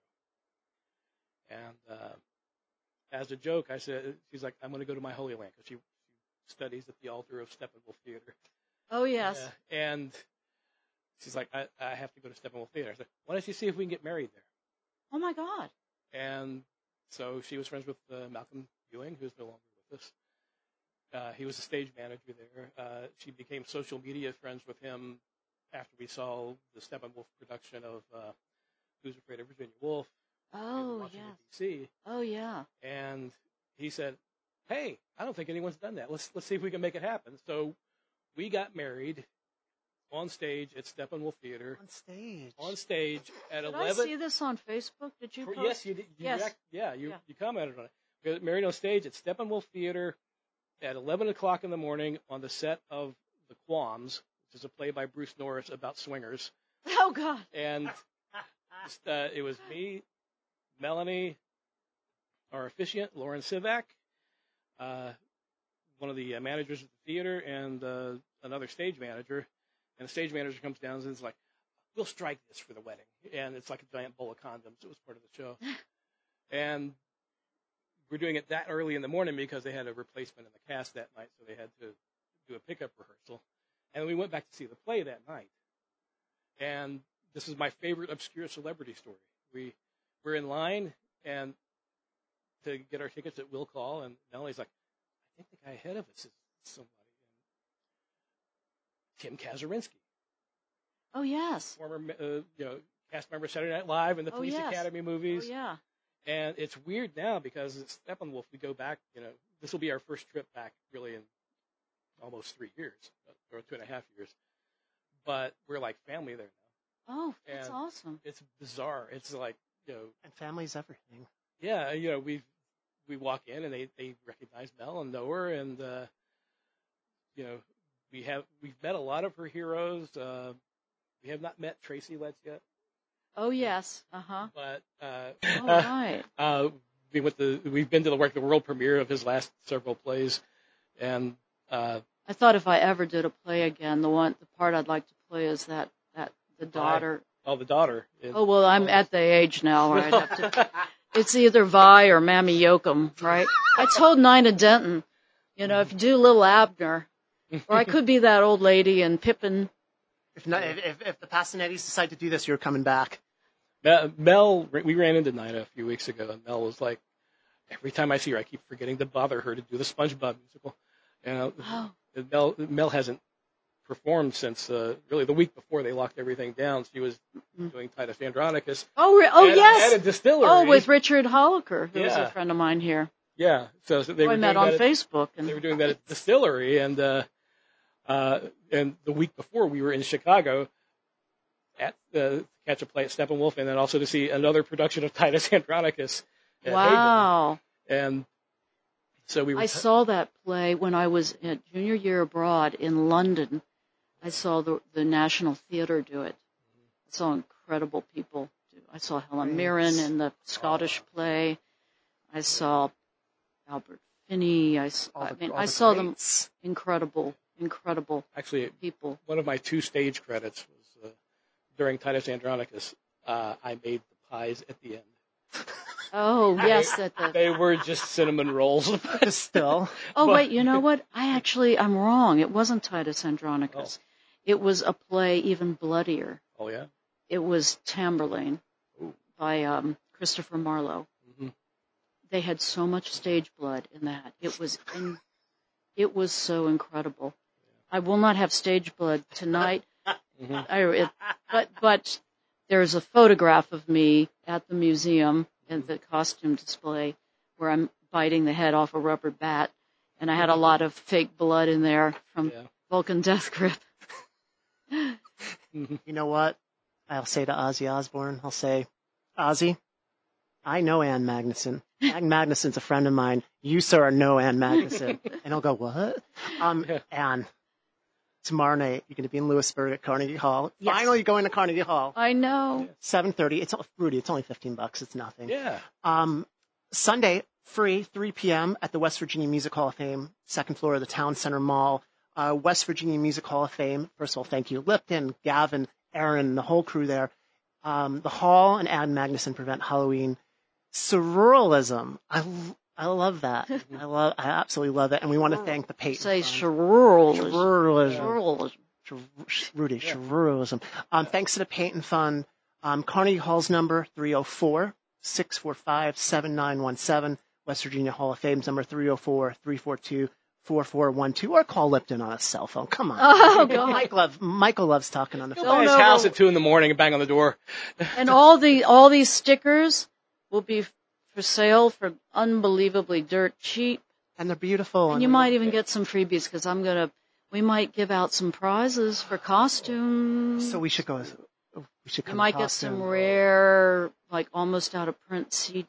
And uh, as a joke, I said, she's like, I'm going to go to my Holy Land, because she, she studies at the altar of Steppenwolf Theater. Oh yes. Uh, and she's like, I, I have to go to Steppenwolf Theater. I said, why don't you see if we can get married there? Oh my God. And so she was friends with uh, Malcolm Ewing, who's no longer with us. Uh, he was a stage manager there. Uh, she became social media friends with him after we saw the Steppenwolf production of uh, Who's Afraid of Virginia Woolf in Oh Washington, yes. D C. Oh yeah. And he said, hey, I don't think anyone's done that. Let's let's see if we can make it happen. So we got married on stage at Steppenwolf Theater. On stage. On stage at Did eleven. I see this on Facebook? Did you For- post? yes, you did. You Yes. react- yeah, you Yeah. you commented on it. We got married on stage at Steppenwolf Theater at eleven o'clock in the morning on the set of The Qualms, which is a play by Bruce Norris about swingers. Oh God. And just, uh, it was me, Melanie, our officiant, Lauren Sivak, uh, one of the uh, managers at the theater, and uh, another stage manager. And the stage manager comes down and is like, we'll strike this for the wedding. And it's like a giant bowl of condoms. It was part of the show. And we're doing it that early in the morning because they had a replacement in the cast that night, so they had to do a pickup rehearsal. And we went back to see the play that night. And this is my favorite obscure celebrity story. We were in line and to get our tickets at Will Call, and Melanie's like, I think the guy ahead of us is somebody. And Tim Kazurinsky, Oh yes. former uh, you know cast member of Saturday Night Live and the Oh, Police yes. Academy movies. Oh yeah. And it's weird now because it's Steppenwolf. We go back, you know, this will be our first trip back really in almost three years, or two and a half years. But we're like family there now. Oh, that's And awesome. It's bizarre. It's like, you know, And family's everything. yeah, you know, we we walk in and they, they recognize Mel and know her, and uh, you know, we have we've met a lot of her heroes. Uh, we have not met Tracy Letts yet, Oh yes. Uh huh. but uh, Oh right. uh, we went to we've been to the work the world premiere of his last several plays, and uh, I thought if I ever did a play again, the one the part I'd like to play is that that the daughter. Oh, the daughter. Is, Oh, well, I'm at the age now where I'd have to. It's either Vi or Mammy Yoakum, right? I told Nina Denton, you know, if you do Little Abner, or I could be that old lady in Pippin. If, not, if, if if the Passanettis decide to do this, you're coming back. Mel, Mel, we ran into Nina a few weeks ago, and Mel was like, every time I see her, I keep forgetting to bother her to do the SpongeBob musical. You know, Oh. Mel, Mel hasn't performed since uh, really the week before they locked everything down. She was doing Titus Andronicus. Oh, re- oh at, yes. At a distillery. Oh, with Richard Holliker, who was Yeah. a friend of mine here. Yeah. So, so they Oh, were I met doing on that at- Facebook. And They were doing that at the distillery, and uh, uh, and the week before we were in Chicago at uh, catch a play at Steppenwolf, and then also to see another production of Titus Andronicus. At Wow. Haven. And so we were. I saw that play when I was at junior year abroad in London. I saw the, the National Theatre do it. I saw incredible people do. I saw Helen Mirren in the Scottish play. I saw Albert Finney. I, s- All I the- mean, all I the saw greats. them incredible, incredible Actually, people. one of my two stage credits was uh, during Titus Andronicus. Uh, I made the pies at the end. Oh, yes. At the, They were just cinnamon rolls. Still. oh, but- wait, you know what? I actually, I'm wrong. It wasn't Titus Andronicus. It was a play even bloodier. Oh yeah. It was Tamburlaine Ooh. by um, Christopher Marlowe. hmm They had so much stage blood in that. It was in, it was so incredible. I will not have stage blood tonight. hmm I, it, but but there's a photograph of me at the museum in the costume display where I'm biting the head off a rubber bat, and I had a lot of fake blood in there from Yeah. Vulcan Death Grip. You know what? I'll say to Ozzy Osbourne, I'll say, Ozzy, I know Ann Magnuson. Ann Magnuson's a friend of mine. You, sir, know Ann Magnuson. And he'll go, what? Um, Ann, tomorrow night, you're going to be in Lewisburg at Carnegie Hall. Yes. Finally going to Carnegie Hall. I know. seven thirty. It's all, Rudy, it's only fifteen bucks. It's nothing. Yeah. Um, Sunday, free, three p.m. at the West Virginia Music Hall of Fame, second floor of the Town Center Mall. Uh, West Virginia Music Hall of Fame. First of all, thank you. Lipton, Gavin, Aaron, the whole crew there. Um, the Hall and Ann Magnuson prevent Halloween. Surrealism. I, I love that. I love, I absolutely love it. And we want to thank the Peyton Say Fund. surrealism. Surrealism. Surrealism. Sh- Rudy, surrealism. Um, thanks to the Peyton Fund. Um, Carnegie Hall's number, three oh four, six four five, seven nine one seven. West Virginia Hall of Fame's number, three oh four, three four two, four four one two. Or call Lipton on a cell phone. Come on. Oh, God. Mike love, Michael loves talking on the Go phone. by his no. house at two in the morning and bang on the door. And all the all these stickers will be for sale for unbelievably dirt cheap. And they're beautiful. And you might even get some freebies because I'm gonna. We might give out some prizes for costumes. So we should go. We should You come might to get costume. some rare, like almost out of print C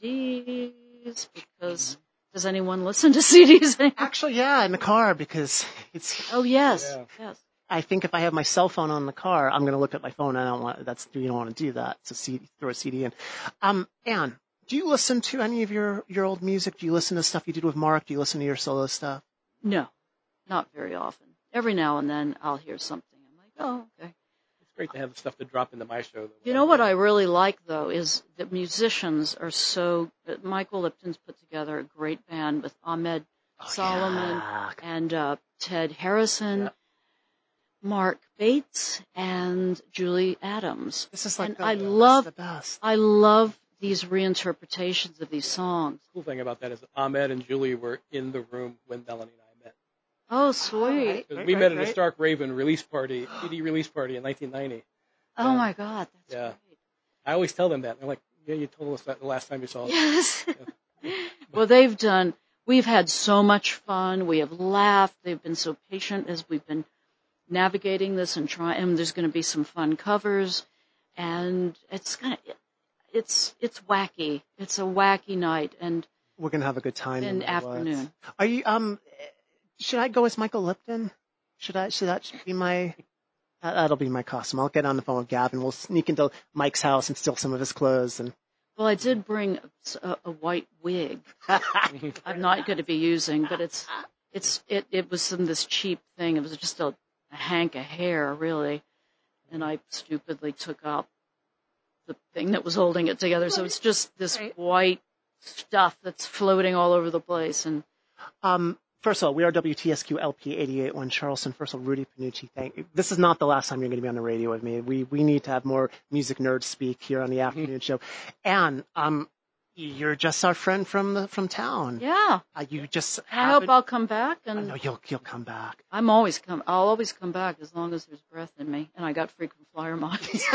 Ds because does anyone listen to C Ds anymore? Actually, yeah, in the car because it's. Oh yes, Yeah. yes. I think if I have my cell phone on the car, I'm going to look at my phone. I don't want that's you don't want to do that. So C, throw a C D in. Um, Ann, do you listen to any of your your old music? Do you listen to stuff you did with Mark? Do you listen to your solo stuff? No, not very often. Every now and then I'll hear something. I'm like, oh, okay. It's great to have the stuff to drop into my show. You know what I really like though is that musicians are so. That Michael Lipton's put together a great band with Ahmed Solomon yeah. and uh, Ted Harrison, Yeah. Mark Bates, and Julie Adams. This is like And the, I this is love, the best. I love these reinterpretations of these songs. The cool thing about that is that Ahmed and Julie were in the room when Melanie and I met. Oh, sweet! Right, we right, met at a right. Stark Raven release party, C D release party in nineteen ninety. Oh my God, that's Yeah. great. I always tell them that. They're like, yeah, you told us that the last time you saw us. Yes. Well, they've done. We've had so much fun. We have laughed. They've been so patient as we've been navigating this and trying. And there's going to be some fun covers, and it's gonna. It's it's wacky. It's a wacky night and We're gonna have a good time. no an matter what. afternoon. Are you um? Should I go as Michael Lipton? Should I? Should that be my? that- That'll be my costume. I'll get on the phone with Gavin. We'll sneak into Mike's house and steal some of his clothes. And Well, I did bring a, a white wig. I'm not going to be using, but it's it's it it was some this cheap thing. It was just a, a hank of hair, really, and I stupidly took out the thing that was holding it together. So it's just this white stuff that's floating all over the place. And Um, first of all, we are W T S Q L P eighty-eight point one Charleston. First of all, Rudy Panucci, thank you. This is not the last time you're going to be on the radio with me. We we need to have more music nerds speak here on the afternoon show. And um, you're just our friend from the from town. yeah, Uh, you just I hope I'll come back. I And know you'll you'll come back. I'm always come. I'll always come back as long as there's breath in me, and I got frequent flyer miles.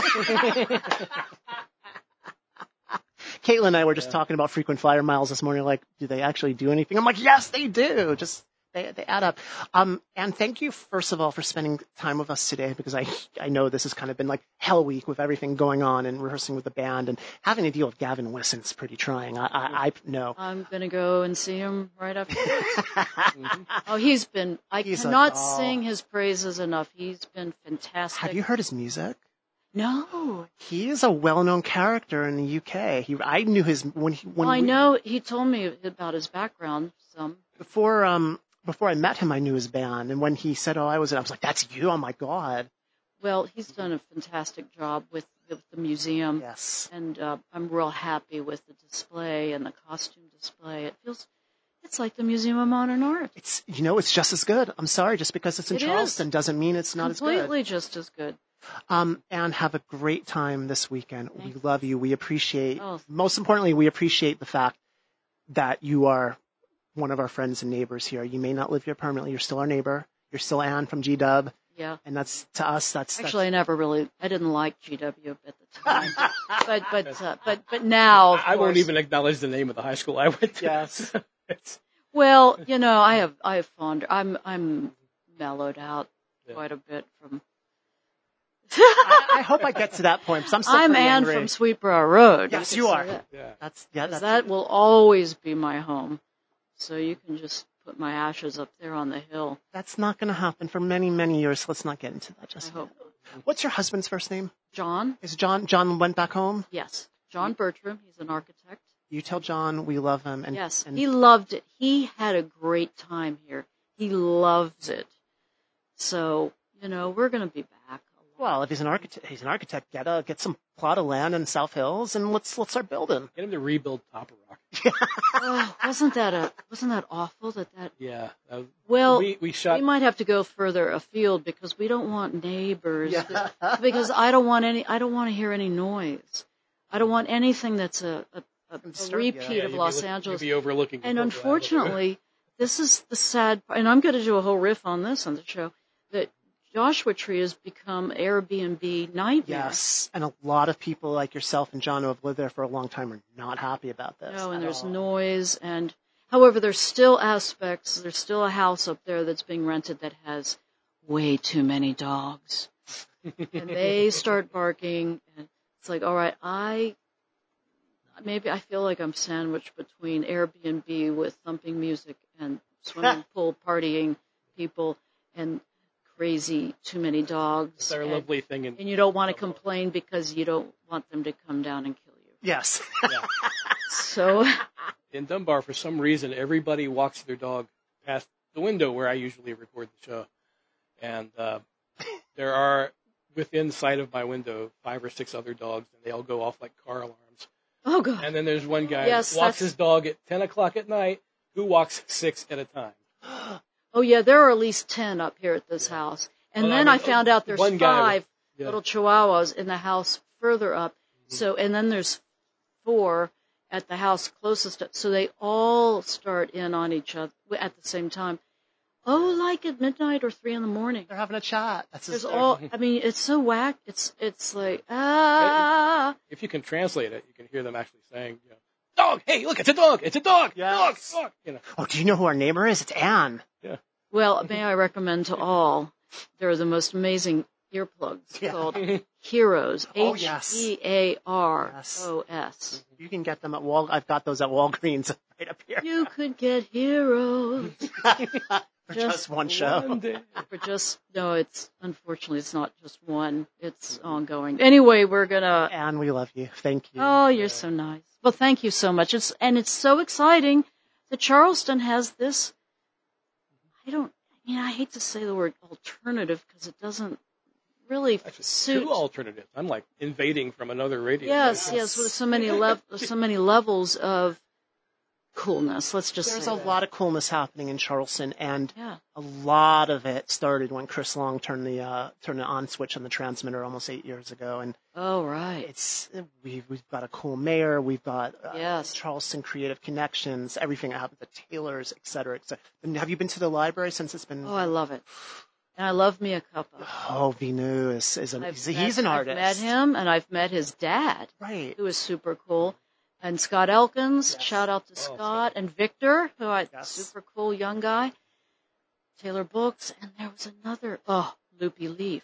Caitlin and I were just talking about frequent flyer miles this morning. Like, do they actually do anything? I'm like, yes, they do. Just they they add up. Um, and thank you first of all for spending time with us today, because I I know this has kind of been like hell week with everything going on and rehearsing with the band and having to deal with Gavin Wisson's pretty trying. I I, I know. I'm gonna go and see him right after this. Oh, he's been. I He's a cannot doll. sing his praises enough. He's been fantastic. Have you heard his music? No. He is a well-known character in the U K. He I knew his when he when Well, I we- know he told me about his background. Some. before um before I met him, I knew his band, and when he said, "Oh, I was," I was like, "That's you! Oh my god!" Well, he's done a fantastic job with, with the museum. Yes. And uh, I'm real happy with the display and the costume display. It feels, it's like the Museum of Modern Art. It's you know it's just as good. I'm sorry, just because it's in It is. Charleston doesn't mean it's not Completely as just as good. good. Um, and have a great time this weekend. We love you. We appreciate. Oh. Most importantly, we appreciate the fact that you are one of our friends and neighbors here. You may not live here permanently. You're still our neighbor. You're still Ann from G Dub. Yeah. And that's to us. That's Actually, I never really, I didn't like G W at the time. but, but, uh, but, but now, of I won't course- even acknowledge the name of the high school I went to. Yes. It's, Well, you know, I have, I have fond, I'm, I'm mellowed out quite a bit from, I, I hope I get to that point. 'Cause I'm still I'm pretty Ann angry. from Sweetborough Road. Yes, can you say are. that. yeah. That's yeah. 'Cause That's that will always be my home. So you can just put my ashes up there on the hill. that's not going to happen for many many years. So let's not get into that I just hope. yet. What's your husband's first name? John? Is John? John went back home. Yes. John Bertram. He's an architect. You tell John we love him. And, Yes. and He loved it. He had a great time here. He loves it. So, you know, we're going to be back. well, if he's an architect, he's an architect. Get a get some plot of land in South Hills, and let's let's start building. Get him to rebuild Top of Rock. Oh, wasn't that a wasn't that awful that that Yeah. Uh, well we, we shot. we might have to go further afield because we don't want neighbors. Yeah. Because I don't want any I don't want to hear any noise. I don't want anything that's a, a, a, a Disturb you. repeat yeah, of you'd Los be look- Angeles. You'd be overlooking. And Cocoa unfortunately, this is the sad part, and I'm going to do a whole riff on this on the show, that Joshua Tree has become Airbnb nightmare. Yes, and a lot of people like yourself and John who have lived there for a long time are not happy about this. No, and at there's all. noise, and however, there's still aspects. There's still a house up there that's being rented that has way too many dogs, and they start barking, and it's like, all right, I maybe I feel like I'm sandwiched between Airbnb with thumping music and swimming pool partying people and crazy too many dogs. It's our and, lovely thing in and you don't want to complain because you don't want them to come down and kill you. Yes. yeah. So in Dunbar, for some reason, everybody walks their dog past the window where I usually record the show, and uh, there are within sight of my window five or six other dogs, and they all go off like car alarms. Oh God. And then there's one guy Yes, who walks that's- his dog at ten o'clock at night, who walks six at a time. Oh yeah, there are at least ten up here at this house. And Well, I then mean, I found out there's one guy five was- yeah. little chihuahuas in the house further up. So, and then there's four at the house closest. To, so they all start in on each other at the same time. Oh, like at midnight or three in the morning. They're having a chat. That's There's his, all. I mean, it's so whack. It's it's like ah. If you can translate it, you can hear them actually saying, you know, "Dog, hey, look, it's a dog, it's a dog, Yes. dog, dog." You know. Oh, do you know who our neighbor is? It's Anne. Yeah. Well, may I recommend to all? There are the most amazing earplugs Yeah. called Heroes. Oh, H yes. E A R O S. You can get them at Wal. I've got those at Walgreens right up here. You could get heroes For just, one show. One day. for just no. It's unfortunately it's not just one. It's ongoing. Anyway, we're gonna. Anne, we love you. Thank you. Oh, you're so nice. Well, thank you so much. It's and it's so exciting that Charleston has this. I don't. I mean, I hate to say the word alternative because it doesn't really Actually, suit. two alternatives. I'm like invading from another radio Yes, station. yes, with so many lev- so many levels of coolness. Let's just There's say a that. lot of coolness happening in Charleston, and Yeah. a lot of it started when Chris Long turned the uh, turned the on switch on the transmitter almost eight years ago. And Oh, right. it's we've we've got a cool mayor, we've got uh, Yes. Charleston Creative Connections, everything that happens, the Taylors, et cetera, et cetera. And have you been to the library since it's been? Oh, I love it. And I love Mia Cuppa. Oh, Vinu is, is an, I've he's, met- he's an artist. I've met him, and I've met his dad, Right. who is super cool. And Scott Elkins, Yes. shout out to Oh, Scott. And Victor, who I Yes. super cool young guy. Taylor Books. And there was another, oh, Loopy Leaf.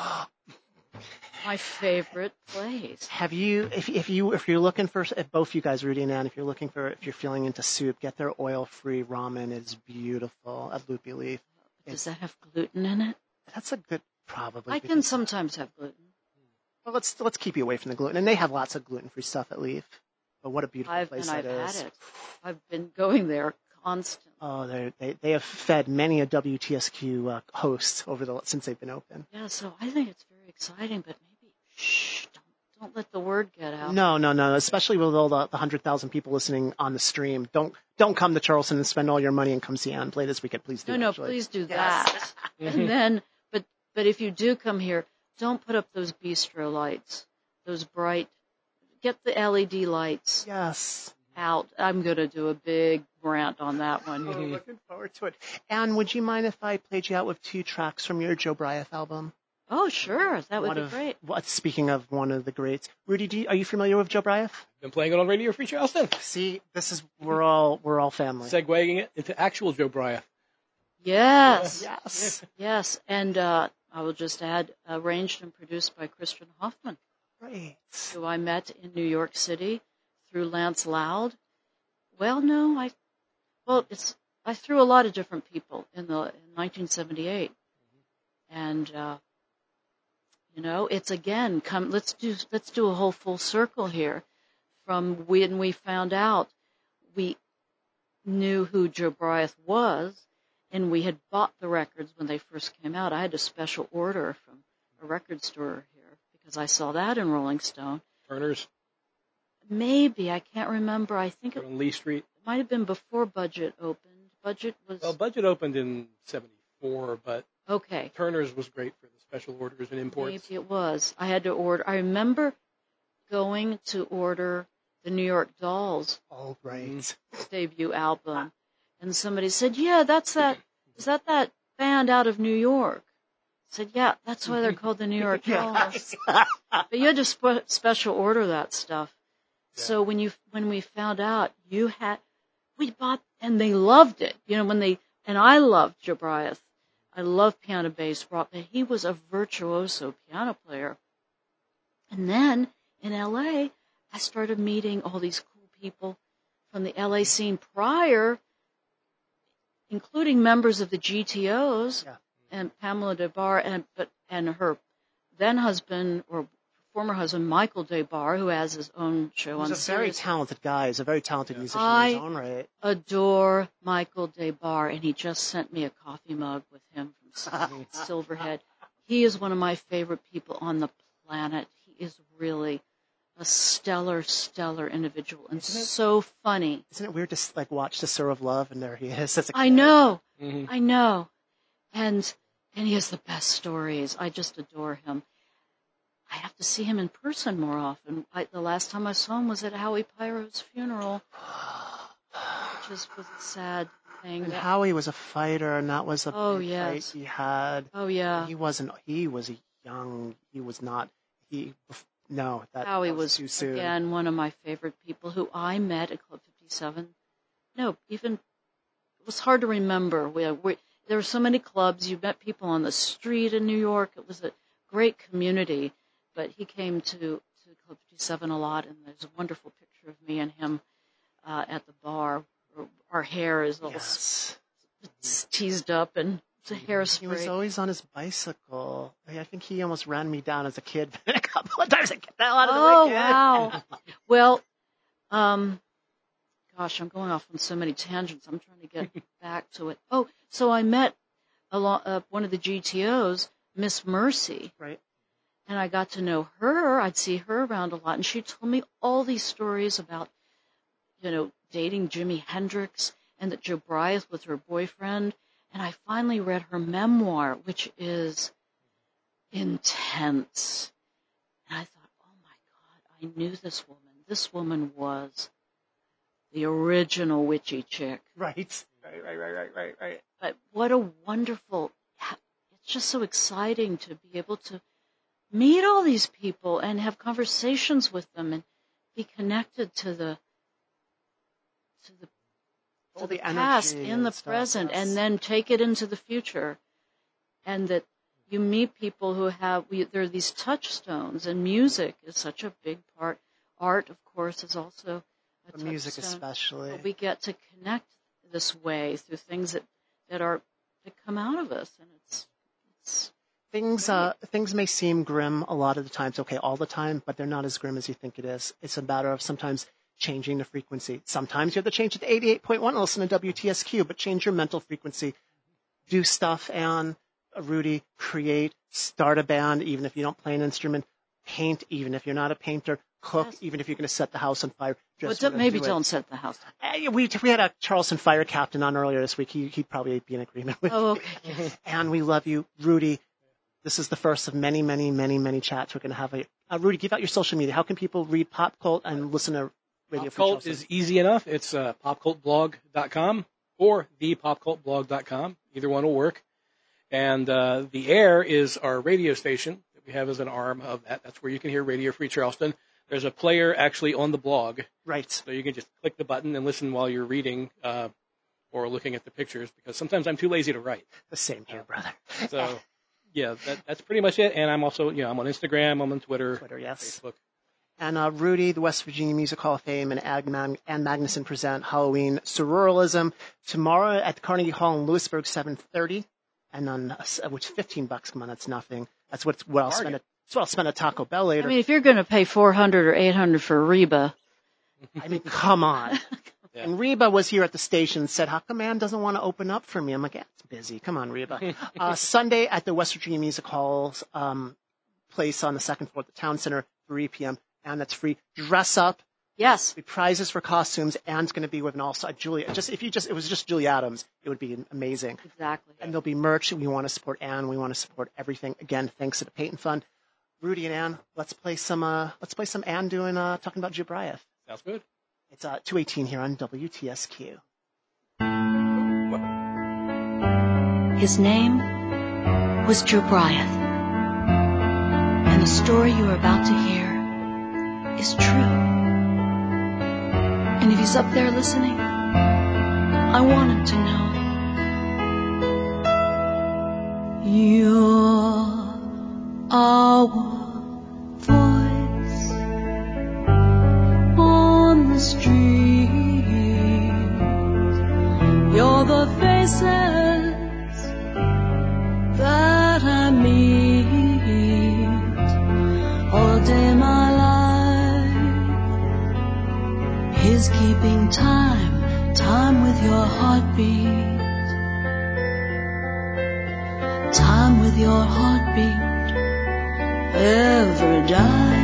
My favorite place. Have you, if if you if you're looking for, if both you guys, Rudy and Ann, if you're looking for, if you're feeling into soup, get their oil-free ramen. It's beautiful at Loopy Leaf. Does that have gluten in it? That's a good, probably. I can because- sometimes have gluten. Well, let's let's keep you away from the gluten, and they have lots of gluten-free stuff at Leaf. But what a beautiful I've, place and I've that is. had it. I've been going there constantly. Oh, they they they have fed many a W T S Q uh, host over the since they've been open. Yeah, so I think it's very exciting, but maybe, shh, don't, don't let the word get out. No, no, no. Especially with all the, the hundred thousand people listening on the stream. Don't don't come to Charleston and spend all your money and come see Ann play this weekend. Please do. No, no, actually. please do Yes. that. And then, but but if you do come here, don't put up those bistro lights, those bright. Get the L E D lights Yes. out. I'm gonna do a big rant on that Oh, one. looking forward to it. Ann, would you mind if I played you out with two tracks from your Joe Bryant album? Oh, sure, that would One be of, great. What, speaking of one of the greats, Rudy, do you, are you familiar with Joe Bryant? Been playing it on Radio Free Charleston. See, this is we're all we're all family. Segueing it into actual Joe Bryant. Yes, Yes. yes, and uh, I will just add, arranged and produced by Christian Hoffman, Great. who I met in New York City through Lance Loud. Well, no, I, well, it's I threw a lot of different people in the in nineteen seventy-eight, and uh, you know, it's again come. Let's do let's do a whole full circle here, from when we found out we knew who Joe Bryant was, and we had bought the records when they first came out. I had a special order from a record store here because I saw that in Rolling Stone. Turner's Maybe, I can't remember. I think it on Lee Street. might have been before Budget opened. Budget was Well, Budget opened in seventy-four, but okay. Turner's was great for the special orders and imports. Maybe it was. I had to order. I remember going to order the New York Dolls All right. debut album, and somebody said, "Yeah, that's that. Is that that band out of New York?" I said, "Yeah, that's why they're called the New York Dolls." But you had to sp- special order that stuff. So when you when we found out you had, we bought, and they loved it. You know, when they, and I loved Joe Bryant. I love piano bass rock, but he was a virtuoso piano player. And then in L A, I started meeting all these cool people from the L A scene prior, including members of the G T Os Yeah. and Pamela DeBar and but and her then husband or former husband Michael DeBar, who has his own show on He's a very Sirius. talented guy. He's a very talented musician in I his own right. adore Michael DeBar, and he just sent me a coffee mug with him from Silverhead. He is one of my favorite people on the planet. He is really a stellar, stellar individual and Isn't it- so funny. Isn't it weird to like watch The Sir of Love and there he is as a I kid? know, Mhm. I know, and and he has the best stories. I just adore him. I have to see him in person more often. I, the last time I saw him was at Howie Pyro's funeral, which is, was a sad thing. And That- Howie was a fighter, and that was a Oh, big yes. fight he had. oh yeah, He wasn't. He was a young. He was not. He. No, that, Howie that was, was too soon. again one of my favorite people who I met at Club fifty-seven. No, even it was hard to remember. We, we there were so many clubs. You met people on the street in New York. It was a great community. But he came to, to Club fifty-seven a lot, and there's a wonderful picture of me and him uh, at the bar. Our hair is all Yes. s- teased up, and it's a hairspray. He was always on his bicycle. I think he almost ran me down as a kid a couple of times. I get the hell out of the Oh, way, kid. wow. Well, um, gosh, I'm going off on so many tangents. I'm trying to get back to it. Oh, so I met along, uh, one of the G T Os, Miss Mercy, Right. And I got to know her. I'd see her around a lot. And she told me all these stories about, you know, dating Jimi Hendrix and that Joe Bryant was her boyfriend. And I finally read her memoir, which is intense. And I thought, oh my God, I knew this woman. This woman was the original witchy chick. Right. Right, right, right, right, right, right. But what a wonderful, it's just so exciting to be able to meet all these people and have conversations with them and be connected to the, to the, to All the the past energy in the and stuff, present yes. and then take it into the future. And that you meet people who have, we, there are these touchstones, and music is such a big part. Art, of course, is also a The music touchstone. especially. But we get to connect this way through things that, that are, that come out of us. And it's, it's Things uh, things may seem grim a lot of the times, okay, all the time, but they're not as grim as you think it is. It's a matter of sometimes changing the frequency. Sometimes you have to change it to eighty-eight point one and listen to W T S Q, but change your mental frequency. Do stuff, and uh, Rudy, create, start a band, even if you don't play an instrument, paint, even if you're not a painter, cook, Yes. even if you're going to set the house on fire. well, Just don't- wanna maybe do it. don't set the house. Uh, we, we had a Charleston fire captain on earlier this week. He, he'd probably be in agreement with Oh, me. okay. And we love you, Rudy. This is the first of many, many, many, many chats we're going to have. A, uh, Rudy, give out your social media. How can people read Pop Cult and listen to Radio Pop Free Cult Charleston? is easy enough. It's uh, pop cult blog dot com or the pop cult blog dot com. Either one will work. And uh, the air is our radio station that we have as an arm of that. That's where you can hear Radio Free Charleston. There's a player actually on the blog. Right. So you can just click the button and listen while you're reading uh, or looking at the pictures, because sometimes I'm too lazy to write. The same here, brother. So, yeah, that, that's pretty much it. And I'm also, you know, I'm on Instagram, I'm on Twitter, Twitter, yes. Facebook. And uh, Rudy, the West Virginia Music Hall of Fame, and Ag Mag- Ann Magnuson present Halloween Sororalism tomorrow at the Carnegie Hall in Lewisburg, seven thirty. And on uh, which fifteen bucks. Come on, that's nothing. That's what, what I'll Bargain. spend. At, that's what I'll spend at Taco Bell later. I mean, if you're going to pay four hundred or eight hundred for Reba, I mean, come on. Yeah. And Reba was here at the station and said, how come Ann doesn't want to open up for me? I'm like, yeah, it's busy. Come on, Reba. uh, Sunday at the West Virginia Music Hall's um, place on the second floor at the Town Center, three p.m. And that's free. Dress up. yes, The prizes for costumes. Ann's going to be with an all-star Julia. Just if you just, it was just Julie Adams, it would be amazing. exactly. And there'll be merch. We want to support Ann. We want to support everything. Again, thanks to the Peyton Fund. Rudy and Ann, let's play some. Uh, let's play some Ann doing uh, talking about Jobriath. Sounds good. It's uh, two eighteen here on W T S Q. His name was Jobriath. And the story you are about to hear is true. And if he's up there listening, I want him to know. You're our voice on the street. You're the faces that I meet all day. My life is keeping time, time with your heartbeat, time with your heartbeat ever die.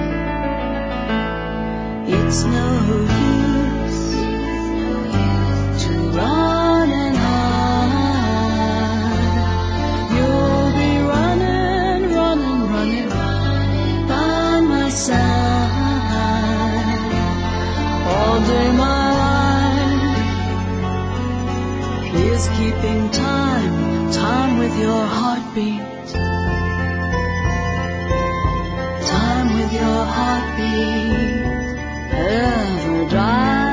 It's no use to run and hide. You'll be running, running, running by my side all day. My life is keeping time, time with your heartbeat, time with your heartbeat ever die.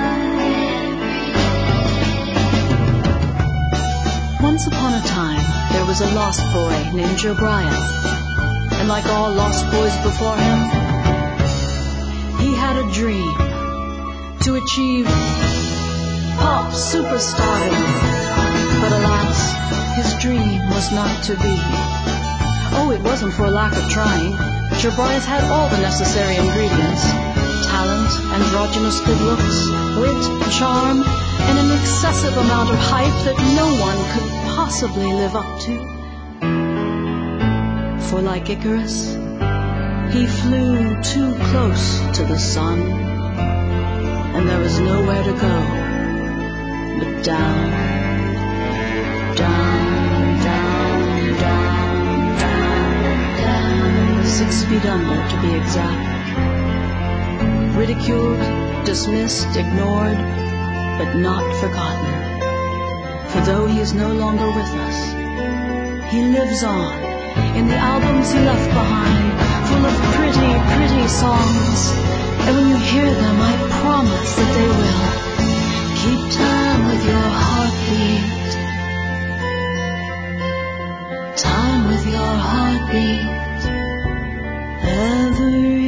Once upon a time, there was a lost boy named Jobriath, and like all lost boys before him, he had a dream to achieve pop superstardom. But alas, his dream was not to be. Oh, it wasn't for lack of trying. Jobriath had all the necessary ingredients: talent, androgynous good looks, wit, charm, and an excessive amount of hype that no one could possibly live up to. For like Icarus, He flew too close to the sun, and there was nowhere to go but down, down, down, down, down, down, six feet under to be exact. Ridiculed, dismissed, ignored, but not forgotten. For though he is no longer with us, he lives on in the albums he left behind, full of pretty, pretty songs. And when you hear them, I promise that they will keep time with your heartbeat. Time with your heartbeat. Every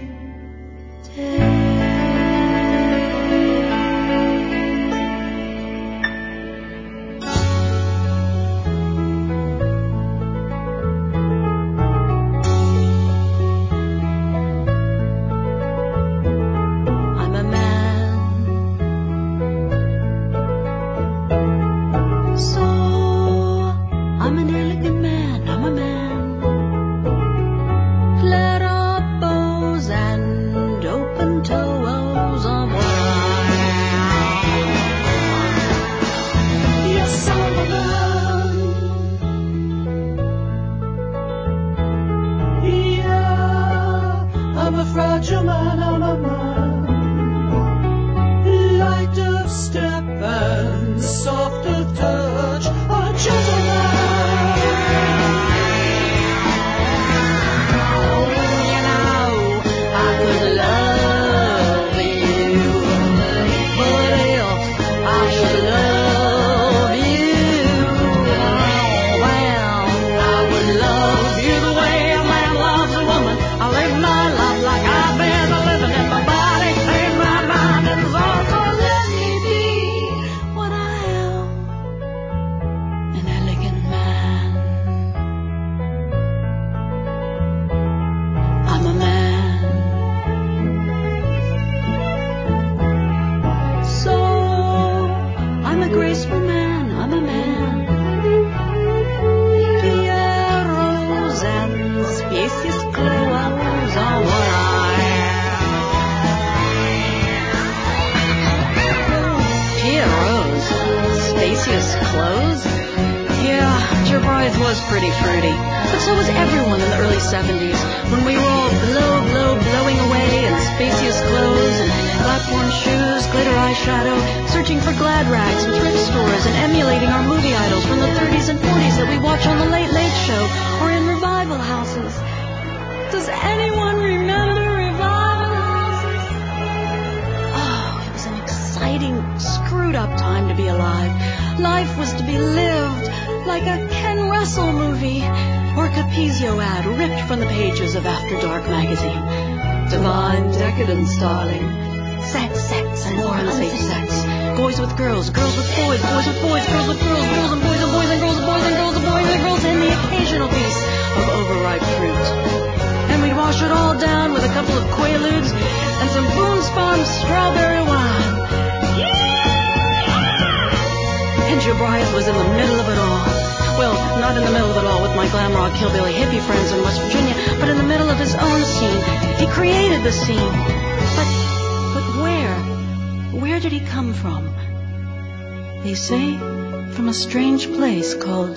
strange place called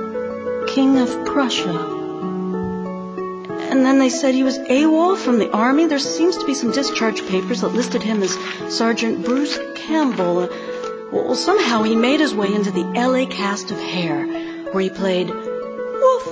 King of Prussia. And then they said he was AWOL from the army. There seems to be some discharge papers that listed him as Sergeant Bruce Campbell. Well, somehow he made his way into the L A cast of Hair, where he played Woof.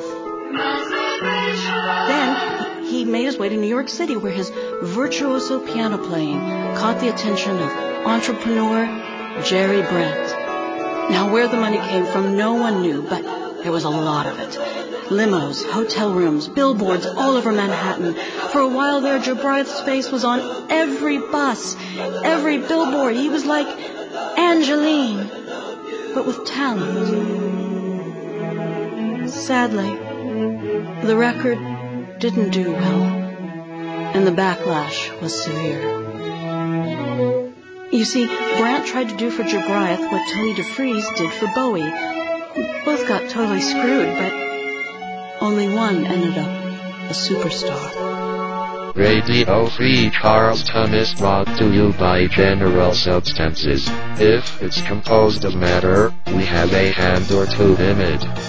Then he made his way to New York City, where his virtuoso piano playing caught the attention of entrepreneur Jerry Brett. Now, where the money came from, no one knew, but there was a lot of it. Limos, hotel rooms, billboards all over Manhattan. For a while there, Jobriath's face was on every bus, every billboard. He was like Angeline, but with talent. Sadly, the record didn't do well, and the backlash was severe. You see, Brandt tried to do for Jobriath what Tony DeFries did for Bowie. Both got totally screwed, but only one ended up a superstar. Radio Free Charleston is brought to you by General Substances. If it's composed of matter, we have a hand or two in it.